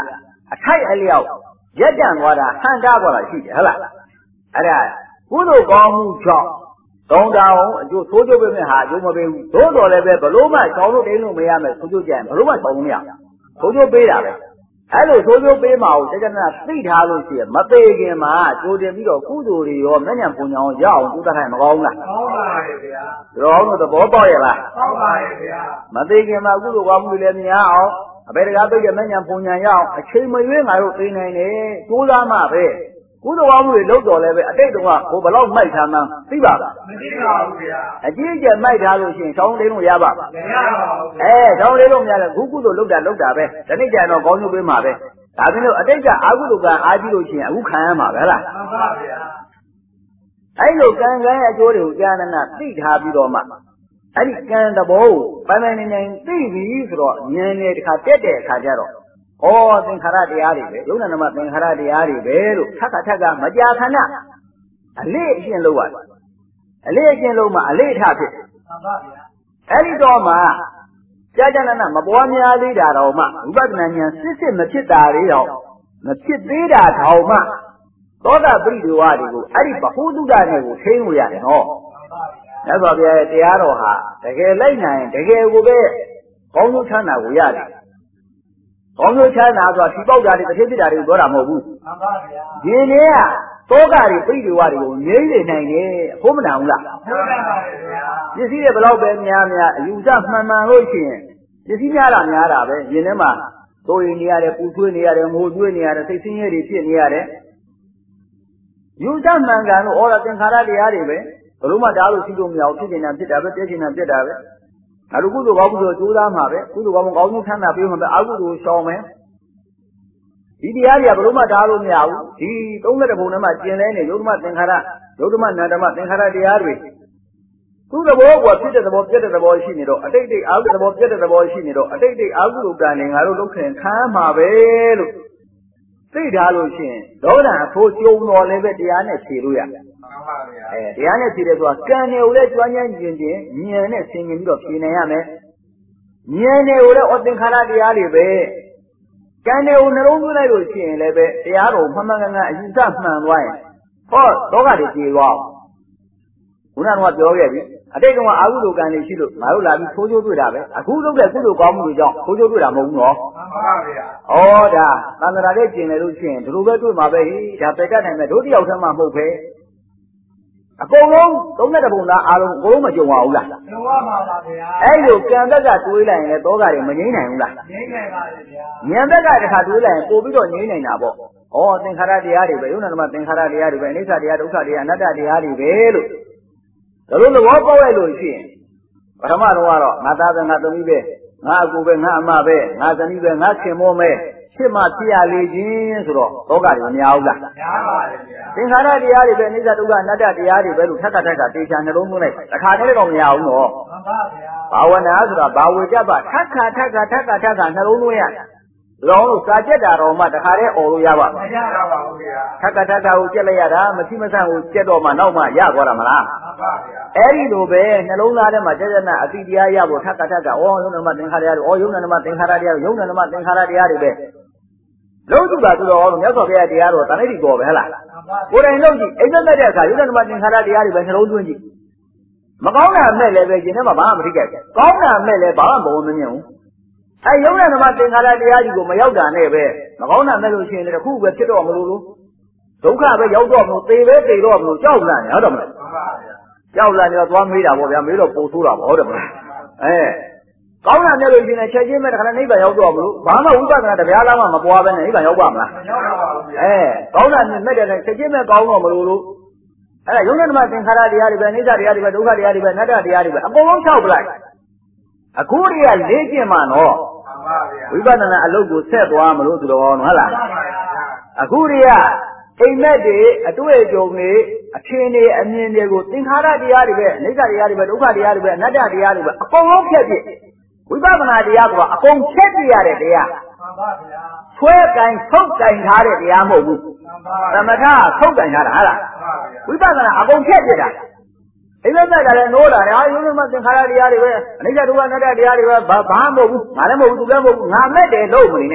အထိုက်အလျောက်ရက်တန့်သွားတာဟန်တားသွားတာရှိတယ်ဟုတ်လားအဲ့ဒါကုသိုလ်ကောင်းမှုကြောင့်ကောင်းတာအောင်အကျိုးဆိုးကျိုးပေးမဲ့ဟာအကျိုးမပေးဘူးသို့တော်လည်းပဲဘလို့မှချောင်းလို့တင်းလို့မရမယ်ဆိုးကျိုးကြရင်ဘလို့မှချောင်းလို့မရဆိုးကျိုးပေးတာပဲအဲ့လိုဆိုးကျိုးပေးမှာကိုတကယ်တော့သိထားလို့ရှိရင်မသေးခင်မှာကြိုတင်ပြီးတော့ကုသိုလ်တွေရောမျက်ညံပုံညာအောင်ရအောင်ကုသနိုင်မကောင်းဘူးလားကောင်းပါရဲ့ဗျာတော်တော်သဘောပေါက်ရဲ့လားကောင်းပါရဲ့ဗျာမသေးခင်မှာကုသိုလ်ကောင်းမှုတွေလည်းများအောင်အဘယ်တကားပြည့်တဲ့မျက်ညံပုံညာရအောင်အချိန်မရွေးငါတို့သိနိုင်တယ်ကြိုးစားမှပဲကုသိုလ်ကောင်းမှုတွေလုပ်တော်လည်းပဲအတိတ်တုန်းကဘိုးဘလောက်မိုက်ထားမှန်းသိပါလားမသိပါဘူးဗျာအကြီးအကျယ်မိုက်ထားလို့ရှိရင်ချောင်းလေးလို့ရပါမရပါဘူးချောင်းလေးလို့မရလည်းကုသိုလ်လုပ်တာပဲဒီနေ့ကျရင်တော့ကောင်းကျိုးပေးမှာပဲဒါပြင်လို့အတိတ်ကအာဟုတုကအားကြီးလို့ရှိရင်အခုခံရမှာပဲလားမှန်ပါဗျာအဲ့လိုကံကံရဲ့အကျိုးတွေကိုကြာနာနာသိထားပြီးတော့မှအဲ့ဒီကံသဘောကိုပိုင်ပိုင်နိုင်နိုင်သိပြီဆိုတော့ဉာဏ်နဲ့တခါတက်တဲ့အခါကျတော့သင်္ခါရတရားတွေပဲယုံနာနမသင်္ခါရတရားတွေပဲလို့ထက်ကမကြာခဏအလေးအကျင့်လုပ်ရတယ်အလေးအကျင့်လုပ်မှအလေးထဖြစ်တယ်မှန်ပါဗျာအဲ့ဒီတော့မှကြာနာနာမပွားများသေးတာတော့မှဝိပဿနာဉာဏ်စစ်မဖြစ်တာတွေတော့မဖြစ်သေးတာတော့မှသောတာပရိဒေဝတွေကိုအဲ့ဒီဘဟုတုတနဲ့ကိုထိန်းလို့ရတယ်နော်မြတ်စွာဘုရားရဲ့တရားတော်ဟာတကယ်လိုက်နိုင်တကယ်ကိုပဲကောင်းကျိုးချမ်းသာကိုရတယ်ကောင်းကျိုးချမ်းသာဆိုတာဒီပေါက်တာတွေတစ်ထစ်ဖြစ်တာတွေပြောတာမဟုတ်ဘူးမှန်ပါဗျာဒီနေ့ကသောကတွေပရိဒေဝတွေကိုငြိမ့်နေနိုင်တယ်အဖို့မနာဘူးလားဟုတ်ပါပါဗျာပစ္စည်းတွေဘလောက်ပဲများအယူဆမှန်လို့ရှိရင်ပစ္စည်းများတာပဲယင်ထဲမှာသိုးရင်နေရတယ်ပူဆွေးနေရတယ်ငိုကျွေးနေရတယ်စိတ်ဆင်းရဲတွေဖြစ်နေရတယ်ယူဆမှန်ကန်လို့ဩရသင်္ခါရတရားတွေပဲဘလို့မှတားလို့ရှိလို့မရဘူးဖြစ်နေတာဖြစ်တာပဲပြည့်နေတာပြည့်တာပဲအဲ့လိုကုသိုလ်ကောင်းမှုဆိုကြိုးစားမှာပဲကုသိုလ်ကောင်းမှုကောင်းမှုထမ်းတာပြီးမှပဲအကုသိုလ်ရှောင်မယ်ဒီတရားတွေကဘလို့မှတားလို့မရဘူးဒီ30ဘုံထဲမှာကျင်လဲနေယုဒ္ဓမသင်္ခါရယုဒ္ဓမနန္ဒမသင်္ခါရတရားတွေသူ့သဘောကဖြစ်တဲ့သဘောပြည့်တဲ့သဘောရှိနေတော့အတိတ်အာဟုသဘောပြည့်တဲ့သဘောရှိနေတော့အတိတ်အာဟုကံနဲ့ငါတို့လုပ်ခင်ခံမှာပဲလို့သိထားလို့ရှိရင်ဒေါသအဖိုးကျုံတော်လည်းပဲတရားနဲ့ဖြေလို့ရတယ်မှန်ပါဗျာတရားနဲ့ဖြေတယ်ဆိုတာကံတွေကိုလည်းကျွမ်းကျင်ဉာဏ်နဲ့ဆင်ခြင်ပြီးတော့ဖြေနိုင်ရမယ်ဉာဏ်တွေကိုလည်းသင်္ခါရတရားတွေပဲကံတွေကိုနှလုံးသွင်းလိုက်လို့ရှိရင်လည်းပဲတရားတော်မှန်မှန်ကန်ကန်အယူဆမှန်သွားရင်လောကတွေပြေသွားအောင်ခုနကပြောခဲ့ပြီအတိတ်ကအာဟုတုကံတွေရှိလို့ငါတို့လာပြီးထိုးချိုးတွေ့တာပဲအခုလုပ်တဲ့ကုသိုလ်ကောင်းမှုတွေကြောင့်ထိုးချိုးတွေ့တာမဟုတ်ဘူးနော်မှန်ပါဗျာဒါသံဃာတွေကျင်တယ်လို့ရှိရင်ဒီလိုပဲတွေ့မှာပဲဒါပယ်တတ်နိုင်မယ်တို့တယောက်တည်းမှမဟုတ်ပဲအကုန်လုံး30ဘုံသားအားလုံးအကုန်လုံးမကြုံပါဘူးလားကြုံပါပါဗျာအဲ့လိုကံဘက်ကတွေးလိုက်ရင်လည်းသောကတွေမငြိမ့်နိုင်ဘူးလားငြိမ့်နိုင်ပါလေဗျာဉာဏ်ဘက်ကတခါတွေးလိုက်ရင်ပို့ပြီးတော့ငြိမ့်နိုင်တာပေါ့သင်္ခါရတရားတွေပဲယုံနာနမသင်္ခါရတရားတွေပဲအနိစ္စတရားဒုက္ခတရားအနတ္တတရားတွေပဲလို့ဒါလို့သဘောပေါက်ရလို့ရှိရင်ပထမတော့ငါသားပဲငါသမီးပဲငါအကူပဲငါအမပဲငါသမီးပဲငါခင်မောပဲဖြစ်မှဖြစ်ရလေခြင်းဆိုတော့သောကတွေမများဘူးလားများပါလေဗျာသင်္ခါရတရားတွေပဲအနိစ္စဒုက္ခအနတ္တတရားတွေပဲလို့ထက်ကတေချာနှလုံးသွင်းလိုက်တစ်ခါတည်းတော့မရဘူးနော်မှန်ပါဗျာဘာဝနာဆိုတာဘာဝေကြပါထက်ကနှလုံးသွင်းရလောလို့စာကြက်တာတော့မှတခါတည်းអော်လို့ရပါမရပါဘူးဗျာထက်ကကိုကြက်လိုက်ရတာမရှိမဆန့်ကိုကြက်တော့မှနောက်မှရသွားတာမလားမှန်ပါဗျာအဲ့ဒီလိုပဲနှလုံးသားထဲမှာကြက်နာအတိတရားရဖို့ထက်ကယုံနာမသင်္ခါရတရားတွေယုံနာမသင်္ခါရတရားယုံနာမသင်္ခါရတရားတွေပဲလုံးစုတာသူတော်မြတ်စွာဘုရားတရားတော်တဏှိတိတော်ပဲဟလားကိုယ်တိုင်လုံးကြည့်အိမ်မက်တဲ့အခါယုံနာမသင်္ခါရတရားတွေပဲနှလုံးသွင်းကြည့်မကောင်းတာမဲ့လည်းပဲရှင်ထဲမှာဘာမှမထိကြိုက်ဘူးကောင်းတာမဲ့လည်းဘာမှဘုံမမြင်ဘူးယုံနာနမသင်္ခါရတရားကြီးကိုမရောက်တာနဲ့ပဲမကောင်းတာမဲ့လို့ရှိရင်တခုပဲဖြစ်တော့မလို့ဒုက္ခပဲရောက်တော့မလို့သေတော့မလို့ကြောက်လာနေဟုတ်တယ်မလားမှန်ပါဗျာကြောက်လာနေတော့သွားမေးတာပေါ့ဗျာမေးတော့ပို့ဆိုးတာပေါ့ဟုတ်တယ်မလားကောင်းတာမဲ့လို့ရှိရင်ချက်ချင်းပဲတခါနိဗ္ဗာန်ရောက်တော့မလို့ဘာမှဝိပဿနာတရားလားမှမပွားပဲနဲ့နိဗ္ဗာန်ရောက်ပါမလားမရောက်ပါဘူးဗျာကောင်းတာမဲ့တဲ့ချက်ချင်းပဲကောင်းတော့မလို့အဲ့ဒါယုံနာနမသင်္ခါရတရားတွေပဲအိဋ္ဌတရားတွေပဲဒုက္ခတရားတွေပဲအနတ္တတရားတွေပဲအကုန်လုံး၆ပလိုက်အခုတည်းကလေ့ကျင့်မှနော်ဝိပဿနာအလုပ်ကိုဆက်သွားမလို့သူတော်ဟုတ်လားအခုတည်းကအိမ်မက်တွေအတွေ့အကြုံတွေအထင်တွေအမြင်တွေကိုသင်္ခါရတရားတွေပဲအိဋ္ဌတရားတွေပဲဒုက္ခတရားတွေပဲအနတ္တတရားတွေပဲအကုန်လုံးဖြတ်ပြစ်ဝိပဿနာတရားကအကုန်ဖြတ်ပြရတဲ့တရားမှန်ပါဗျာဆွဲကင်ထုတ်ကင်ထားတဲ့တရားမဟုတ်ဘူးသမထထုတ်ကင်ထားတာဟုတ်လားဝိပဿနာအကုန်ဖြတ်ပြတာအိမ်မက်ကလည်းနိုးတာယုံနာမသင်္ခါရတရားတွေပဲအနိစ္စဒုက္ခအနတ္တတရားတွေပဲဘာမှမဟုတ်ဘူးငါလည်းမဟုတ်ဘူးသူလည်းမဟုတ်ဘူးငါမဲ့တယ်လို့မနေနဲ့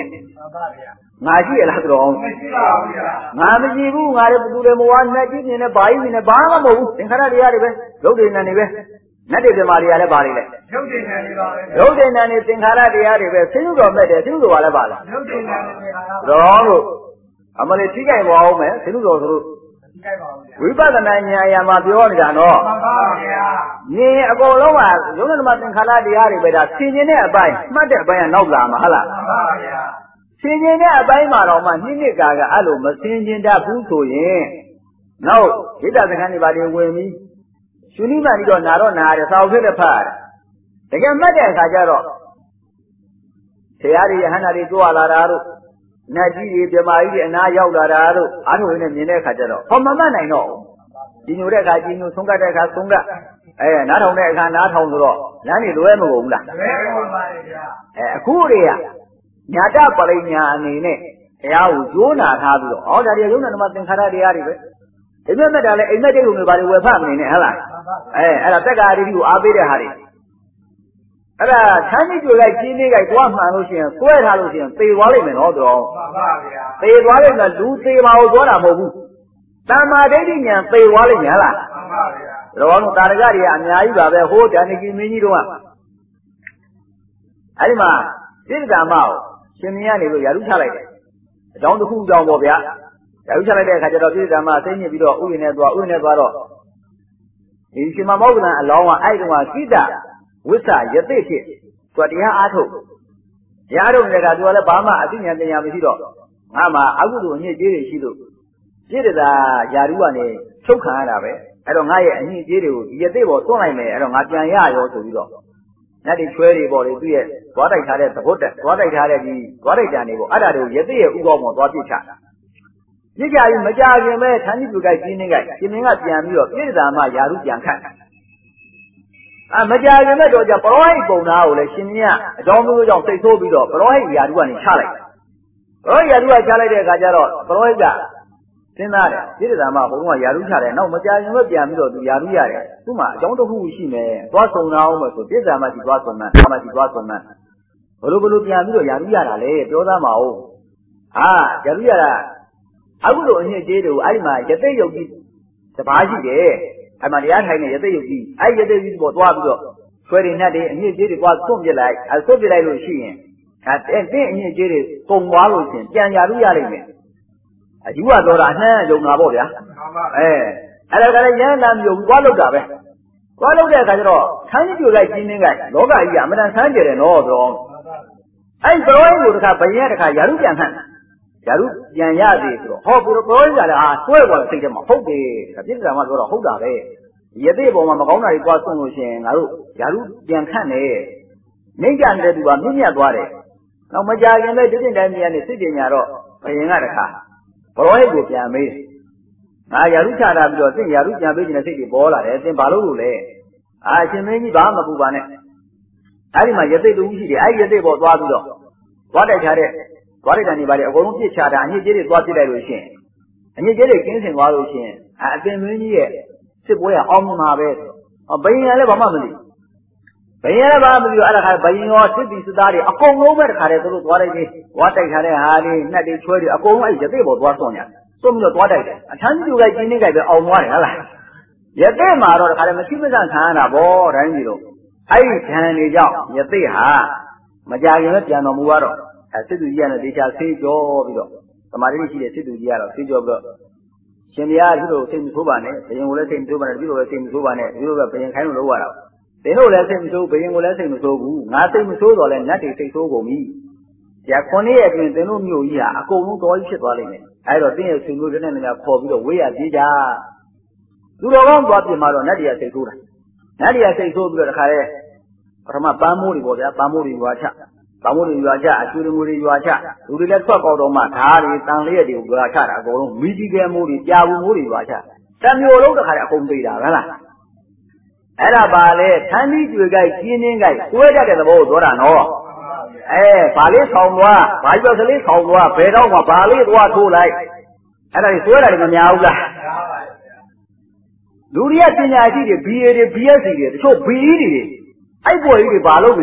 ငါရှိရလားတော်အောင်ငါမရှိဘူးငါလည်းဘသူတွေမဝါနဲ့ကြည့်နေနဲ့ဘာကြီးနေဘာမှမဟုတ်ဘူးသင်္ခါရတရားတွေပဲရုပ်တည်နေနေပဲနတ်တွေပြမာတွေကလည်းဘာတွေလဲရုပ်တည်နေနေပါပဲရုပ်တည်နေနေသင်္ခါရတရားတွေပဲဆင်းရဲတော်မဲ့တယ်ဆင်းရဲတော်ကလည်းပါလားရုပ်တည်နေနေပါတော်လို့အမလေးထိကြိုက်ပါအောင်မယ်ဆင်းရဲတော်ဆိုလို့ဝိပဿနာဉာဏ်အရာမှာပြောနေတာနော်မှန်ပါဗျာဉာဏ်အကုန်လုံးကရုပ်နဲ့ဓမ္မသင်္ခါရတရားတွေပဲဒါဆင်ခြင်တဲ့အပိုင်းမှတ်တဲ့အပိုင်းကနောက်လာမှာဟုတ်လားမှန်ပါဗျာဆင်ခြင်တဲ့အပိုင်းမှာတော့မှနှစ်ကာကအဲ့လိုမဆင်ခြင်တတ်ဘူးဆိုရင်နောက်ဣဒ္ဓစခန်းတွေပါတွေဝင်ပြီးရှင်နိမန်ကြီးတော့နာတော့နာရတယ်စာအုပ်ထဲလည်းဖတ်ရတယ်တကယ်မှတ်တဲ့အခါကျတော့တရားတွေယဟန္တာတွေကြွလာတာတို့နတ်ကြီးတွေပြမာကြီးတွေအနာရောက်လာတာတို့အားထုတ်နေမြင်တဲ့အခါကျတော့ဟောမမှတ်နိုင်တော့ကြီးညိုတဲ့အခါကြီးညိုဆုံးကတ်တဲ့အခါဆုံးကတ်နားထောင်တဲ့အခါနားထောင်ဆိုတော့လမ်းတွေလွဲမကုန်ဘူးလားလွဲကုန်ပါလေဗျာအခုတွေကညာတပရိညာအနေနဲ့တရားကိုကျိုးနာထားပြီးတော့ဟောဒါတွေရုံးနာမသင်္ခါရတရားတွေပဲအိမ်မက်မဲ့တာလည်းအိမ်မက်တိတ်ုံတွေဘာတွေဝယ်ဖတ်မနေနဲ့ဟုတ်လားအဲ့ဒါတက္ကာရီကိုအားပေးတဲ့ဟာတွေအဲ့ဒါဆန်းကြီးတွေလိုက်ကြီးနေကြိုက်သွားမှန်လို့ရှိရင်ဆွဲထားလို့ရှိရင်သေသွားလိမ့်မယ်နော်တော်မှန်ပါဗျာသေသွားလိမ့်မယ်လူသေပါကိုပြောတာမဟုတ်ဘူးတမ္မာဒိဋ္ဌိဉာဏ်သေသွားလိမ့်မယ်ဟုတ်လားမှန်ပါဗျာတော်တော်တာရကတွေကအများကြီးပါပဲဟိုးတန်ကြီးမင်းကြီးတို့ကအဲ့ဒီမှာတိရကမကိုရှင်မင်းကနေလို့ယာရုချလိုက်တယ်အကြောင်းတစ်ခုအကြောင်းပေါ့ဗျာယာရုချလိုက်တဲ့အခါကျတော့တိရကမသိညစ်ပြီးတော့ဥယျာဉ်နဲ့သွားတော့ဒီရှင်မမောက္ကလံအလောင်းကအဲ့တုန်းကကိတဝိသယသိဖြစ်သူတရားအားထုတ်တရားထုတ်နေတဲ့ကသူကလည်းဘာမှအသိဉာဏ်ပညာမရှိတော့ငါမှအကုသိုလ်အညစ်အကြေးတွေရှိလို့ပြည့်တာယာရုကနေချုပ်ခံရတာပဲအဲ့တော့ငါရဲ့အညစ်အကြေးတွေကိုဒီယသိပေါ်သွန်းလိုက်မယ်အဲ့တော့ငါပြန်ရရောဆိုပြီးတော့နတ်တွေချွဲတွေပေါ်လေသူ့ရဲ့သွားတိုက်ထားတဲ့သဘောတက်သွားတိုက်ထားတဲ့ဒီသွားတိုက်တန်တွေပေါ့အဲ့ဒါတွေကိုယသိရဲ့ဥကောင်းပေါ်သွားပြစ်ချတာပြစ်ကြပြီးမကြခင်ပဲဌာနိပုဂ္ဂိုလ်ကြီးနေကြရှင်မင်းကပြန်ပြီးတော့ပြည့်တာမှယာရုပြန်ခတ်မကြခင်မဲ့တော့ကြပရောဟိတ်ပုံသားကိုလည်းရှင်မင်းကအကြောင်းမျိုးကြောင့်စိတ်ဆိုးပြီးတော့ပရောဟိတ်ယာရုကနေချလိုက်ပရောဟိတ်ယာရုကချလိုက်တဲ့အခါကျတော့ပရောဟိတ်ကစဉ်းစားတယ်ပြည့်တာမှဘုံကယာရုချတယ်နောက်မကြခင်ပဲပြန်ပြီးတော့သူယာရုရတယ်သူ့မှာအကြောင်းတစ်ခုရှိမယ်သွားဆုံတာအောင်မယ်ဆိုပြည့်တာမှဒီသွားဆုံမှမှဒီသွားဆုံမှဘလို့ပြန်ပြီးတော့ယာရုရတာလေပြောသားမအောင်ယာရုရတာအခုလိုအညစ်အကြေးတွေကိုအဲ့ဒီမှာယသိယုတ်ကြီးတပါးရှိတယ်အဲ့မှာတရားထိုင်နေယသိယုတ်ကြီးအဲ့ယသိယုတ်ကြီးပေါ်သွားပြီးတော့ဆွဲတွေနဲ့အညစ်အကြေးတွေသွားသွန့်ပြလိုက်ဆွန့်ပြလိုက်လို့ရှိရင်တဲ့အညစ်အကြေးတွေပုံသွားလို့ရှိရင်ပြန်ယာရုရလိမ့်မယ်အယူဝတော်တာအနှမ်းယုံတာပေါ့ဗျာအဲ့ဒါကလည်းရဟန္တာမျိုးသွားလို့တာပဲသွားလို့တဲ့အခါကျတော့ဆန်းကြီးပြလိုက်ကြီးနေကြလောကကြီးကအမှန်တန်ဆန်းကျယ်တယ်နော်ဆိုတော့အဲ့ဘရောကိုတခါဘယင်းတခါယာရုပြန်ခန့်ယာရုပြန်ရသေးဆိုတော့ဟောဘုရောကြီးကလည်းဆွဲသွားတဲ့စိတ်ထဲမှာဟုတ်တယ်ပြစ်ဒဏ်မှာပြောတော့ဟုတ်တာပဲယသိပေါ်မှာမကောင်းတာတွေသွားဆုံးလို့ရှိရင်ငါတို့ယာရုပြန်ခန့်တယ်နှိမ့်ကြတဲ့သူကမြင့်မြတ်သွားတယ်နောက်မကြခင်ပဲဒီတင်တိုင်းမြန်နေစိတ်ပညာတော့ဘယင်းကတခါဘရောဟိတ်ကိုပြန်မေးငါယာရုချတာပြီးတော့သင်ယာရုပြန်ပေးခြင်းနဲ့စိတ်တွေပေါ်လာတယ်သင်ဘာလို့လဲရှင်မင်းကြီးဘာမှမပူပါနဲ့အဲ့ဒီမှာယသိတူရှိတယ်အဲ့ဒီယသိပေါ်သွားပြီးတော့သွားတိုက်ထားတဲ့သွားတိုက်တန်တွေပါလေအကုန်လုံးပြစ်ချတာအညစ်အကြေးတွေသွားပြစ်လိုက်လို့ရှိရင်အညစ်အကြေးတွေကင်းစင်သွားလို့ရှိရင်အပင်မင်းကြီးရဲ့စစ်ပွဲကအောင်မှာပဲဘယင်ကလည်းဘာမှမသိဘယင်လည်းဘာမှမသိဘူးအဲ့ဒါခါဘယင်ရောစစ်တီစစ်သားတွေအကုန်လုံးပဲတခါတည်းသူတို့သွားလိုက်ပြီးသွားတိုက်ထားတဲ့ဟာတွေနှက်တွေချွဲတွေအကုန်လုံးအဲ့ယသိပေါ်သွားဆွန့်ရတယ်ဆွန့်ပြီးတော့သွားတိုက်တယ်အထမ်းကြီးကကျင်းနေကြပဲအောင်သွားတယ်ဟုတ်လားယသိမှာတော့တခါတည်းမရှိမစခံရတာဗောတိုင်းကြီးတို့အဲ့ဒီဓာန်တွေကြောင့်ယသိဟာမကြခင်လည်းပြန်တော်မူတော့စစ်သူကြီးကလည်းဒေချာဆေးကြောပြီးတော့သမာဓိရှိတဲ့စစ်သူကြီးကတော့ဆေးကြောပြီးတော့ရှင်ဘုရားဒီလိုစိတ်မဆိုးပါနဲ့ဘယင်ကိုလည်းစိတ်မဆိုးပါနဲ့ဒီလိုလည်းစိတ်မဆိုးပါနဲ့ဒီလိုပဲဘယင်ခိုင်းလို့လုပ်ရတာသင်တို့လည်းစိတ်မဆိုးဘယင်ကိုလည်းစိတ်မဆိုးဘူးငါစိတ်မဆိုးတော့လဲနတ်တွေစိတ်ဆိုးကုန်ပြီကြာ9ရက်အတွင်းသင်တို့မျိုးကြီးဟာအကုန်လုံးတော်ကြီးဖြစ်သွားလိမ့်မယ်အဲ့တော့သင်ရဲ့ဆွေမျိုးတွေနဲ့လည်းခေါ်ပြီးတော့ဝေးရသေးကြသူတော်ကောင်းသွားပြင်မှာတော့နတ်တွေကစိတ်ဆိုးတာနတ်တွေကစိတ်ဆိုးပြီးတော့တခါလဲပထမပန်းမိုးတွေပေါ့ဗျာပန်းမိုးတွေရွာချပန်းမိုးတွေရွာချအကျွေးတွေရွာချလူတွေလည်းထွက်ကောက်တော့မှဓာတ်တွေတန်လျက်တွေကိုရွာချတာအကုန်လုံးမိကြီးကဲမိုးတွေကြာဘူးမိုးတွေရွာချတမျိုးလုံးတခါလဲအကုန်သေးတာဟုတ်လားအဲ့ဒါပါလေထန်းပြီးတွေ့ကြိုက်ကျင်းင်းကြိုက်တွဲတတ်တဲ့သဘောကိုပြောတာနော်ဘာလေးဆောင်သွားဘာကြောက်ကလေးဆောင်သွားဘယ်တော့မှဘာလေးသွားထိုးလိုက်အဲ့ဒါကြီးတွဲတာလည်းမများဘူးလားလူတွေကပညာရှိတွေ BA တွေ BSc တွေတချို့ BE တွေအဲ့ဘွယ်ကြီးတွေဘာလုပ်နေလဲမသိ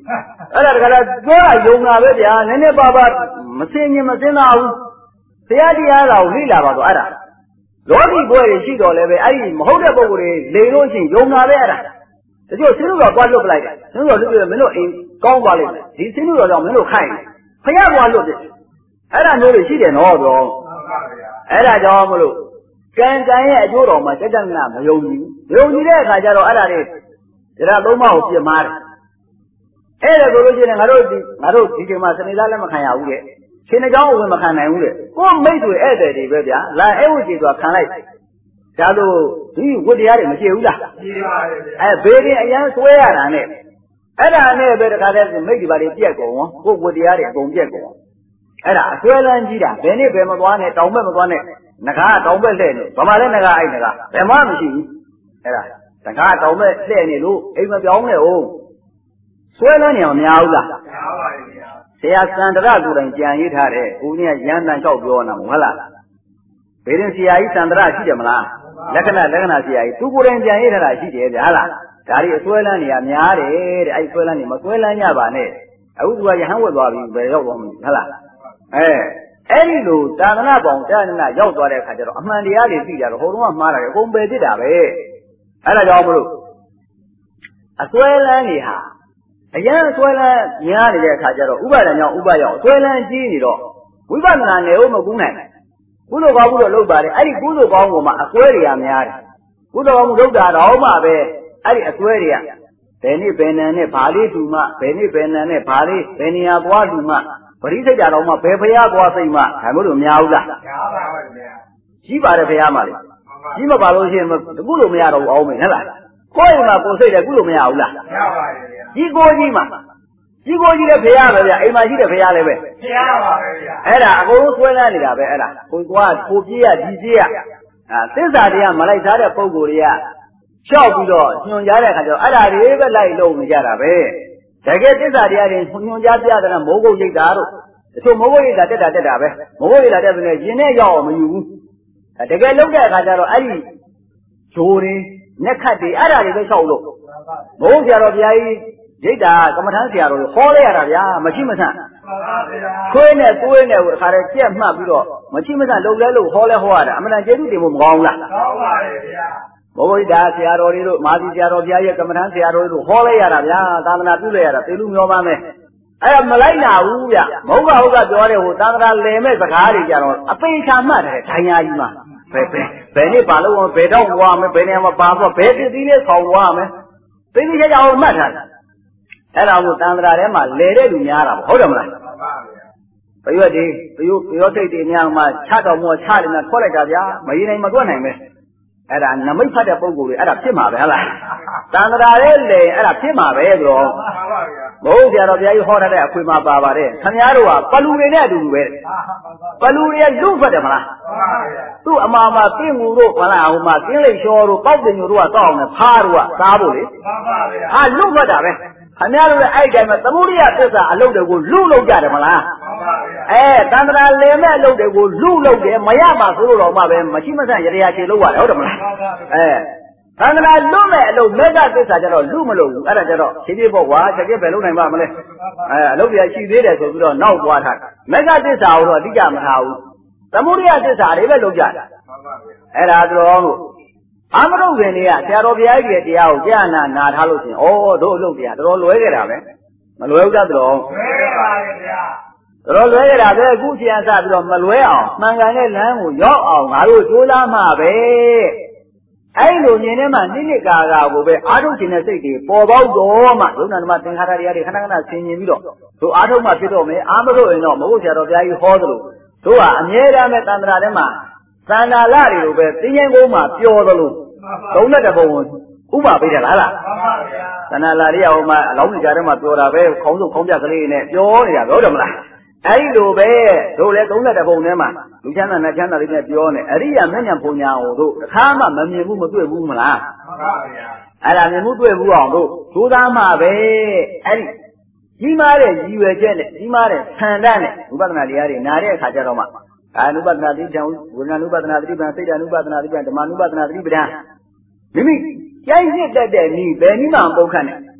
အဲ့ဒါတခါတော့ပြောတာယုံတာပဲဗျာနည်းနည်းပါးပါးမစင်ရင်မစင်သာဘူးတရားတရားတော်ကိုလေ့လာပါတော့အဲ့ဒါလောကီဘွဲတွေရှိတော်လည်းပဲအဲ့ဒီမဟုတ်တဲ့ပုံကိုယ်တွေလေလို့ရှိရင်ယုံတာပဲအဲ့ဒါတချို့စင်းလို့တော့လွတ်ပလိုက်တယ်စင်းလို့လွတ်ပြီးမင်းတို့အိမ်ကောင်းသွားလိမ့်မယ်ဒီစင်းလို့တော့မင်းတို့ခိုင်းဖယားကွာလွတ်တယ်အဲ့ဒါမျိုးတွေရှိတယ်နော်တော့အဲ့ဒါကြောင့်မလို့ကံရဲ့အကျိုးတော်မှာစက္ကန့်ကမယုံကြည်ဘူးယုံကြည်တဲ့အခါကျတော့အဲ့ဒါတွေဒါသုံးပါးကိုပြစ်မှားတယ်အဲ့ဒါကိုလို့ရှိရင်ငါတို့ဒီချိန်မှာစနေသားလည်းမခံရဘူးတဲ့ရှင်အကြောင်းဝင်မခံနိုင်ဘူးတဲ့ကိုမိတ်တွေဧည့်သည်တွေပဲဗျာလာအဲ့ဝကြီးဆိုတာခံလိုက်ဒါလို့ဒီဝတ်တရားတွေမရှိဘူးလားရှိပါတယ်ဗျာဘေးရင်အရန်ဆွဲရတာနဲ့အဲ့ဒါနဲ့ပဲတခါတည်းမိတ်ဒီပါတွေပြက်ကုန်ကိုဝတ်တရားတွေအကုန်ပြက်ကုန်အဲ့ဒါအဆွဲလန်းကြီးတာဘယ်နဲ့ဘယ်မသွားနဲ့တောင်ဘက်မသွားနဲ့ငကားတောင်ဘက်လှဲ့နေဗမာလည်းငကားအဲ့ငကားဘယ်မှမရှိဘူးအဲ့ဒါငကားတောင်ဘက်လှဲ့နေလို့အိမ်မပြောင်းနဲ့ဟုတ်ဆွဲလန်းနေအောင်မများဘူးလားများပါတယ်ဗျာဆရာစန္ဒရကိုယ်တိုင်ကြံရေးထားတယ်ဦးကြီးကရန်တန်လျှောက်ပြောနေတာမဟုတ်လားဘေးရင်ဆရာကြီးစန္ဒရရှိတယ်မလားလက္ခဏာဆရာကြီးသူကိုယ်တိုင်ကြံရေးထားတာရှိတယ်ဗျာလားဒါတွေအဆွဲလန်းနေရများတယ်တဲ့အဲ့ဆွဲလန်းနေမဆွဲလန်းကြပါနဲ့အခုသူကရဟန်းဝတ်သွားပြီဘယ်ရောက်သွားမလဲဟုတ်လားအဲ့ဒီလိုသာသနာပေါင်းတာနာရောက်သွားတဲ့အခါကျတော့အမှန်တရားတွေသိကြတော့ဟိုတုန်းကမှားတာလေအကုန်ပယ်ဖြစ်တာပဲအဲ့ဒါကြောင့်မလို့အဆွဲလန်းနေဟာအရင်အဆွဲလန်းများနေတဲ့အခါကျတော့ဥပါဒဏ်ကြောင့်ဥပရောက်အဆွဲလန်းကြီးနေတော့ဝိပဿနာနယ်ဟုတ်မကူးနိုင်ကုသိုလ်ကောင်းမှုတော့လုပ်ပါတယ်အဲ့ဒီကုသိုလ်ကောင်းပေါ်မှာအဆွဲတွေကများတယ်ကုသိုလ်ကောင်းမှုလုပ်တာတော့မှပဲအဲ့ဒီအဆွဲတွေကဘယ်နည်းဘယ်နံနဲ့ဘာလေးထူမှဘယ်နည်းဘယ်နံနဲ့ဘာလေးဘယ်နေရာသွားထူမှပရိစိတ်ကြတော့မှဘယ်ဖရားသွားစိတ်မှဒါမျိုးလို့မများဘူးလားများပါပါဗျာကြီးပါတယ်ဖရားမှလေကြီးမပါလို့ရှိရင်အခုလို့မရတော့ဘူးအောင်မယ်ဟုတ်လားကိုယ့်အိမ်မှာကိုယ်စိတ်တယ်အခုလို့မရဘူးလားမရပါဘူးဗျာကြီးကိုကြီးမှကြီးကိုကြီးလည်းဖရားပဲဗျာအိမ်မှာရှိတဲ့ဖရားလည်းပဲဖရားပါပဲဗျာအဲ့ဒါအကုန်လုံးဆွဲလန်းနေတာပဲအဲ့ဒါကိုပြေးရဒီပြေးရသစ္စာတရားမလိုက်သားတဲ့ပုံကိုယ်တွေကလျှောက်ပြီးတော့ညွှန်ကြားတဲ့အခါကျတော့အဲ့ဒါတွေပဲလိုက်လုံးနေကြတာပဲတကယ်သစ္စာတရားတွေညွှန်ကြားပြတဲ့မိုးကုတ်ရိတ်တာတို့တချို့မိုးကုတ်ရိတ်တာတက်တာပဲမိုးကုတ်ရိတ်တာတက်ပြီးရင်နဲ့ရောက်အောင်မယူဘူးတကယ်လုံးတဲ့အခါကျတော့အဲ့ဒီဂျိုးတွေညက်ခတ်တွေအဲ့ဒါတွေပဲလျှောက်လို့မိုးဆရာတော်ဘုရားကြီးရိတ်တာကမ္မထမ်းဆရာတော်တွေဟောလိုက်ရတာဗျာမရှိမဆန့်ခွေးနဲ့သွေးနဲ့အခါတည်းကြက်မှတ်ပြီးတော့မရှိမဆန့်လုံလဲလို့ဟောလဲဟောရတာအမှန်တန်ကျေးဇူးတင်ဖို့မကောင်းဘူးလားကောင်းပါရဲ့ဗျာဘုရားဆရာတော်တွေတို့မာသီဆရာတော်ဘုရားရဲ့ကမ္မထမ်းဆရာတော်တို့ဟောလိုက်ရတာဗျာသာသနာပြုလိုက်ရတာသေလူမျောပါမယ်အဲ့ဒါမလိုက်နာဘူးဗျမဟုတ်ကပြောတဲ့ဟိုသာသနာလည်မဲ့စကားတွေကြတော့အပိချာမှတ်တယ်ဒိုင်ယာကြီးမှာဘယ်နေ့ပါလို့ဘယ်တော့ဝါမယ်ဘယ်နေရာမှာပါတော့ဘယ်ဖြစ်သီးလေးဆောင်ဝါမယ်သိသိချာချာအောင်မှတ်ထားတယ်အဲ့ဒါကိုသံဃာထဲမှာလဲတဲ့လူများတာပေါ့ဟုတ်တယ်မလားမှန်ပါဗျာဘယ်ရောစိတ်တွေများမှချတော်မောချတယ်နဲ့ထွက်လိုက်တာဗျာမရနိုင်မတွက်နိုင်ပဲအဲ့ဒါနမိတ်ဖတ်တဲ့ပုံကိုယ်တွေအဲ့ဒါဖြစ်မှာပဲဟလားသံဃာထဲလေအဲ့ဒါဖြစ်မှာပဲဆိုတော့မှန်ပါဗျာဘုရားတော်ဘုရားကြီးဟောတဲ့အခွေမှာပါပါတယ်ခင်ဗျားတို့ကပလူတွေနဲ့အတူတူပဲပလူတွေလူ့ဖတ်တယ်မလားမှန်ပါဗျာသူ့အမာမှာပြင်းငူတို့မလားဟိုမှာကင်းလိတ်လျှောတို့ပေါက်တင်ညိုတို့ကတောက်အောင်နဲ့ဖားတို့ကစားဖို့လေမှန်ပါဗျာဟာလူ့ဖတ်တာပဲခင်ဗျားတို့လည်းအဲ့တိုင်းမှာသမုဒိယသစ္စာအလုပ်တွေကိုလူ့လုပ်ကြတယ်မလားမှန်ပါဗျာတန္တရာလင်မဲ့အလုပ်တွေကိုလူ့လုပ်တယ်မရပါဆိုလို့တော့မှပဲမရှိမဆန့်ရရချေလုပ်ရတယ်ဟုတ်တယ်မလားသန္တရာလွတ်မဲ့အလုပ်မေတ္တာသစ္စာကျတော့လူ့မလုပ်ဘူးအဲ့ဒါကျတော့ဖြည်းဖြည်းပေါ့ကွာချက်ချက်ပဲလုပ်နိုင်ပါမလဲအလုပ်တွေကရှိသေးတယ်ဆိုပြီးတော့နောက်သွားထားမေတ္တာသစ္စာကိုတော့အဓိကမထားဘူးသမုဒိယသစ္စာတွေပဲလုပ်ကြတယ်အဲ့ဒါတော့အာမရုပ်ခင်တွေကဆရာတော်ဘုရားကြီးရဲ့တရားကိုကြားနာထားလို့ရှိရင်တို့အလုပ်တရားတော်လွဲခဲ့တာပဲမလွဲဘူးသားတော်လွဲပါရဲ့ဗျာတော်လွဲခဲ့တာပဲအခုဆရာစပြီးတော့မလွဲအောင်မှန်ကန်တဲ့လမ်းကိုရောက်အောင်ငါတို့ကြိုးစားမှပဲအဲ့လိုမြင်နေမှနိကာကိုပဲအာထုတ်ခြင်းနဲ့စိတ်တွေပေါ်ပေါက်တော့မှယုံနာဓမ္မသင်္ခါရတရားတွေခဏခဏဆင်ញင်ပြီးတော့တို့အာထုတ်မှဖြစ်တော့မယ်အာမလို့ရင်တော့မဟုတ်ဆရာတော်ဘုရားကြီးဟောသလိုတို့ကအမြဲတမ်းပဲတန်ត្រာထဲမှာသန္တာလတွေလိုပဲတင်းရင်ကုန်းမှာပျော်သလိုသုံးတဲ့ဘုံဥပပေးတယ်လားမှန်ပါဗျာသန္တာလတွေကဟိုမှာအလောင်းကြီးကြားထဲမှာပျော်တာပဲခေါင်းစုပ်ခေါင်းပြကလေးနဲ့ပျော်နေတာဟုတ်တယ်မလားအဲ့ဒီလိုပဲတို့လည်းသုံးတဲ့ဘုံထဲမှာလူချမ်းသာနဲ့ချမ်းသာလေးနဲ့ပြောနေအရိယာမဉ္ဇဉ်ဘုံညာဟိုတို့တစ်ခါမှမမြင်ဘူးမတွေ့ဘူးမလားမှန်ပါဗျာအဲ့ဒါမြင်မှုတွေ့ဘူးအောင်တို့ဒုသားမှပဲအဲ့ဒီကြီးမားတဲ့ရည်ရွယ်ချက်နဲ့ကြီးမားတဲ့ဆန္ဒနဲ့ဥပဒနာတရားတွေနားတဲ့အခါကျတော့မှအာနုပဒနာတိပံဝိညာဏုပဒနာတိပံစိတ်ဓာနုပဒနာတိပံဓမ္မနုပဒနာတိပံမိမိကြိုက်ရတဲ့နည်းဘယ်နည်းမှမပုတ်ခတ်နဲ့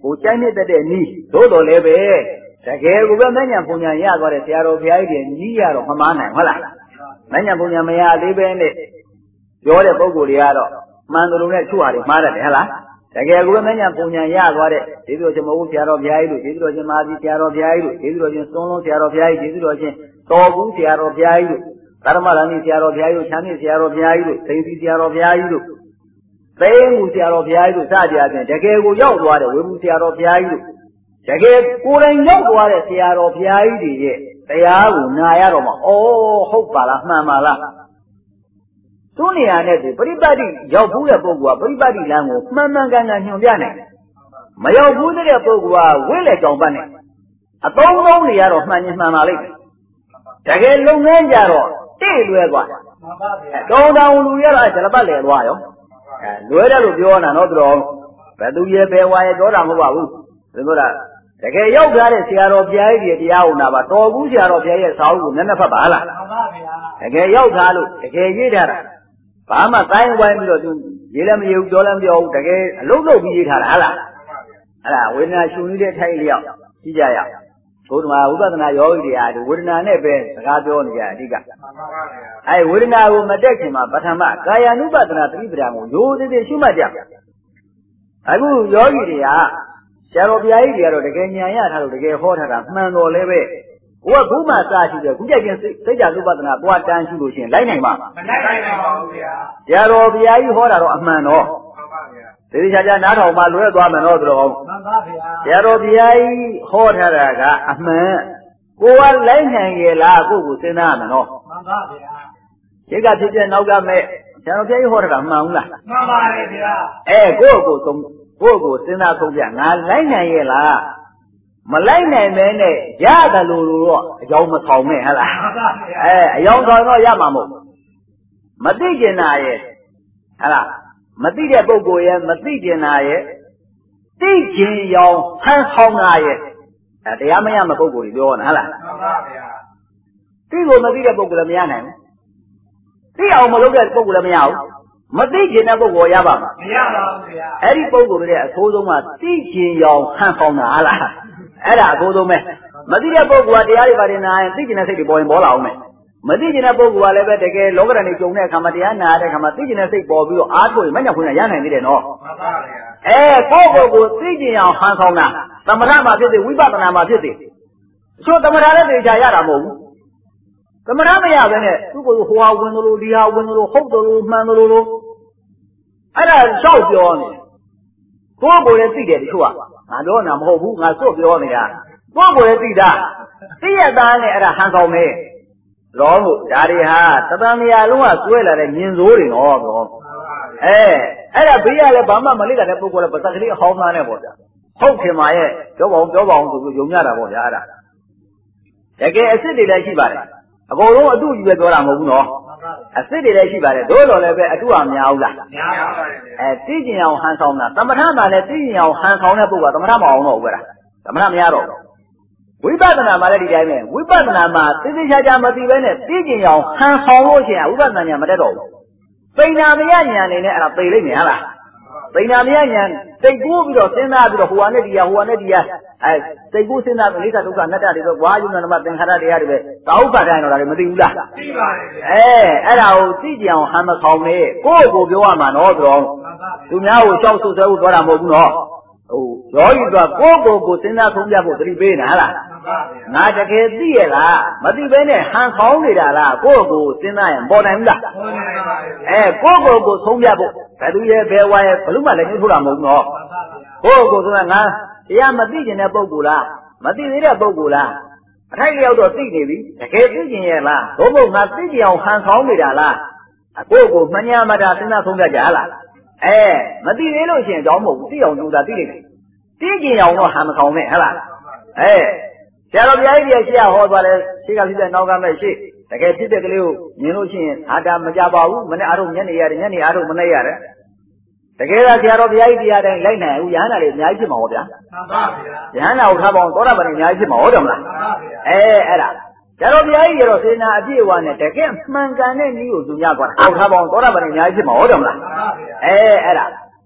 ကိုကြိုက်နေတဲ့နီးသို့တော်လည်းပဲတကယ်ကိုပဲမဉ္ဇဉ်ပုံညာရသွားတဲ့ဆရာတော်ဘုရားကြီးတွေကြီးရတော့မမားနိုင်ဟုတ်လားမဉ္ဇဉ်ပုံညာမရသေးပဲနဲ့ပြောတဲ့ပုဂ္ဂိုလ်တွေကတော့မှန်တယ်လို့နဲ့သူ့ဟာတွေမှားတယ်ဟဲ့လားတကယ်ကိုပဲမဉ္ဇဉ်ပုံညာရသွားတဲ့ကျေးဇူးတော်ရှင်မဟုတ်ဆရာတော်ဘုရားကြီးတို့ကျေးဇူးတော်ရှင်မာသီဆရာတော်ဘုရားကြီးတို့ကျေးဇူးတော်ရှင်သွန်းလုံးဆရာတော်ဘုရားကြီးကျေးဇူးတော်ရှင်တော်ဘူးဆရာတော်ဘုရားကြီးတို့ဓမ္မရဏိဆရာတော်ဘုရားကြီးတို့ချမ်းမြေဆရာတော်ဘုရားကြီးတို့သိသိဆရာတော်ဘုရားကြီးတို့သိမှုဆရာတော်ဘုရားကြီးတို့စကြခြင်းတကယ်ကိုရောက်သွားတဲ့ဝေဘူးဆရာတော်ဘုရားကြီးတို့တကယ်ကိုယ်တိုင်ရောက်သွားတဲ့ဆရာတော်ဘုရားကြီးတွေရဲ့တရားကိုနာရတော့မှဩဟုတ်ပါလားမှန်ပါလားသူနေရာနဲ့သူပရိပတ်တိရောက်ဘူးတဲ့ပုဂ္ဂိုလ်ကပရိပတ်တိလမ်းကိုမှန်မှန်ကန်ကန်ညွှန်ပြနိုင်တယ်မရောက်ဘူးတဲ့ပုဂ္ဂိုလ်ကဝိလေကြောင်ပတ်နဲ့အသုံးလုံးနေရတော့မှန်ရင်မှန်ပါလိမ့်မယ်တကယ်လုံငန်းကြတော့တိတ်လွဲသွားတယ်မှန်ပါဗျာတောင်းတောင်းလူရတော့ဇလပတ်လေသွားရောလွဲတယ်လို့ပြောတာနော်သူတော်ဘယ်သူရဲ့ဘယ်ဝါရဲ့ပြောတာမဟုတ်ပါဘူးဒီလိုလားတကယ်ရောက်ကြတဲ့ဆရာတော်ဘုရားကြီးတွေတရားဟုတ်တာပါတော်ဘူးဆရာတော်ဘုရားရဲ့စာအုပ်ကိုနည်းနည်းဖတ်ပါလားမှန်ပါဗျာတကယ်ရောက်သားလို့တကယ်ရေးထားတာဘာမှတိုင်းဝိုင်းပြီးတော့သူရေးလည်းမရေးဘူးပြောလည်းမပြောဘူးတကယ်အလုံးလုံးပြီးရေးထားတာဟလားအဲ့ဒါဝေဒနာရှင်နေတဲ့ထိုင်လျောက်ကြည့်ကြရအောင်ဘုရားဝိပဿနာယောဂီတွေဟာဒီဝေဒနာနဲ့ပဲစကားပြောနေကြအဓိကအဲဝေဒနာကိုမတက်ခင်မှာပထမကာယ ानु ပဒနာသတိပဋ္ဌာန်ကိုရိုးသေးသေးရှုမှတ်ကြအခုယောဂီတွေကဆရာတော်ဘုရားကြီးတွေကတော့တကယ်ဉာဏ်ရထားလို့တကယ်ဟောထားတာမှန်တော်လည်းပဲကိုကခုမှစရှိတယ်ခုကြိုက်ချင်းစိတ်ကြ ानु ပဒနာသွားတန်းရှိလို့ရှိရင်လိုက်နိုင်မှာမလိုက်နိုင်ပါဘူးဗျာဆရာတော်ဘုရားကြီးဟောတာတော့အမှန်တော့ဒီချာချာနားထောင်မှလွဲသွားမယ်တော့သူတော်မှန်ပါဗျာဆရာတော်ဘုရားကြီးဟောထားတာကအမှန်ကိုကလိုက်နိုင်ရဲ့လားကိုကိုစဉ်းစားရမယ်နော်မှန်ပါဗျာဒီကဖြစ်တဲ့နောက်ကမဲ့ဆရာတော်ဘုရားကြီးဟောထားတာမှန်ဘူးလားမှန်ပါတယ်ဗျာကိုကိုစဉ်းစားဆုံးပြငါလိုက်နိုင်ရဲ့လားမလိုက်နိုင်မဲနဲ့ရတယ်လို့တော့အကြောင်းမဆောင်နဲ့ဟဲ့လားမှန်ပါဗျာအယောင်ဆောင်တော့ရမှာမဟုတ်မသိကျင်တာရဲ့ဟဲ့လားမသိတဲ့ပုဂ္ဂိုလ်ရဲ့မသိကျင်တာရဲ့သိကျင်ရောင်ဟန်ဆောင်တာရဲ့တရားမရမပုဂ္ဂိုလ်ကြီးပြောနေတာဟဲ့လားမှန်ပါဗျာသိကိုမသိတဲ့ပုဂ္ဂိုလ်လည်းမရနိုင်ဘူးသိအောင်မလုပ်တဲ့ပုဂ္ဂိုလ်လည်းမရဘူးမသိကျင်တဲ့ပုဂ္ဂိုလ်ရပါမှာမရပါဘူးဗျာအဲ့ဒီပုဂ္ဂိုလ်တွေအဆိုးဆုံးကသိကျင်ရောင်ဟန်ဆောင်တာဟဲ့လားအဲ့ဒါအဆိုးဆုံးပဲမသိတဲ့ပုဂ္ဂိုလ်ကတရားတွေပါတယ်နာရင်သိကျင်တဲ့စိတ်တွေပေါ်ရင်ပေါ်လာအောင်မယ်မသိကျင်တဲ့ပုဂ္ဂိုလ်ကလည်းပဲတကယ်လောကဓာတ်တွေကြုံတဲ့အခါမှာတရားနာတဲ့အခါမှာသိကျင်တဲ့စိတ်ပေါ်ပြီးတော့အားထုတ်ရင်မညံ့ခွင့်ရနိုင်သေးတယ်နော်မှန်ပါဗျာကိုယ့်ကိုယ်သိကျင်အောင်ဟန်ဆောင်တာသမထမှာဖြစ်စေဝိပဿနာမှာဖြစ်စေချို့သမထလည်းသိချာရတာမဟုတ်ဘူးသမထမရဘဲနဲ့သူ့ကိုယ်ဟိုဟာဝင်လို့ဒီဟာဝင်လို့ဟုတ်တယ်လို့မှန်တယ်လို့အဲ့ဒါလျှောက်ပြောနေကိုယ့်ကိုယ်လည်းသိတယ်တချို့ကငါပြောတာမဟုတ်ဘူးငါစွတ်ပြောနေတာကိုယ့်ကိုယ်လည်းသိတာသိရသားနဲ့အဲ့ဒါဟန်ဆောင်နေလောလို့ဒါတွေဟာတပံမယာလုံးကကျွဲလာတဲ့ညင်စိုးတွေနော်ကောအဲ့ဒါဘေးရလဲဘာမှမလိတာတဲ့ပုဂ္ဂိုလ်လည်းပါစကလေးအဟောင်းသားနဲ့ပေါ့ဗျာဟုတ်ခင်မာရဲ့ပြောပါအောင်ဆိုပြီးယုံကြတာပေါ့ဗျာအဲ့ဒါတကယ်အစ်စ်တွေလည်းရှိပါတယ်အကုန်လုံးအတုကြီးပဲပြောတာမဟုတ်ဘူးနော်အစ်စ်တွေလည်းရှိပါတယ်တို့တော်လည်းပဲအတုအများဘူးလားများပါတယ်သိကျင်အောင်ဟန်ဆောင်တာသမထမှာလည်းသိကျင်အောင်ဟန်ဆောင်တဲ့ပုဂ္ဂိုလ်ကသမထမအောင်တော့ဘူးလားသမထမရတော့ဝိပဿနာမှာလည်းဒီတိုင်းပဲဝိပဿနာမှာသိသိချာချာမသိဘဲနဲ့သိကျင်အောင်ဟန်ဆောင်လို့ရှိရင်ဝိပဿနာဉာဏ်မတက်တော့ဘူးပိဏာမယဉာဏ်နေနဲ့အဲ့ဒါသိလိမ့်မယ်ဟလားပိဏာမယဉာဏ်သိကူးပြီးတော့စဉ်းစားပြီးတော့ဟိုဟာနဲ့ဒီဟာသိကူးစဉ်းစားပြီးအိဋ္ဌဒုက္ခအနတ္တတွေပဲဝါယုဏဓမ္မသင်္ခါရတရားတွေပဲသာဥပါဒိုင်တော့ဒါတွေမသိဘူးလားသိပါတယ်အဲ့ဒါကိုသိကြအောင်ဟန်မဆောင်နဲ့ကိုယ့်ကိုပြောရမှာနော်ဆိုတော့သူများကိုရှောက်ဆုပ်ဆဲဖို့ပြောတာမဟုတ်ဘူးနော်ရောကြီးကကိုယ့်ကိုစဉ်းစားဆုံးပြဖို့သတိပေးနေဟလားငါတကယ်သိရလားမသိဘဲနဲ့ဟန်ခေါင်းနေတာလားကိုယ့်ကိုစဉ်းစားရင်ပေါ်နိုင်ဘူးလားပေါ်နိုင်ပါဘူးကိုယ့်ကိုဆုံးပြဖို့ဘယ်သူရဲ့ဘယ်ဝါရဲ့ဘလို့မှလည်းညှိထုတ်တာမဟုတ်ဘူးနော်ကိုယ့်ကိုဆိုတာငါတရားမသိကျင်တဲ့ပုဂ္ဂိုလ်လားမသိသေးတဲ့ပုဂ္ဂိုလ်လားအထိုက်လျောက်တော့သိနေပြီတကယ်သိကျင်ရဲ့လားဘို့ဘုံငါသိကြအောင်ဟန်ခေါင်းနေတာလားကိုယ့်ကိုမညာမတာစဉ်းစားဆုံးပြကြဟလားမသိသေးလို့ရှိရင်ကြောင်းမဟုတ်ဘူးသိအောင်ကြိုးစားသိနေတယ်သိကျင်အောင်တော့ဟန်မခေါင်းနဲ့ဟလားဆရာတော်ဘုရားကြီးရဲ့ရှေ့ဟောသွားတယ်ရှေ့ကဖြစ်တဲ့နောက်ကမဲ့ရှေ့တကယ်ဖြစ်တဲ့ကလေးကိုမြင်လို့ရှိရင်အာတာမကြပါဘူးမနေ့အားထုတ်ညနေရတယ်ညနေအားထုတ်မနေ့ရတယ်တကယ်ကဆရာတော်ဘုရားကြီးတရားတိုင်းလိုက်နိုင်ဘူးယဟန္တာတွေအများကြီးဖြစ်မှာဟောဗျာမှန်ပါဗျာယဟန္တာကိုထားပါအောင်သောတာပန်တွေအများကြီးဖြစ်မှာဟောတယ်မလားမှန်ပါဗျာအဲ့ဒါဆရာတော်ဘုရားကြီးရောစေနာအပြည့်အဝနဲ့တကယ်မှန်ကန်တဲ့နည်းကိုသူများသွားတာဟောထားပါအောင်သောတာပန်တွေအများကြီးဖြစ်မှာဟောတယ်မလားမှန်ပါဗျာအဲ့ဒါဆ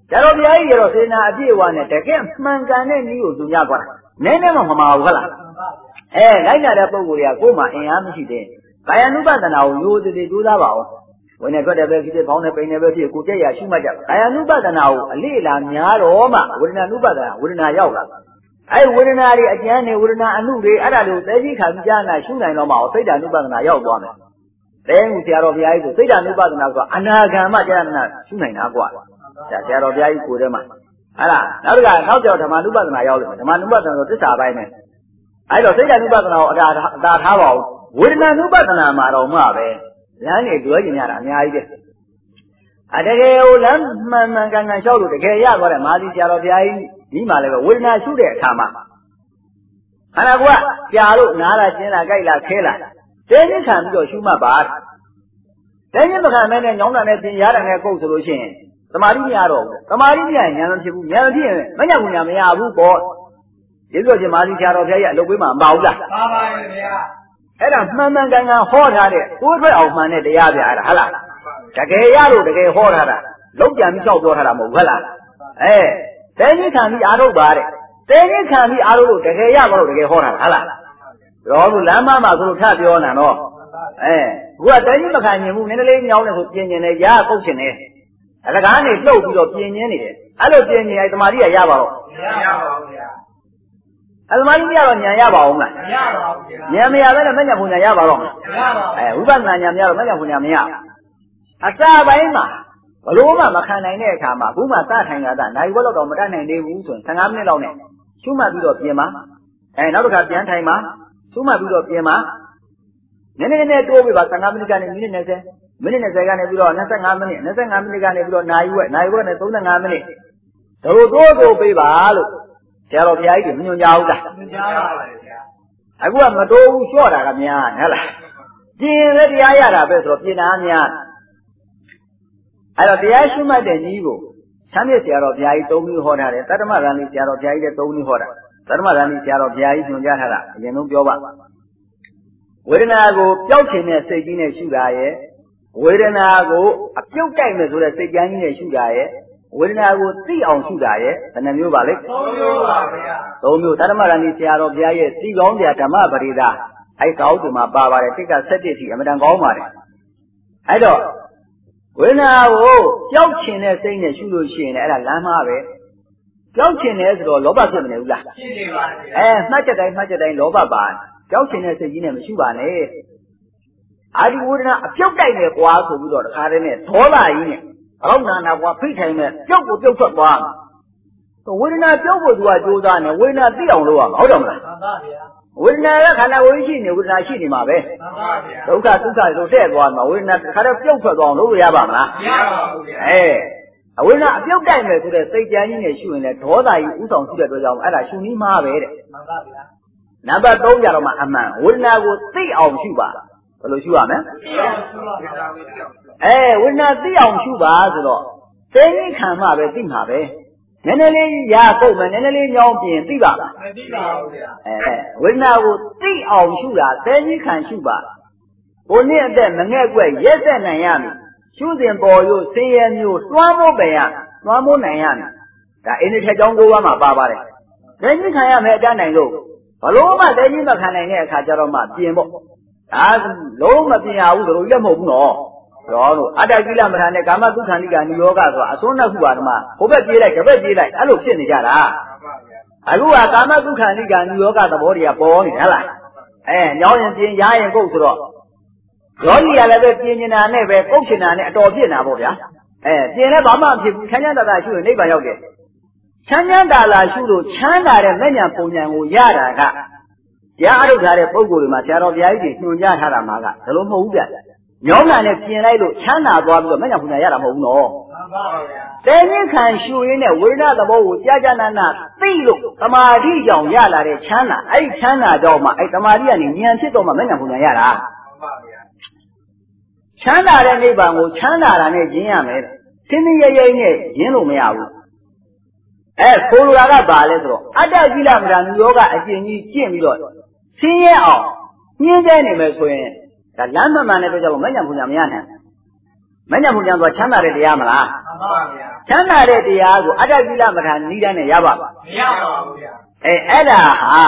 ကျတော့ဘုရားကြီးရောစေနာအပြည့်အဝနဲ့တကယ်မှန်ကန်တဲ့နည်းကိုသူညကွာနည်းနည်းမှမမှာဘူးဟုတ်လားလိုက်လာတဲ့ပုံကိုယ်ကကိုယ်မှအင်အားမရှိတဲ့ကာယ ानु ပဒနာကိုရိုးသေးသေးကြိုးစားပါအောင်ဝင်နေထွက်တယ်ပဲဖြစ်ဖြစ်ပေါင်းနေပိန်နေပဲဖြစ်ကိုကြက်ရရှုမှတ်ကြကာယ ानु ပဒနာကိုအလေးလာများတော့မှဝေဒနာ ानु ပဒနာဝေဒနာရောက်လာဝေဒနာတွေအကျမ်းတွေဝေဒနာအနုတွေအဲ့ဒါတွေကိုသိသိခါပြီးကြားနာရှုနိုင်တော့မှစိတ်ဓာ ानु ပဒနာရောက်သွားမယ်တဲမှုဆရာတော်ဘုရားကြီးဆိုစိတ်ဓာ ानु ပဒနာဆိုတာအနာဂံမှကြားနာရှုနိုင်တာကွာဆရာတော်ဘုရားကြီးကိုယ်ထဲမှာအဲ့ဒါနောက်ကြောဓမ္မ ानु ပဒနာရောက်လို့ဓမ္မ ानु ပဒနာဆိုသစ္စာပိုင်းနဲ့အဲ့တော့စိတ်ဓာ ानु ပဒနာကိုအတာထားပါဦးဝေဒနာ ानु ပဒနာမှာတော့မှပဲလမ်းနေလွဲကျင်ရတာအများကြီးပဲတကယ်ကိုလမ်းမှန်မှန်ကန်ကန်လျှောက်လို့တကယ်ရသွားတယ်မာသီဆရာတော်ဘုရားကြီးဒီမှာလည်းပဲဝေဒနာရှုတဲ့အခါမှာခန္ဓာကိုယ်ကကြာလို့နားလာကျင်းလာကြိုက်လာခဲလာတဲညစ်ခံပြီးတော့ရှုမှတ်ပါတဲညစ်မခံမဲနဲ့ညောင်းတာနဲ့သင်ရတာနဲ့ကုတ်ဆိုလို့ရှိရင်သမာဓိမရတော့ဘူးသမာဓိမရရင်ဉာဏ်မဖြစ်ဘူးဉာဏ်မဖြစ်ရင်မညကုညာမရဘူးပေါ့ဒီလိုချင်းမာသီဆရာတော်ဘုရားကြီးအလုပ်ပေးမှာမပါဘူးလားပါပါရဲ့ဗျာအဲ့ဒါမှန်မှန်ကန်ကန်ဟောထားတဲ့ကိုယ်ထွက်အောင်မှန်တဲ့တရားဗျာအဲ့ဒါဟုတ်လားတကယ်ရလို့တကယ်ဟောထားတာလုံးပြန်ပြီးလျှောက်ပြောထားတာမဟုတ်ဘူးဟုတ်လားတဲညစ်ခံပြီးအားထုတ်ပါတဲ့တဲညစ်ခံပြီးအားထုတ်လို့တကယ်ရပါလို့တကယ်ဟောထားတာဟုတ်လားတော့သူလမ်းမမှာဆိုလို့ထပြောနေတာနော်ခုကတဲညစ်မခံရင်ဘူးနည်းနည်းလေးညောင်းနေဆိုပြင်ကျင်တယ်ရပုတ်ချင်တယ်အလကားနေလှုပ်ပြီးတော့ပြင်ကျင်နေတယ်အဲ့လိုပြင်ကျင်ရင်တမာတိကရပါတော့မရပါဘူးဗျာအသမားကြီးရတော့ဉာဏ်ရပါအောင်လားမရပါဘူးဗျာဉာဏ်မရဘဲနဲ့မဉ္ဇဉ်ပူဉာဏ်ရပါတော့မလားမရပါဘူးဝိပဿနာဉာဏ်မရတော့မဉ္ဇဉ်ပူဉာဏ်မရအစပိုင်းမှာဘလို့မှမခံနိုင်တဲ့အခါမှာဘူးမှစထိုင်တာနိုင်ဘက်တော့မတတ်နိုင်သေးဘူးဆိုရင်15မိနစ်လောက်နဲ့ရှုမှတ်ပြီးတော့ပြင်ပါနောက်တစ်ခါပြန်ထိုင်ပါရှုမှတ်ပြီးတော့ပြင်ပါနည်းနည်းတိုးပြီးပါ15မိနစ်ကနေမိနစ်20မိနစ်20ကနေပြီးတော့25မိနစ်25မိနစ်ကနေပြီးတော့နာရီဝက်နဲ့35မိနစ်တို့တိုးပေးပါလို့ဆရာတော်ဘုရားကြီးကညွှန်ကြားဦးလားညွှန်ကြားပါပါဗျာအခုကမတိုးဘူးလျှော့တာကများဟုတ်လားပြင်လည်းတရားရတာပဲဆိုတော့ပြင်တာများအဲ့တော့တရားရှုမှတ်တဲ့နည်းကိုဆမ်းမြစ်ဆရာတော်ဘုရားကြီး၃မျိုးဟောထားတယ်တတ္တမဂန္ဒီဆရာတော်ဘုရားကြီးလည်း၃မျိုးဟောတာတတ္တမဂန္ဒီဆရာတော်ဘုရားကြီးညွှန်ကြားထားတာအရင်ဆုံးပြောပါဝေဒနာကိုပျောက်ချင်တဲ့စိတ်ကြီးနဲ့ရှုတာရဲ့ဝေဒနာကိုအပြုတ်တိုက်မယ်ဆိုတဲ့စိတ်ကြမ်းကြီးနဲ့ရှုတာရဲ့ဝေဒနာကိုသိအောင်ရှုတာရဲ့ဘယ်နှမျိုးပါလဲ၃မျိုးပါဗျာ၃မျိုးတတ္တမဂန္ဒီဆရာတော်ဘုရားရဲ့သိကောင်းစရာဓမ္မပရိဒါအဲ့ကောင်းသူမှာပါပါတယ်တိက္က7တိအမတန်ကောင်းပါတယ်အဲ့တော့ဝေဒနာကိုကြောက်ချင်တဲ့စိတ်နဲ့ရှုလို့ရှိရင်လည်းအဲ့ဒါလမ်းမှားပဲကြောက်ချင်တယ်ဆိုတော့လောဘဖြစ်မနေဘူးလားဖြစ်နေပါဗျာမှတ်ချက်တိုင်းလောဘပါကြောက်ချင်တဲ့စိတ်ကြီးနဲ့မရှုပါနဲ့အာဒီဝေဒနာအပြုတ်တိုက်နေကွာဆိုပြီးတော့တခါတည်းနဲ့ဒေါသကြီးနဲ့အောက်နာကွာဖိထိုင်မဲ့ပြုတ်ကိုပြုတ်ထွက်သွားဝေဒနာပြုတ်ဖို့သူကကြိုးစားနေဝေဒနာသိအောင်လုပ်ရမှာဟုတ်တယ်မလားမှန်ပါဗျာဝေဒနာကခန္ဓာကိုယ်ရှိနေဝေဒနာရှိနေမှာပဲမှန်ပါဗျာဒုက္ခသုခဆိုတဲ့သွားမှာဝေဒနာခါတော့ပြုတ်ထွက်သွားအောင်လုပ်ရပါမလားမရပါဘူးဗျာအဝေဒနာအပြုတ်တိုက်မယ်ဆိုတဲ့စိတ်ကြမ်းကြီးနဲ့ရှုရင်လည်းဒေါသကြီးဥဆောင်ရှိတဲ့အတွက်ကြောင့်အဲ့ဒါရှုနည်းမှားပဲတဲ့မှန်ပါဗျာနံပါတ်3ကြတော့မှအမှန်ဝေဒနာကိုသိအောင်ရှုပါဘယ်လိုရှုရမလဲသိအောင်ရှုပါဗျာဝေဒနာသိအောင်ရှုပါဆိုတော့သိဉ္ခံမှပဲသိမှာပဲနည်းနည်းလေးရကုန်မယ်နည်းနည်းလေးညောင်းပြင်သိပါလားမသိပါဘူးဗျာဝေဒနာကိုသိအောင်ရှုတာသိဉ္ခံရှုပါဘုနှစ်အသက်မငဲ့ကွက်ရက်သက်နိုင်ရမည်ရှုစဉ်ပေါ်ရို့ဆင်းရဲမျိုးတွားမိုးပင်ရတွားမိုးနိုင်ရမည်ဒါအင်းဒီထက်ကြောင်း9ပါးမှာပါပါတယ်သိဉ္ခံရမယ်အတန်းနိုင်လို့ဘလို့မှသိဉ္မခံနိုင်တဲ့အခါကျတော့မှပြင်ပေါ့ဒါလုံးမပြင်ရဘူးဆိုလို့လက်မဟုတ်ဘူးနော်တော့လို့အတ္တကိလမထာနဲ့ကာမတုခန္တိကနိယောဂဆိုတာအစွန်းနှစ်ခုပါဓမ္မဟိုဘက်ပြေးလိုက်ဒီဘက်ပြေးလိုက်အဲ့လိုဖြစ်နေကြတာအခုကကာမတုခန္တိကနိယောဂသဘောတွေကပေါ်နေဟလားညောင်းရင်ပြင်ရရင်ကုတ်ဆိုတော့ယောဂီကလည်းပဲပြင်နေတာနဲ့ပဲကုတ်ချင်တာနဲ့အတော်ဖြစ်နေတာပေါ့ဗျာပြင်လည်းဘာမှမဖြစ်ဘူးချမ်းချမ်းသာသာရှုရင်နိဗ္ဗာန်ရောက်တယ်ချမ်းချမ်းသာသာရှုလို့ချမ်းသာတဲ့မဲ့ညာပုံညာကိုရတာကတရားအထုတ်ထားတဲ့ပုဂ္ဂိုလ်တွေမှာဆရာတော်ဘုရားကြီးညွှန်ကြားထားတာမှာကဒါလိုမဟုတ်ဘူးဗျညောင်းတာနဲ့ပြင်လိုက်လို့ချမ်းသာသွားပြီးတော့မညာပူညာရတာမဟုတ်ဘူးနော်မှန်ပါဗျာတဲဉ္ခံရှုရင်းနဲ့ဝေဒနာသဘောကိုကြာနာနာသိလို့သမာဓိကြောင့်ရလာတဲ့ချမ်းသာအဲ့ချမ်းသာကြောင့်မှအဲ့သမာဓိကနေဉာဏ်ဖြစ်တော့မှမညာပူညာရတာမှန်ပါဗျာချမ်းသာတဲ့နိဗ္ဗာန်ကိုချမ်းသာတာနဲ့ကျင်းရမယ်သင်္နိယယိနဲ့ကျင်းလို့မရဘူးခိုးလိုတာကဘာလဲဆိုတော့အတ္တကိလမထာနိယောဂအကျင့်ကြီးကျင့်ပြီးတော့ဆင်းရဲအောင်ညှင်းဆဲနေမယ်ဆိုရင်ဒါလမ်းမှန်မှန်နဲ့ပြောကြလို့မညာပူညာမရနိုင်ညာဘုရားဆိုချမ်းသာတဲ့တရားမလားမှန်ပါဗျာချမ်းသာတဲ့တရားကိုအတ္တကိလမထာနိဒာနဲ့ရပါပါမရပါဘူးဗျာအဲ့ဒါဟာ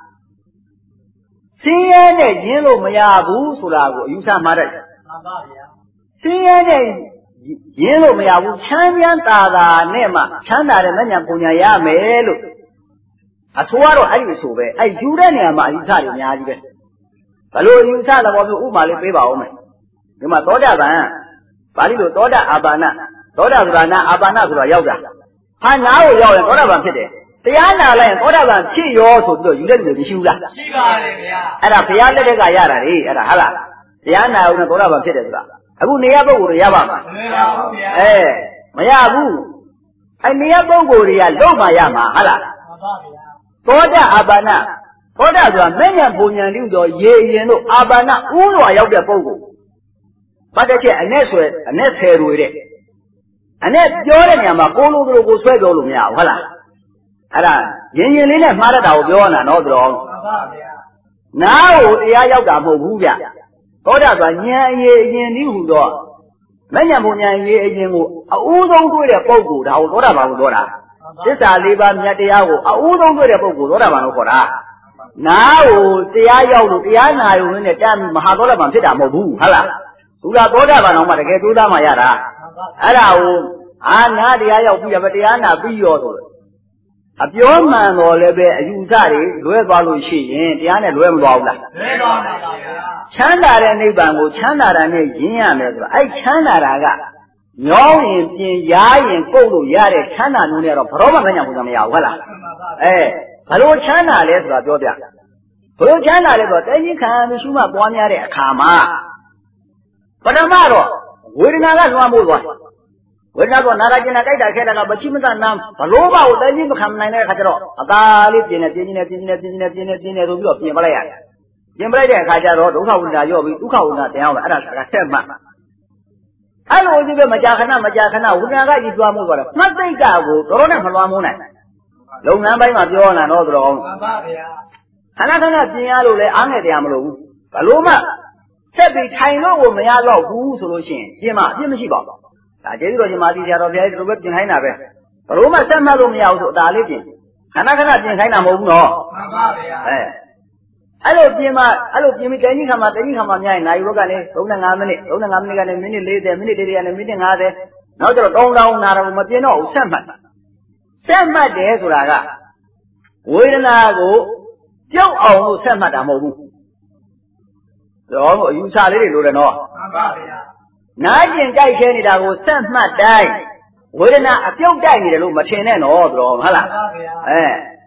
ဆင်းရဲနဲ့ရင်းလို့မရဘူးဆိုတာကိုအယူဆမှားတယ်မှန်ပါဗျာဆင်းရဲနဲ့ရင်းလို့မရဘူးချမ်းချမ်းသာသာနဲ့မှချမ်းသာတဲ့မညာပုံညာရမယ်လို့အဆိုကတော့အဲ့ဒီဆိုပဲအဲ့ယူတဲ့နေရာမှာအယူဆတွေအများကြီးပဲဘလို့အယူဆသဘောမျိုးဥမာလေးပေးပါဦးမယ်ဒီမှာသောတာပန်ပါဠိလိုသောတာအာပါဏသောတာဆိုတာနာအာပါဏဆိုတာရောက်တာဟာနာကိုရောက်ရင်သောတာပန်ဖြစ်တယ်တရားနာလိုက်ရင်သောတာပန်ဖြစ်ရောဆိုပြီးတော့ယူတဲ့လူတွေမရှိဘူးလားရှိပါတယ်ဗျာအဲ့ဒါဘုရားလက်ထက်ကရတာလေအဲ့ဒါဟုတ်လားတရားနာအောင်နဲ့သောတာပန်ဖြစ်တယ်ဆိုတာအခုနေရပုဂ္ဂိုလ်တွေရပါမှာမရပါဘူးဗျာမရဘူးအဲ့နေရပုဂ္ဂိုလ်တွေကလုံးမရမှာဟုတ်လားမှန်ပါဗျာသောတာအာပါဏသောတာဆိုတာမဲ့ညာပုံညာလူတော်ရေရင်တို့အာပါဏဥစွာရောက်တဲ့ပုဂ္ဂိုလ်ဘာတစ်ချက်အနဲ့ဆွဲအနဲ့ဆယ်တွေတဲ့အနဲ့ပြောတဲ့နေရာမှာကိုလိုလိုကိုဆွဲပြောလို့မရဘူးဟုတ်လားအဲ့ဒါရင်ရင်လေးနဲ့မှားတတ်တာကိုပြောနေတာနော်တော်မှန်ပါဗျာနားကိုတရားရောက်တာမဟုတ်ဘူးဗျသောတာဆိုတာဉာဏ်အရေးအရင်ဒီဟူတော့မဲ့ညာပုံညာအရေးအရင်ကိုအဦးဆုံးတွေ့တဲ့ပုဂ္ဂိုလ်ဒါကိုသောတာပန်ကိုပြောတာသစ္စာလေးပါးမြတ်တရားကိုအဦးဆုံးတွေ့တဲ့ပုဂ္ဂိုလ်သောတာပန်လို့ခေါ်တာနားကိုတရားရောက်လို့တရားနာရုံနဲ့တမ်းမဟာသောတာပန်ဖြစ်တာမဟုတ်ဘူးဟုတ်လားသူကသောတာပန်တော့မှတကယ်သိုးသားမှရတာအဲ့ဒါကိုအာနာတရားရောက်ပြီးရပဲတရားနာပြီးရောဆိုအပြောမှန်တော်လည်းပဲအယူဆတွေလွဲသွားလို့ရှိရင်တရားနဲ့လွဲမသွားဘူးလားလွဲသွားပါဗျာချမ်းသာတဲ့နိဗ္ဗာန်ကိုချမ်းသာတာနဲ့ယဉ်ရမယ်ဆိုတော့အဲ့ချမ်းသာတာကညောင်းရင်ပြင်ရားရင်ကုတ်လို့ရတဲ့ချမ်းသာမျိုးနဲ့တော့ဘရောမမညာဘူးမရဘူးဟုတ်လားမှန်ပါဗျာဘလို့ချမ်းသာလဲဆိုတာပြောပြဘလို့ချမ်းသာလဲဆိုတော့တင်းကြီးခံမရှိမှပွားများတဲ့အခါမှာပထမတော့ဝေဒနာကလွှမ်းမိုးသွားဝေဒနာကနာရကျင်တာကြိုက်တာခဲတာကမချိမစနာဘလို့ဘာကိုတင်းကြီးမခံနိုင်တဲ့အခါကျတော့အသာလေးပြင်းနေဆိုပြီးတော့ပြင်ပလိုက်ရတယ်ပြင်ပလိုက်တဲ့အခါကျတော့ဒုက္ခဝိဒနာရော့ပြီးဒုက္ခဝိဒနာတင်အောင်အဲ့ဒါကဆက်မှအဲ့လိုကြီးပဲမကြာခဏဝိဒနာကကြီးသွားမှုသွားတယ်မှတ်သိက္ခာကိုတော်တော်နဲ့မလွှမ်းမိုးနိုင်လုပ်ငန်းပိုင်းမှာပြောနေတာတော့တော်မှန်ပါဗျာခဏခဏပြင်ရလို့လဲအားငယ်တရားမလို့ဘူးဘလို့မှဆက်ပြီးထိုင်လို့ကိုမရတော့ဘူးဆိုလို့ရှိရင်ပြင်မှာအပြစ်မရှိပါဘူးဒါကျေးဇူးတော်ရှင်မာသီဆရာတော်ဘုရားဒီလိုပဲပြင်ခိုင်းတာပဲဘလို့မှဆက်မှတ်လို့မရဘူးဆိုအသာလေးပြင်ခဏခဏပြင်ခိုင်းတာမဟုတ်ဘူးနော်မှန်ပါဗျာအဲ့လိုပြင်ပြီးတိုင်းကြီးခါမှာများရင်နိုင်ဘက်ကနေ35မိနစ်ကနေမိနစ်40မိနစ်တည်းကနေမိနစ်50နောက်ကျတော့တောင်းနာတော့မပြင်တော့ဘူးဆက်မှတ်တယ်ဆိုတာကဝေဒနာကိုပြုတ်အောင်လို့ဆက်မှတ်တာမဟုတ်ဘူးတော့အယူဆလေးတွေလိုတယ်နော်မှန်ပါဗျာနားကျင်ကြိုက်ခဲနေတာကိုဆက်မှတ်တိုင်းဝေဒနာအပြုတ်တိုက်နေတယ်လို့မထင်နဲ့နော်တော်ဟုတ်လားမှန်ပါဗျာ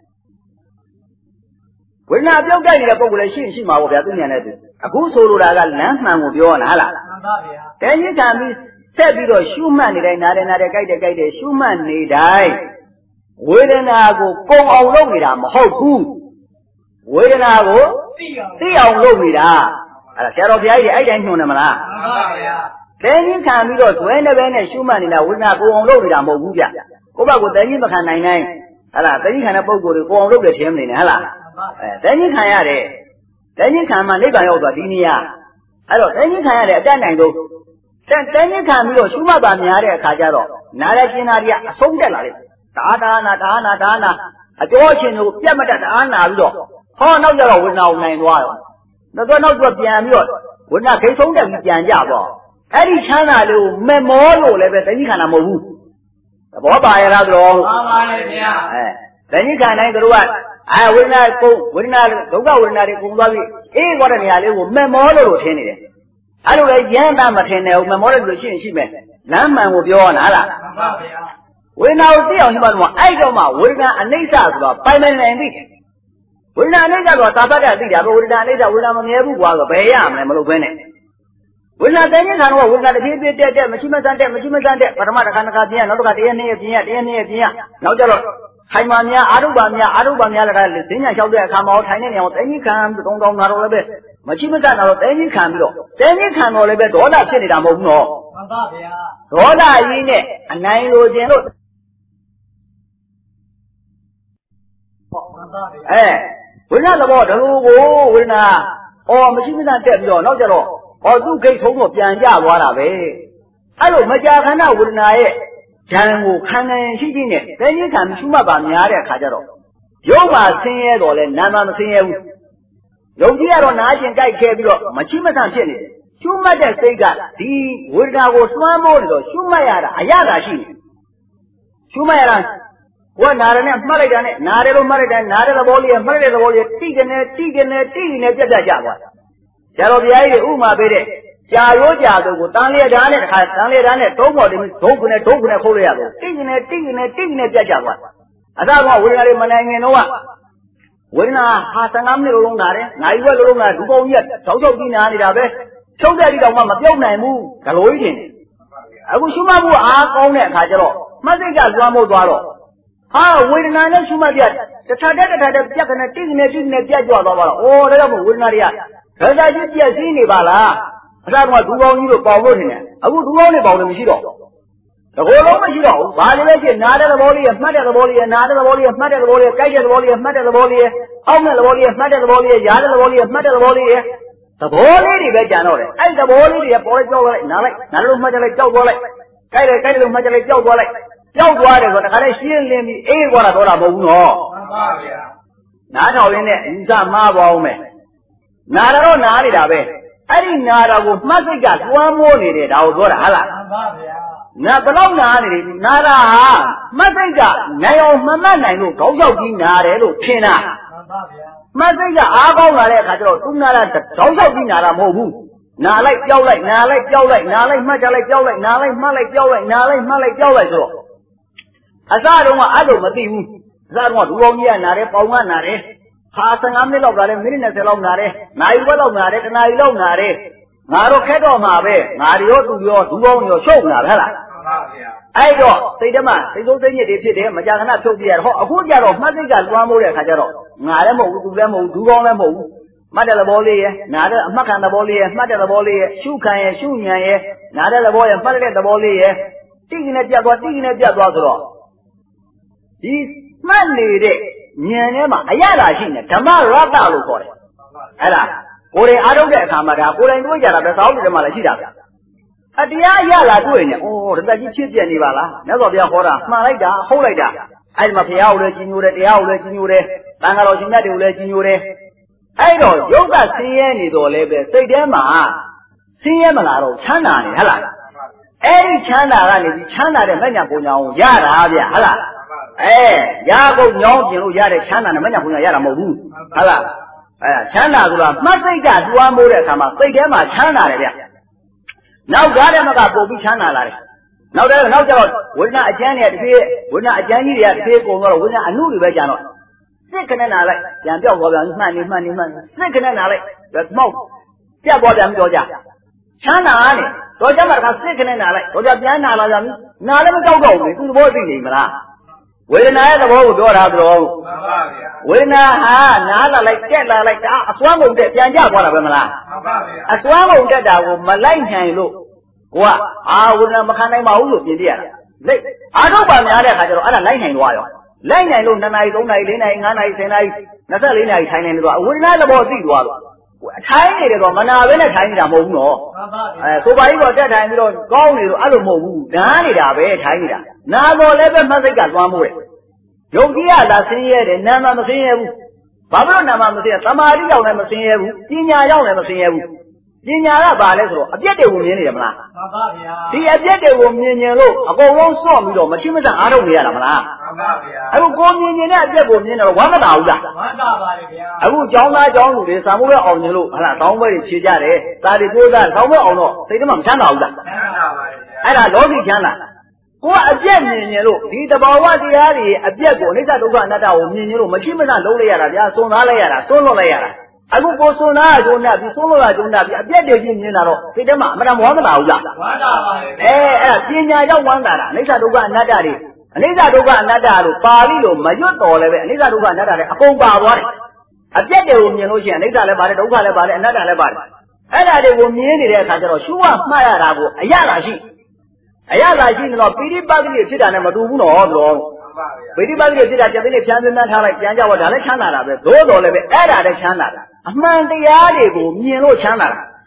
ဝေဒနာအပြုတ်တိုက်နေတဲ့ပုံကလည်းရှိမှာပေါ့ဗျာသူဉာဏ်နဲ့သူအခုဆိုလိုတာကလမ်းမှန်ကိုပြောရတာဟုတ်လားမှန်ပါဗျာတင်းကြီးခံပြီးဆက်ပြီးတော့ရှုမှတ်နေတိုင်းနားတယ်ကြိုက်တယ်ရှုမှတ်နေတိုင်းဝေဒနာကိုကုံအောင်လုပ်နေတာမဟုတ်ဘူးဝေဒနာကို သိအောင်လုပ်နေတာအဲ့ဒါဆရာတော်ဘုရားကြီးအဲ့တိုင်းညွှန်တယ်မလားမှန်ပါဗျာတင်းကြီးခံပြီးတော့ဇွဲနဲ့ပဲနဲ့ရှုမှတ်နေတာဝေဒနာကိုအောင်လုပ်နေတာမဟုတ်ဘူးဗျကိုယ့်ဘက်ကိုတင်းကြီးမခံနိုင်နိုင်ဟလားတင်းကြီးခံတဲ့ပုံကိုယ်တွေကိုအောင်လုပ်တယ်ထင်မနေနဲ့ဟလားတင်းကြီးခံရတယ်တင်းကြီးခံမှနိဗ္ဗာန်ရောက်သွားဒီနေရာအဲ့တော့တင်းကြီးခံရတဲ့အတတ်နိုင်ဆုံးတင်းကြီးခံပြီးတော့ရှုမှတ်ပါများတဲ့အခါကျတော့နားရကျင်နာတွေကအဆုံးတက်လာတယ်ဒါနာအကျော်ချင်းကိုပြတ်မတတ်ဒါနာပြီးတော့ဟောနောက်ကျတော့ဝေဒနာကိုနိုင်သွားတော့နောက်ကျပြန်ပြီးတော့ဝေဒနာခိတ်ဆုံးတက်ပြီးပြန်ကြတော့အဲ့ဒီချမ်းသာလေးကိုမမောလို့လည်းပဲတင်းကြီးခံတာမဟုတ်ဘူးသဘောပါရလားဆိုတော့မှန်ပါလေဗျာတင်းကြီးခံတိုင်းတို့ကဝေဒနာဒုက္ခဝေဒနာတွေကုန်သွားပြီအေးသွားတဲ့နေရာလေးကိုမမောလို့ထင်နေတယ်အဲ့လိုလေရမ်းတာမထင်နဲ့ဘူးမမောလို့ရှိရင်ရှိမယ်လမ်းမှန်ကိုပြောရလားလားမှန်ပါဗျာဝေဒနာကိုသိအောင်ရှိမှတော့အဲ့တော့မှဝေဒနာအနိစ္စဆိုတော့ပိုင်ပိုင်နိုင်သိတယ်ဝေဒနာအနိစ္စဆိုတာသာပတ်တာသိတာပဲဝေဒနာအနိစ္စဝေဒနာမမြဲဘူးကွာဆိုဘယ်ရမလဲမလို့ဘဲနဲ့ဝေဒနာတိုင်းခံတော့ဝေဒနာတစ်ပြေးပြေးတက်မရှိမစမ်းတက်ပထမတစ်ခါပြင်ရနောက်တစ်ခါတရားနှစ်ရပြင်ရနောက်ကျတော့ထိုင်ပါများအာရုပ္ပါများလည်းကဈဉ္ညာလျှောက်တဲ့အခါမှာထိုင်နေနေအောင်တိုင်းကြီးခံပြီးတောင်းနာတော့လည်းပဲမရှိမစမ်းတော့တိုင်းကြီးခံပြီးတော့တိုင်းကြီးခံတော့လည်းပဲဒေါသဖြစ်နေတာမဟုတ်ဘူးနော်မှန်ပါဗျာဒေါသကြီးနဲ့အနိုင်လိုခြင်းလို့မှန်ပါဗျာဝိညာဉ်သဘောတလူကိုဝိညာဉ်မရှိမစတက်ပြီးတော့နောက်ကျတော့သူ့ဂိတ်ဆုံးတော့ပြန်ကြသွားတာပဲအဲ့လိုမကြာခဏဝေဒနာရဲ့ဉာဏ်ကိုခံနိုင်ရှိခြင်းနဲ့တည်ငြိမ်ခံရှုမှတ်ပါများတဲ့အခါကျတော့ရုပ်မှာဆင်းရဲတော်လဲနာမ်မှာမဆင်းရဲဘူးရုပ်ကြီးကတော့နားကျင်ကြိုက်ခဲပြီးတော့မချိမဆန့်ဖြစ်နေတယ်ရှုမှတ်တဲ့စိတ်ကဒီဝေဒနာကိုလွှမ်းမိုးနေတော့ရှုမှတ်ရတာအရသာရှိတယ်ရှုမှတ်ရတာဘုရားနာရနဲ့မှတ်လိုက်တာနဲ့နာတယ်လို့မှတ်လိုက်တယ်နာတဲ့သဘောလေးမှတ်တဲ့သဘောလေးတိကနေပြက်ပြက်ကြသွားဆရာတော်ဘုရားကြီးတွေဥမာပေးတဲ့ကြာရိုးကြာတို့ကိုတန်လျက်ဓာတ်နဲ့တခါတန်လျက်ဓာတ်နဲ့သုံးပေါ်တင်ဒုက္ခနဲ့ခိုးလို့ရတော့တိကနေပြက်ကြသွားအသာကဝေဒနာတွေမနိုင်ခင်တော့ဝေဒနာဟာ15မိနစ်လုံးနာတယ်နိုင်ဝက်လုံးနာဒုပေါင်းကြီးကတောက်တောက်ကြီးနာနေတာပဲချုပ်တဲ့ဒီတောင်မှမပြုတ်နိုင်ဘူးဒလိုကြီးတင်အခုရှုမှတ်ဖို့အားကောင်းတဲ့အခါကျတော့မှတ်စိတ်ကလွှမ်းမိုးသွားတော့ဟာဝေဒနာနဲ့ရှုမှတ်ပြတထတဲ့ပြက်ကနေတိကနေပြက်ကြွသွားပါတော့ဩဒါကြောင့်မို့ဝေဒနာတွေကဒဇာကြီးပြက်စီးနေပါလားအစကဒူပေါင်းကြီးတို့ပေါင်လို့ထင်တယ်အခုဒူပေါင်းနဲ့ပေါင်လို့မရှိတော့တကိုယ်လုံးမရှိတော့ဘူးဘာလို့လဲဖြစ်နားတဲ့သဘောလေးရမှတ်တဲ့သဘောလေးရနားတဲ့သဘောလေးရမှတ်တဲ့သဘောလေးရကြိုက်တဲ့သဘောလေးရမှတ်တဲ့သဘောလေးရအောက်တဲ့သဘောလေးရမှတ်တဲ့သဘောလေးရရားတဲ့သဘောလေးရမှတ်တဲ့သဘောလေးရသဘောလေးတွေပဲကြံတော့တယ်အဲ့သဘောလေးတွေပေါ်လိုက်ကြောက်လိုက်နားလို့မှတ်ကြလိုက်ကြောက်သွားလိုက်ကြိုက်တယ်လို့မှတ်ကြလိုက်ကြောက်သွားလိုက်ကြောက်သွားတယ်ဆိုတော့တခါတည်းရှင်းလင်းပြီးအေးသွားတာတော့မဟုတ်ဘူးနော်မှန်ပါဗျာနားထောင်ရင်းနဲ့အယူဆမှားပါအောင်မယ်နာတော့နားနေတာပဲအဲ့ဒီနာတာကိုမှတ်စိတ်ကလွှမ်းမိုးနေတယ်ဒါကိုပြောတာဟုတ်လားမှန်ပါဗျာနာဘလောက်နာနေတယ်နာတာဟာမှတ်စိတ်ကနိုင်အောင်မမှတ်နိုင်လို့ခေါင်းရောက်ကြီးနာတယ်လို့ထင်တာမှန်ပါဗျာမှတ်စိတ်ကအားကောင်းလာတဲ့အခါကျတော့သူနာတာခေါင်းရောက်ကြီးနာတာမဟုတ်ဘူးနာလိုက်ပြောက်လိုက်နာလိုက်ပြောက်လိုက်နာလိုက်မှတ်ကြလိုက်ပြောက်လိုက်နာလိုက်မှတ်လိုက်ပြောက်လိုက်နာလိုက်မှတ်လိုက်ပြောက်လိုက်ဆိုတော့အစတုန်းကအဲ့လိုမသိဘူးအစတုန်းကဒူပေါင်းကြီးကနာတယ်ပေါင်ကနာတယ်ဟာ15မိနစ်လောက်လာတယ်မိနစ်20လောက်နာတယ်နိုင်ဝက်လောက်နာတယ်တနာရီလောက်နာတယ်ငါတို့ခက်တော့မှာပဲငါရောသူရောဒူပေါင်းရောရှုပ်နာပဲဟလားမှန်ပါဗျာအဲ့တော့စိတ်ထဲမှာစိတ်ဆိုးစိတ်ညစ်တွေဖြစ်တယ်မကြာခဏဖြုတ်ပြရတယ်ဟောအခုကြတော့မှတ်စိတ်ကလွှမ်းမိုးတဲ့အခါကျတော့ငါလည်းမဟုတ်ဘူးသူလည်းမဟုတ်ဘူးဒူပေါင်းလည်းမဟုတ်ဘူးမှတ်တဲ့သဘောလေးရနာတဲ့အမှတ်ခံသဘောလေးရမှတ်တဲ့သဘောလေးရရှုခံရရှုဉဏ်ရနာတဲ့သဘောရမှတ်တဲ့သဘောလေးရတိကနေပြတ်သွားဆိုတော့ဒီမှတ်နေတဲ့ဉာဏ်ထဲမှာအရသာရှိနေဓမ္မရတ္တလို့ခေါ်တယ်အဲ့ဒါကိုယ်တိုင်အားထုတ်တဲ့အခါမှာဒါကိုယ်တိုင်တွေးကြတာပဲသောက်တယ်မှာလည်းရှိတာဗျအတရားရလာတွေ့နေဩဒါကြီးဖြစ်ပြနေပါလားမြတ်စွာဘုရားဟောတာမှန်လိုက်တာဟုတ်လိုက်တာအဲ့ဒီမှာဘုရားကိုလည်းကြီးညိုတယ်တရားကိုလည်းကြီးညိုတယ်တန်ခါတော်ရှင်မြတ်တွေကိုလည်းကြီးညိုတယ်အဲ့တော့ယုတ်ကဆင်းရဲနေတော့လည်းပဲစိတ်ထဲမှာဆင်းရဲမလားတော့ချမ်းသာနေဟလားအဲ့ဒီချမ်းသာကနေပြီးချမ်းသာတဲ့မညာပုံညာကိုရတာဗျဟလားရကုန်ညောင်းပြင်လို့ရတဲ့ချမ်းသာနဲ့မညာပုံညာရတာမဟုတ်ဘူးဟုတ်လားချမ်းသာဆိုတာမှတ်စိတ်ကတွားမိုးတဲ့အခါမှာစိတ်ထဲမှာချမ်းသာတယ်ဗျနောက်ကားတဲ့မကပို့ပြီးချမ်းသာလာတယ်နောက်ကျတော့ဝိညာဉ်အကျမ်းတွေကတဖြည်းဝိညာဉ်အကျမ်းကြီးတွေကတဖြည်းကုန်တော့ဝိညာဉ်အနုတွေပဲကြတော့စစ်ခနဲ့နာလိုက်ပြန်ပြောက်သွားပြန်မှန်နေစစ်ခနဲ့နာလိုက်မောက်ပြတ်သွားပြန်ပြောကြချမ်းသာနေတော့ကြမှာတစ်ခါစစ်ခနဲ့နာလိုက်တော့ကြပြန်နာလာပြန်နာလည်းမကြောက်တော့ဘူးသူသဘောသိနေမလားဝေဒနာရဲ့သဘောကိုပြောတာဆိုတော့မှန်ပါဗျာဝေဒနာဟာနားလာလိုက်တက်လာလိုက်ဒါအစွမ်းကုန်တက်ပြန်ကြသွားတာပဲမလားမှန်ပါဗျာအစွမ်းကုန်တက်တာကိုမလိုက်နိုင်လို့ကိုကဝေဒနာမခံနိုင်ပါဘူးလို့ပြင်ပြရတာလက်အာထုတ်ပါများတဲ့အခါကျတော့အဲ့ဒါလိုက်နိုင်သွားရောလိုက်နိုင်လို့2နာရီ3နာရီ4နာရီ5နာရီ10နာရီ24နာရီထိုင်နေတယ်တော့ဝေဒနာသဘောသိသွားတော့အထိုင်းနေတယ်တော့မနာပဲနဲ့ထိုင်နေတာမဟုတ်ဘူးနော်မှန်ပါဗျာဆိုပါကြီးတော့တက်ထိုင်ပြီးတော့ကောင်းနေလို့အဲ့လိုမဟုတ်ဘူးဓာတ်နေတာပဲထိုင်နေတာနာတော်လည်းပဲမှတ်စိတ်ကလွှမ်းမိုးတယ်ယုတ်ကြီးကလာဆင်းရဲတယ်နာမမဆင်းရဲဘူးဘာဖြစ်လို့နာမမဆင်းရဲသမာဓိရောက်လည်းမဆင်းရဲဘူးပညာရောက်လည်းမဆင်းရဲဘူးပညာကဘာလဲဆိုတော့အပြည့်တွေကိုမြင်နေတယ်မလားမှန်ပါဗျာဒီအပြည့်တွေကိုမြင်လို့အကုန်လုံးစွန့်ပြီးတော့မရှိမစအားထုတ်နေရတာမလားမှန်ပါဗျာအခုကိုမြင်တဲ့အပြည့်ကိုမြင်တော့ဝမ်းမသာဘူးလားဝမ်းသာပါလေဗျာအခုကျောင်းသားကျောင်းသူတွေစာမိုးရအောင်မြင်လို့ဟလာတောင်းပွဲတွေဖြေကြတယ်စာတွေကိုသားတောင်းပွဲအောင်တော့စိတ်ထဲမှာမချမ်းသာဘူးလားချမ်းသာပါလေဗျာအဲ့ဒါလောကီချမ်းသာကိုကအပြည့်မြင်လို့ဒီတဘာဝတရားတွေအပြည့်ကိုအနိစ္စဒုက္ခအနတ္တကိုမြင်လို့မရှိမစလုံးလိုက်ရတာဗျာစွန့်သားလိုက်ရတာစွန့်လွတ်လိုက်ရတာအခုကိုစွန့်သားအကျိုးနဲ့ပြီးစွန့်လွတ်တာအကျိုးနဲ့ပြီးအပြည့်တွေချင်းမြင်တာတော့စိတ်ထဲမှာအမှန်တမ်းဝမ်းသာဘူးလားဝမ်းသာပါလေအဲ့ဒါပညာရောက်ဝမ်းသာတာအနိစ္စဒုက္ခအနတ္တတွေအနိစ္စဒုက္ခအနတ္တလို့ပါဠိလိုမရွတ်တော်လည်းပဲအနိစ္စဒုက္ခအနတ္တတွေအကုန်ပါသွားတယ်အပြည့်တွေကိုမြင်လို့ရှိရင်အနိစ္စလည်းပါတယ်ဒုက္ခလည်းပါတယ်အနတ္တလည်းပါတယ်အဲ့ဒါတွေကိုမြင်နေတဲ့အခါကျတော့ရှုမှတ်မှတ်ရတာကိုအရသာရှိနေတော့ပိဋိပတ်တိဖြစ်တာနဲ့မတူဘူးနော်ဆိုတော့ပိဋိပတ်တိဖြစ်တာပြည့်တဲ့ဖြန်းပြန်းထားလိုက်ပြန်ကြတော့ဒါလည်းချမ်းသာတာပဲသို့တော်လည်းပဲအဲ့ဒါလည်းချမ်းသာတာအမှန်တရားတွေကိုမြင်လို့ချမ်းသာတာ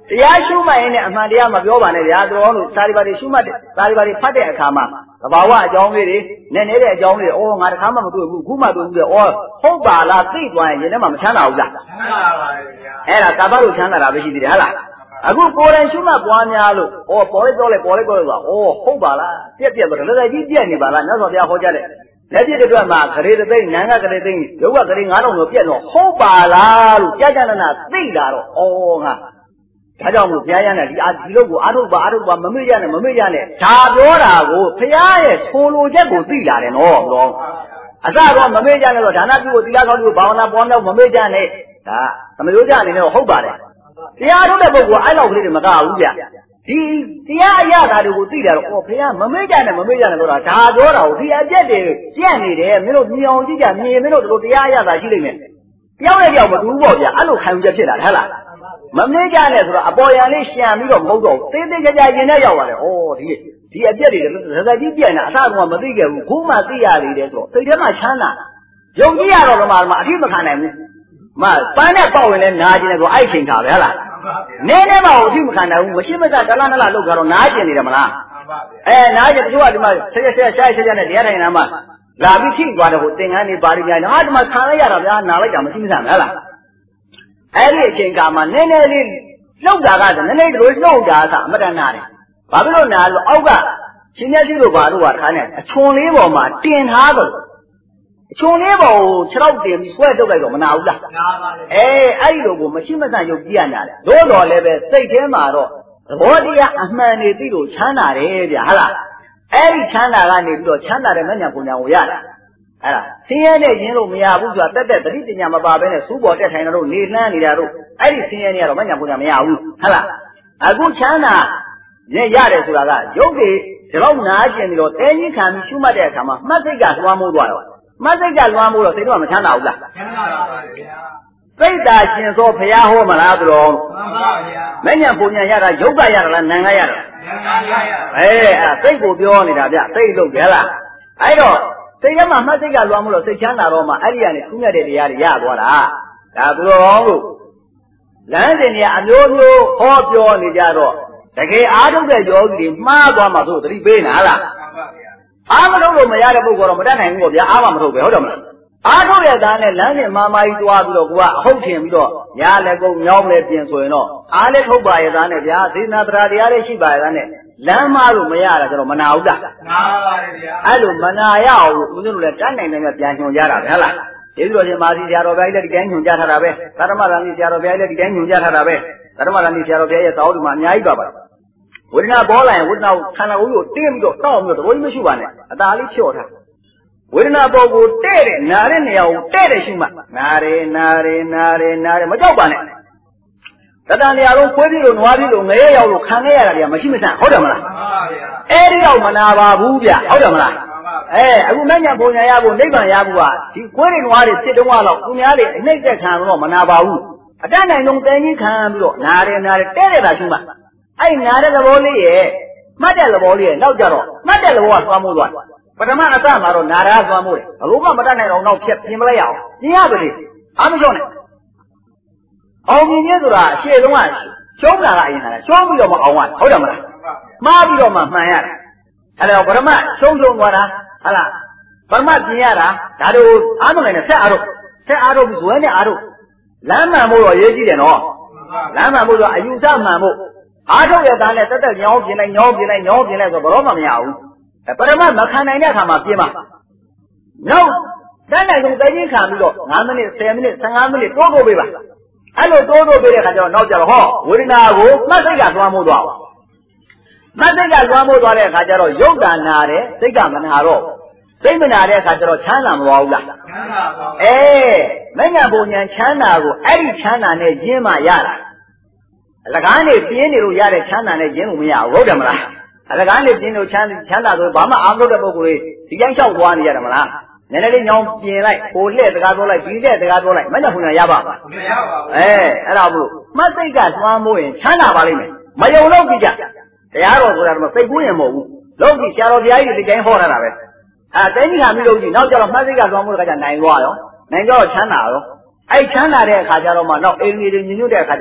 တရားရှုမှတ်ရင်လည်းအမှန်တရားမပြောပါနဲ့ဗျာတော်လို့စာရီပါတွေရှုမှတ်တယ်စာရီပါတွေဖတ်တဲ့အခါမှာသဘာဝအကြောင်းလေးတွေနဲ့နေတဲ့အကြောင်းလေးတွေအော်ငါတခါမှမတွေ့ဘူးခုမှတွေ့ဘူးလေအော်ဟုတ်ပါလားသိသွားရင်ရင်ထဲမှာမချမ်းသာဘူးလားချမ်းသာပါပါဗျာအဲ့ဒါကာဘလို့ချမ်းသာတာပဲရှိသေးတယ်ဟလားအခုကိုယ်တိုင်ရှုမှတ်ပွားများလို့အော်ပေါ်လိုက်တော့လေပေါ်လိုက်တော့လေဆိုတာအော်ဟုတ်ပါလားပြက်တော့လက်ကြီးပြက်နေပါလားမြတ်စွာဘုရားဟောကြားတဲ့လက်ပြတဲ့အတွက်မှာဂရေသိမ့်နန်းကဂရေသိမ့်ရုပ်ကဂရေ9000လို့ပြက်တော့ဟုတ်ပါလားလို့ကြာကြာနာသိတာတော့အော်ငါဒါကြောင့်မို့ဘုရားရတဲ့ဒီလုတ်ကိုအာထုပ်ပါမမေ့ရနဲ့ဒါပြောတာကိုဘုရားရဲ့ဆိုလိုချက်ကိုသိလာတယ်နော်ဘုရားအစတော့မမေ့ကြနဲ့တော့ဒါနပြုဖို့သီလကောင်းပြုဘာဝနာပွားများမမေ့ကြနဲ့ဒါသမယောကြအနေနဲ့ဟုတ်ပါတယ်တရားထုတ်တဲ့ပုဂ္ဂိုလ်အဲ့လောက်ကလေးတွေမကဘူးဗျဒီတရားအရာတွေကိုသိတာတော့ဘုရားမမေ့ကြနဲ့ဆိုတာဒါပြောတာကိုဒီအပြက်တွေပြက်နေတယ်မင်းတို့မြင်အောင်ကြည့်ကြမြင်မင်းတို့တို့တရားအရာသာရှိလိမ့်မယ်တယောက်နဲ့တယောက်မတူဘူးပေါ့ဗျအဲ့လိုခံယူချက်ဖြစ်လာတယ်ဟဲ့လားမမေ့ကြနဲ့ဆိုတော့အပေါ်ရန်လေးရှံပြီးတော့မဟုတ်တော့သေးသေးကြကြရင်နဲ့ရောက်လာတယ်ဩဒီအပြက်တွေဇဇကြီးပြက်နေအစကမသိခဲ့ဘူးခုမှသိရလေတယ်ဆိုတော့စိတ်ထဲမှာချမ်းသာယုံကြည်ရတော့မှအထိမခံနိုင်ဘူးမပန်းနဲ့ပေါက်ဝင်လဲနာကျင်တယ်ဆိုအဲ့ချိန်ခါပဲဟလားနည်းနည်းမှအထိမခံနိုင်ဘူးမရှိမကတလားလောက်ကတော့နာကျင်နေတယ်မလားနာကျင်တချို့ကဒီမှာဆက်နဲ့တရားထိုင်နာမှာလာပြီးထိသွားတယ်ဟိုသင်္ကန်းနေပါလိမ့်မယ်ဟာဒီမှာခံလိုက်ရတာဗျာနာလိုက်တာမရှိမဆန်ဟလားအဲ့ဒီအချိန်ခါမှာနည်းနည်းလေးလှုပ်တာကနည်းနည်းတို့လှုပ်တာကအမတန်နာတယ်ဘာဖြစ်လို့နာလို့အောက်ကရှင်မြတ်ကြီးတို့ဘာလို့ကထားနေအချွန်လေးပေါ်မှာတင်ထားတယ်အချွန်လေးပေါ်ကိုခြေထောက်တင်ပြီးဆွဲထုတ်လိုက်တော့မနာဘူးလားနာပါလေအဲ့ဒီလိုကိုမရှိမဆန်ရုပ်ကြည့်ရနာတယ်သို့တော်လည်းပဲစိတ်ထဲမှာတော့သဘောတရားအမှန်နေသိလို့ချမ်းသာတယ်ဗျာဟလားအဲ့ဒီချမ်းသာကနေပြီးတော့ချမ်းသာတဲ့မညာပုံညာကိုရတာအဲ့ဒါဆင်းရဲနဲ့ရင်းလို့မရဘူးဆိုတာတက်သတိပညာမပါဘဲနဲ့စူးပေါ်တက်ထိုင်တော့နေလှမ်းနေတာတို့အဲ့ဒီဆင်းရဲနေရတော့မညာပုံညာမရဘူးဟုတ်လားအခုချမ်းသာနဲ့ရတယ်ဆိုတာကရုပ်တွေဒီလောက်နာကျင်ပြီးတော့တဲကြီးခံပြီးရှုမှတ်တဲ့အခါမှာမှတ်စိတ်ကလွှမ်းမိုးသွားတော့မှတ်စိတ်ကလွှမ်းမိုးတော့စိတ်တော့မချမ်းသာဘူးလားချမ်းသာပါပါဗျာစိတ်သာရှင်သောဘုရားဟောမလားသူတော်မှန်ပါဗျာမညာပုံညာရတာရုပ်ကရတာလားနာမ်ကရတာနာမ်ကရတာစိတ်ကိုပြောနေတာဗျစိတ်လို့ကြလားအဲ့တော့စိတ်ထဲမှာမှတ်စိတ်ကလွှမ်းမိုးတော့စိတ်ချမ်းသာတော့မှအဲ့ဒီကနေထူးမြတ်တဲ့တရားတွေရသွားတာဒါသူတော်လို့လမ်းစဉ်တွေအမျိုးမျိုးဟောပြောနေကြတော့တကယ်အားထုတ်တဲ့ယောဂီတွေမှားသွားမှဆိုသတိပေးနာလားမှန်ပါဗျာအားမထုတ်လို့မရတဲ့ပုဂ္ဂိုလ်တော့မတတ်နိုင်ဘူးပေါ့ဗျာအားမထုတ်ပဲဟုတ်တယ်မလားအားထုတ်ရတဲ့နဲ့လမ်းစဉ်မာမာကြီးတွားပြီးတော့ကိုကအဟုတ်ထင်ပြီးတော့ညာလည်းကုန်မြောင်းလည်းပြင်ဆိုရင်တော့အားလည်းထုတ်ပါရဲ့သားနဲ့ဗျာသေနာတရားတရားလေးရှိပါရဲ့သားနဲ့လမ်းမလို့မရတာကျတော့မနာဘူးလားနာပါတယ်ဗျာအဲ့လိုမနာရအောင်လို့ဦးဇင်းတို့လည်းတတ်နိုင်တယ်ပြန်ညွှန်ကြတာပဲဟုတ်လားကျေးဇူးတော်ရှင်မာသီဆရာတော်ဘုရားကြီးလည်းဒီတိုင်းညွှန်ကြထားတာပဲသတ္တမရဏီဆရာတော်ဘုရားကြီးလည်းဒီတိုင်းညွှန်ကြထားတာပဲသတ္တမရဏီဆရာတော်ဘုရားရဲ့သာဝတ္ထုမှာအများကြီးပါပါတယ်ဝေဒနာပေါ်လာရင်ဝေဒနာကိုခန္ဓာကိုယ်ကိုတင်းပြီးတော့တောက်ပြီးတော့တဘိုးကြီးမရှိပါနဲ့အသာလေးဖြော့ထားဝေဒနာပေါ်ကိုတဲ့တဲ့နာတဲ့နေရာကိုတဲ့တဲ့ရှိမှနာတယ်မကြောက်ပါနဲ့တတန်နေရာလုံးခွေးပြီးလို့နွားပြီးလို့ငရဲရောက်လို့ခံခဲ့ရတာတွေကမရှိမဆန်ဟုတ်တယ်မလားမှန်ပါဗျာအဲ့ဒီတော့မနာပါဘူးဗျဟုတ်တယ်မလားအခုမညာပုံညာရဖို့နိဗ္ဗာန်ရဖို့ကဒီခွေးတွေနွားတွေစစ်တုံးကတော့သူများတွေအနှိမ့်သက်ခံတော့မနာပါဘူးအတတ်နိုင်ဆုံးတဲကြီးခံပြီးတော့နာတယ်တဲ့တဲ့တာရှိမှအဲ့နာတဲ့သဘောလေးရဲ့မှတ်တဲ့သဘောလေးရဲ့နောက်ကြတော့မှတ်တဲ့သဘောကသွားမိုးသွားပထမအစမှာတော့နာရာသွားမိုးတယ်ဘလို့မှမတတ်နိုင်တော့နောက်ဖြတ်ပြင်မလိုက်ရအောင်ပြင်ရပါလေအားမလျှော့နဲ့အောင်မြင်ခြင်းဆိုတာအရှေ့ဆုံးကရှုံးတာကအရင်ကရှုံးပြီးတော့မအောင်ရဟုတ်တယ်မလားမှားပြီးတော့မှမှန်ရတယ်အဲ့တော့ပထမရှုံးသွားတာဟုတ်လားပထမပြင်ရတာဒါတို့အားမနိုင်နဲ့ဆက်အားထုတ်ပြီးဇွဲနဲ့အားထုတ်လမ်းမှန်ဖို့တော့ရေးကြည့်တယ်နော်လမ်းမှန်ဖို့ဆိုအယူဆမှန်ဖို့အားထုတ်ရတဲ့နဲ့တက်ညောင်းပြင်လိုက်ဆိုဘယ်တော့မှမရဘူးပထမမခံနိုင်တဲ့အခါမှာပြင်ပါနောက်တန်းနိုင်ဆုံးသိချင်းခံပြီးတော့9မိနစ်10မိနစ်15မိနစ်တိုးပေးပါအဲ့လိုတိုးပေးတဲ့အခါကျတော့နောက်ကြတော့ဟောဝေဒနာကိုမှတ်စိတ်ကသွားမိုးသွားမှတ်စိတ်ကသွားမိုးသွားတဲ့အခါကျတော့ယုတ်တာနာတယ်စိတ်ကမနာတော့စိတ်မနာတဲ့အခါကျတော့ချမ်းသာမသွားဘူးလားချမ်းသာပါဘူးမညာပုံညာချမ်းသာကိုအဲ့ဒီချမ်းသာနဲ့ရင်းမှရတာအလကားနေပြင်းနေလို့ရတဲ့ချမ်းသာနဲ့ရင်းလို့မရဘူးဟုတ်တယ်မလားအလကားနေပြင်းလို့ချမ်းသာဆိုဘာမှအားမလို့တဲ့ပုဂ္ဂိုလ်တွေဒီတိုင်းလျှောက်သွားနေရတယ်မလားနည်းနည်းလေးညောင်းပြင်လိုက်ဟိုလှည့်တကားပြောလိုက်ဒီလှည့်တကားပြောလိုက်မညာပုံညာရပါပါမရပါဘူးအဲ့ဒါမို့မှတ်စိတ်ကလွှမ်းမိုးရင်ချမ်းသာပါလိမ့်မယ်မယုံလို့ကြည့်ကြတရားတော်ဆိုတာတော့စိတ်ကူးရင်မဟုတ်ဘူးလုံးကြည့်ဆရာတော်ဘုရားကြီးဒီတိုင်းဟောတာပဲတိုင်းကြီးဟာမိလို့ကြည့်နောက်ကျတော့မှတ်စိတ်ကလွှမ်းမိုးတဲ့အခါကျနိုင်သွားရောနိုင်ကြတော့ချမ်းသာရောအဲ့ချမ်းသာတဲ့အခါကျတော့မှနောက်အိမ်ကြီးတွေညညွတ်တဲ့အခါကျတော့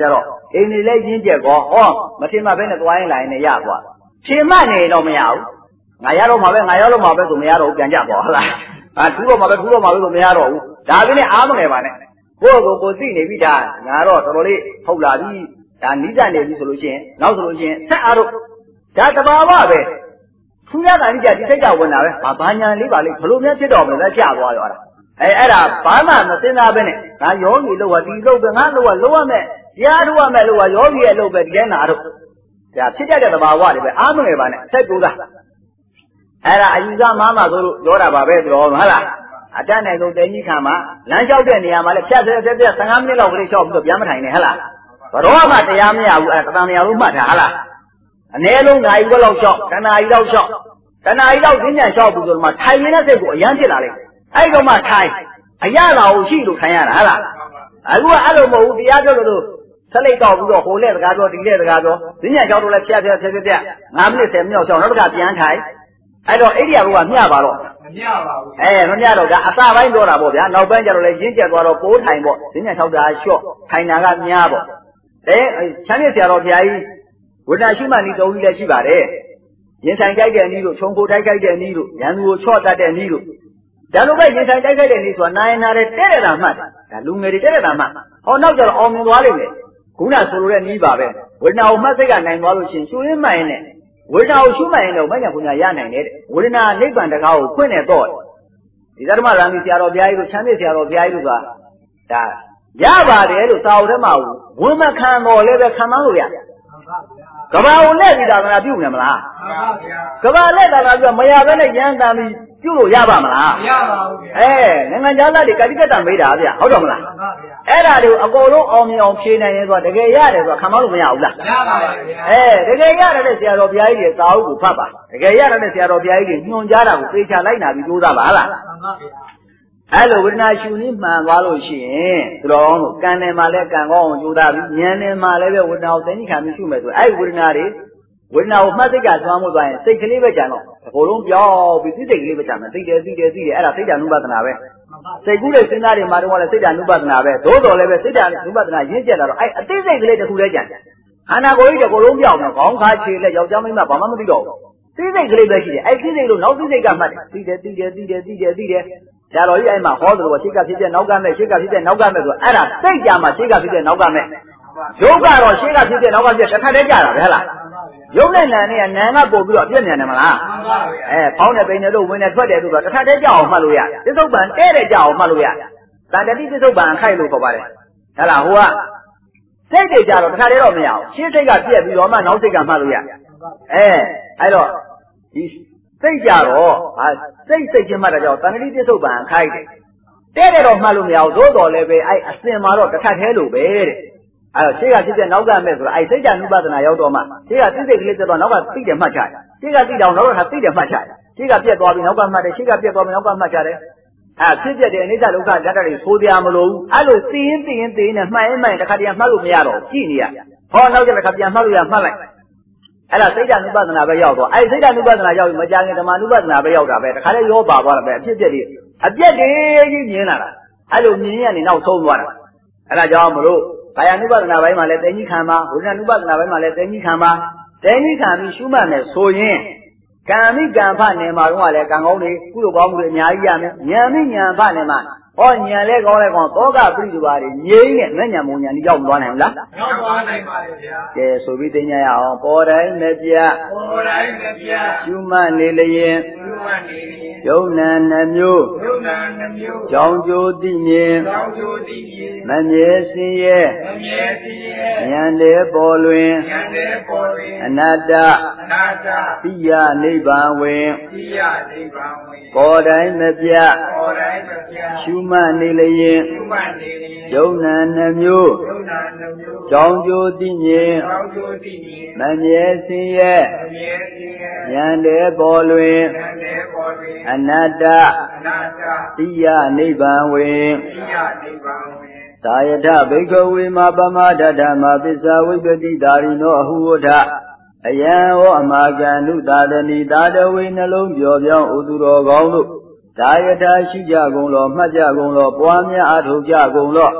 အိမ်နေလဲရင်းကျက်ကောဟောမထင်မှပဲနဲ့သွားရင်လာရင်လည်းရသွားထင်မှနေတော့မရဘူးငါရတော့မှာပဲငါရောက်တော့မှာပဲဆိုမရတော့ဘူးပြန်ကြသွားဟုတ်လားထူးတော့မှာပဲထူးတော့မှာပဲဆိုမရတော့ဘူးဒါပြင်းနဲ့အားမငယ်ပါနဲ့ကိုယ့်ကိုသိနေပြီဒါငါတော့တော်တော်လေးဟုတ်လာပြီဒါနီးစပ်နေပြီဆိုလို့ရှိရင်နောက်ဆိုလို့ရှိရင်ဆက်အားတော့ဒါတဘာဝပဲထူးရတာကြီးဒီစိတ်ကဝင်လာပဲဘာညာလေးပါလိဘလို့များဖြစ်တော့မလဲကြာသွားရောအဲ့ဒါဘာမှမစင်စားပဲနဲ့ငါယောဂီလို့ကဒီလို့ပဲငါလို့ကလုံးဝမဲ့တရားထုတ်ရမဲ့လို့ကယောဂီရဲ့လို့ပဲဒီထဲနာတော့ဒါဖြစ်တတ်တဲ့သဘာဝတွေပဲအားမငယ်ပါနဲ့ဆက်ကြိုးစားအဲ့ဒါအယူဆမားမှဆိုလို့ပြောတာပါပဲတော်ဟုတ်လားအတတ်နိုင်ဆုံးတဲကြီးခံမှာလမ်းလျှောက်တဲ့နေရာမှာလည်းဖြတ်15မိနစ်လောက်ကလေးလျှောက်ပြီးတော့ပြန်မထိုင်နဲ့ဟဲ့လားဘရောမှတရားမရဘူးအဲ့တန်တရားလုံးမှတ်တာဟဲ့လားအနည်းဆုံးနိုင်ဘက်လောက်လျှောက်တဏှာကြီးလောက်လျှောက်တဏှာကြီးလောက်ဈဉ္ညာလျှောက်ပြီးဆိုတော့မှထိုင်နေတဲ့စိတ်ကိုအယမ်းဖြစ်လာလိမ့်အဲ့တော့မှထိုင်အရသာကိုရှိလို့ခံရတာဟဲ့လားအခုကအဲ့လိုမဟုတ်ဘူးတရားပြောလို့ဆက်လိုက်တော့ပြီးတော့ဟိုလက်စကားပြောဒီလက်စကားပြောဈဉ္ညာလျှောက်တော့လည်းဖြတ်5မိနစ်10မိနစ်လောက်လျှောက်နောက်တစ်ခါပြန်ထိုင်အဲ့တော့အိရိယာဘုရားမျှပါတော့မမျှပါဘူးမမျှတော့ဒါအစပိုင်းပြောတာပေါ့ဗျာနောက်ပိုင်းကျတော့လည်းရင်းကျက်သွားတော့ပိုးထိုင်ပေါ့ဈဉ္ညာလျှောက်တာလျှော့ထိုင်တာကများပေါ့ချမ်းမြေဆရာတော်ဘုရားကြီးဝိဒ္ဓရှုမှတ်နည်းသုံးကြီးလည်းရှိပါတယ်ရင်ဆိုင်ကြိုက်တဲ့နည်းတို့ခြုံပိုတိုက်ကြိုက်တဲ့နည်းတို့ရန်သူကိုချော့တတ်တဲ့နည်းတို့ဒါလိုပဲရင်ဆိုင်တိုက်ခိုက်တဲ့နည်းဆိုတာနိုင်နာတဲ့တဲ့တာမှတ်ဒါလူငယ်တွေတဲ့တာမှတ်ဟောနောက်ကျတော့အောင်မြင်သွားလိမ့်မယ်ခုနဆိုလိုတဲ့နည်းပါပဲဝေဒနာကိုမှတ်စိတ်ကနိုင်သွားလို့ရှိရင်ရှုရင်းမှန်ရင်နဲ့ဝေဒနာကိုရှုမှတ်ရင်တော့မညာကုညာရနိုင်တယ်ဝေဒနာနိဗ္ဗာန်တကားကိုဖွင့်နေတော့ဒီဓမ္မရံကြီးဆရာတော်ဘုရားကြီးတို့ချမ်းမြေဆရာတော်ဘုရားကြီးတို့ကဒါရပါတယ်လို့စာအုပ်ထဲမှာဝန်မခံတော်လည်းပဲခံမလို့ရတယ်ကဘာကိုလက်ပြီးသာသနာပြုနေမလားကဘာလက်သာသနာပြုမရဘဲနဲ့ရန်တန်ပြီးပြုလို့ရပါမလားမရပါဘူးနိုင်ငံသားတွေကတိကတ္တမေးတာဗျဟုတ်တော့မလားအဲ့ဒါတွေကိုအကုန်လုံးအောင်မြင်အောင်ဖြေနိုင်ရင်ဆိုတော့တကယ်ရတယ်ဆိုတော့ခံမလို့မရဘူးလားရပါပါဗျာတကယ်ရတယ်တဲ့ဆရာတော်ဘုရားကြီးတွေစာအုပ်ကိုဖတ်ပါတကယ်ရတယ်တဲ့ဆရာတော်ဘုရားကြီးတွေညွှန်ကြားတာကိုသေချာလိုက်နာပြီးကြိုးစားပါဟလားအဲ့လိုဝေဒနာရှုနည်းမှန်သွားလို့ရှိရင်သူတော်တို့ကံတယ်မှာလည်းကံကောင်းအောင်ကြိုးစားပြီးဉာဏ်တယ်မှာလည်းပဲဝေဒနာကိုသိဉ္ခံပြီးရှုမယ်ဆိုအဲ့ဝေဒနာတွေဝေဒနာကိုမှတ်စိတ်ကသွားမှုသွားရင်စိတ်ကလေးပဲကြံတော့အကုန်လုံးပြောင်းပြီးစိတ်ကလေးပဲကြံမယ်သိတယ်အဲ့ဒါစိတ်ဓာနုပဒနာပဲစိတ်ကူးတဲ့စဉ်းစားတွေမှာတော့လည်းစိတ်ဓာနုပဒနာပဲသို့တော်လည်းပဲစိတ်ဓာနုပဒနာရင်းကျက်လာတော့အဲ့အသိစိတ်ကလေးတစ်ခုလည်းကြံခန္ဓာကိုယ်ကြီးတစ်ခုလုံးပြောင်းတော့ခေါင်းခါခြေလက်ယောက်ျားမိန်းမဘာမှမသိတော့ဘူးသိစိတ်ကလေးပဲရှိတယ်အဲ့သိစိတ်လို့နောက်သိစိတ်ကမှတ်တယ်သိတယ်ဆရာတော်ကြီးအဲ့မှာဟောတယ်လို့ရှေ့ကဖြစ်တဲ့နောက်ကမဲ့ရှေ့ကဖြစ်တဲ့နောက်ကမဲ့ဆိုအဲ့ဒါစိတ်ကြမှာရှေ့ကဖြစ်တဲ့နောက်ကမဲ့ယုတ်ကတော့ရှေ့ကဖြစ်တဲ့နောက်ကဖြစ်တစ်ခါတည်းကြတာပဲဟဲ့လားယုတ်နဲ့နာနဲ့နာကပို့ပြီးတော့အပြည့်မြန်တယ်မလားဖောင်းတဲ့ပိန်နဲ့တို့ဝင်နဲ့ထွက်တယ်တို့ဆိုတစ်ခါတည်းကြအောင်မှတ်လို့ရတယ်ပစ္စုပန်တဲ့ကြအောင်မှတ်လို့ရတယ်တန်တတိပစ္စုပန်ခိုက်လို့ခေါ်ပါတယ်ဟဲ့လားဟိုကစိတ်တွေကြတော့တစ်ခါတည်းတော့မရအောင်ရှေ့စိတ်ကပြက်ပြီးတော့မှနောက်စိတ်ကမှတ်လို့ရတယ်အဲ့တော့ဒီစိတ်ကြတော့စိတ်ချင်းမှတ်တာကြောင့်တန်တတိပစ္စုပန်ခိုက်တယ်တဲ့တော့မှတ်လို့မရအောင်သို့တော်လည်းပဲအဲ့အစင်မှာတော့တစ်ခါတည်းလို့ပဲတဲ့အဲ့တော့ရှေ့ကဖြစ်တဲ့နောက်ကမဲ့ဆိုတော့အဲ့စိတ်ဓာနုပဒနာရောက်တော့မှရှေ့ကသိစိတ်ကလေးတက်တော့နောက်ကသိတယ်မှတ်ချတယ်ရှေ့ကသိတောင်နောက်ကသိတယ်မှတ်ချတယ်ရှေ့ကပြက်သွားပြီးနောက်ကမှတ်တယ်ရှေ့ကပြက်သွားပြီးနောက်ကမှတ်ချတယ်ဖြစ်ပြတဲ့အနိစ္စဒုက္ခဓာတ်တွေဆိုးတရားမလို့အဲ့လိုသိရင်နဲ့မှတ်ရင်တစ်ခါတည်းမှတ်လို့မရတော့ကြည့်နေရဟောနောက်ကျတစ်ခါပြန်မှတ်လို့ရမှတ်လိုက်အဲ့ဒါစိတ်ဓာနုပဒနာပဲရောက်တော့အဲ့စိတ်ဓာနုပဒနာရောက်ပြီးမကြခင်ဓမ္မနုပဒနာပဲရောက်တာပဲတစ်ခါတည်းရောပါသွားတာပဲအဖြစ်ပြက်ကြီးမြင်လာတာအဲ့လိုမြင်ရနေနောက်ဆုံးသွားတာအဲ့ဒါကြောင့်မလို့ကာယ ानु ပဒနာပိုင်းမှာလည်းသိဉ္ခံပါဝိညာဉ် ानु ပဒနာပိုင်းမှာလည်းသိဉ္ခံပါသိဉ္ခံပြီးရှုမှတ်မယ်ဆိုရင်ကံမိကံဖနယ်မှာတော့လည်းကံကောင်းတွေကုသိုလ်ကောင်းတွေအများကြီးရမယ်ဉာဏ်မိဉာဏ်ဖနယ်မှာဟောဉာဏ်လဲကောင်းလဲကောင်းသောကပရိဒုပါတွေငြိမ်းနဲ့မဲ့ဉာဏ်မုံဉာဏ်ကြီးရောက်မသွားနိုင်ဘူးလားရောက်သွားနိုင်ပါလေဗျာကဲဆိုပြီးသိဉ္ရအောင်ပေါ်တိုင်းမပြရှုမှတ်နေလျင်ယုံနာနှမျိုးကြောင်းကျိုးသိမြင်မမြဲစင်ရဲ့ဉာဏ်တဲ့ပေါ်လွင်အနတ္တသိယနိဗ္ဗာန်ဝင်ပေါ်တိုင်းမပြရှုမှတ်နေလျင်ယုံနာနှမျိုးကြောင်းကျိုးသိမြင်မမြဲစင်ရဲ့ဉာဏ်တဲ့ပေါ်လွင်အနတ္တသိယနိဗ္ဗာန်ဝင်သာယထဘိက္ခဝေမပမဒဓမ္မပစ္စဝိပတိဒါရိနောအဟုဝထအယံဟောအမာကံနုသာဒနိသာတဝေနှလုံးပြောပြောင်းဥသူတော်ကောင်းတို့သာယထရှိကြကုန်လောမှတ်ကြကုန်လောပွားများအားထုတ်ကြကုန်လောမ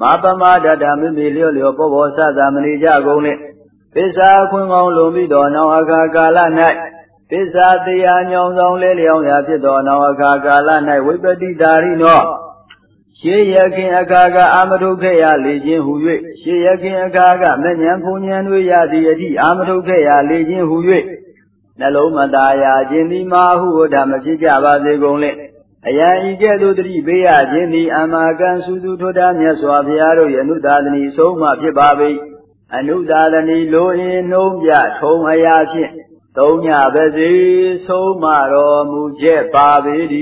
မာပမဒတမိမိလျော့လျော့ပေါ်ပေါ်ဆသာမနေကြကုန်လေပစ္စာခွင်ကောင်းလွန်ပြီးတော့နောင်အခါကာလ၌ပစ္စာတရားညောင်းဆောင်လဲလျောင်းရာဖြစ်သောနောင်အခါကာလ၌ဝိပတိတာရိနောရှေးရခင်အခါကအာမထုတ်ခဲ့ရလေခြင်းဟူ၍ရှေးရခင်အခါကမဉ္ဇဉ်ဖုန်ဉဏ်တွေရသည့်အထိအာမထုတ်ခဲ့ရလေခြင်းဟူ၍နှလုံးမသားရခြင်းသည်မာဟုဝဒမဖြစ်ကြပါစေကုန်လေအယံဤကဲ့သို့တတိပေးရခြင်းသည်အမကံစုသူထွတ်တာမြတ်စွာဘုရားတို့၏အနုသာသနီဆုံးမဖြစ်ပါ၏အနုသာသနီလိုအင်းနှုံးပြထုံအရာဖြင့်သုံးညပါစေဆုံးမတော်မူချက်ပါပေ၏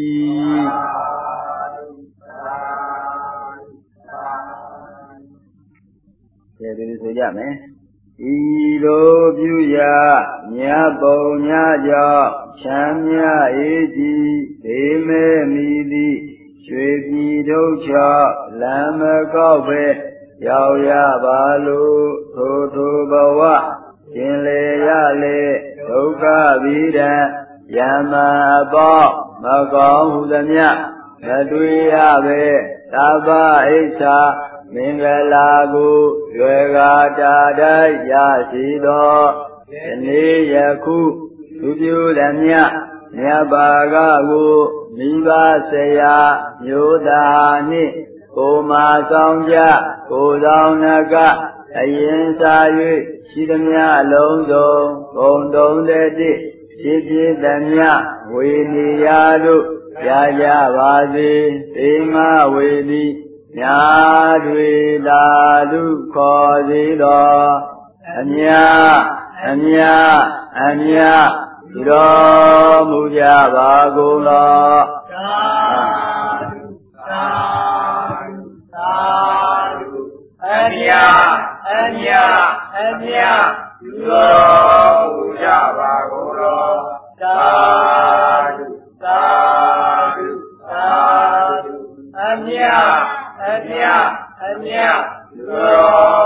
ဒီဆိုကြမယ်ဤလိုပြုရာမြတ်ပုံညကြောင့်ချမ်းမြအေးကြည်ဒေမဲမိသည်ရွှေပြည်တို့ချလမ်းမကောက်ပဲရောက်ရပါလို့ထိုဘဝရှင်လေရလေဒုက္ခဗိဒံယမအပေါမကောင်းဟုသမျှမတွေ့ရပဲသဗ္ဗအိဋ္ဌာမင်္ဂလာကိုရွယ်ကာတာတိုက်ရရှိသောယနေ့ယခုသူပြုသည်မြတ်ဘာကကိုမိဘဆရာမျိုးသားနှင့်ကိုမာဆောင်ကြကိုဆောင်နကအရင်စား၍ရှိသည်မြအလုံးစုံဂုံတုံးတဲ့ဖြစ်ဖြစ်သည်မြဝေနေရတို့ရကြပါစေသေမဝေသည်ညာတွေသာလူခေါ်စေတော်အမြသူတော်မူကြပါကုန်လောသာဓုအမြသူတော်မူကြပါကုန်လောသာဓုအမြသူတော်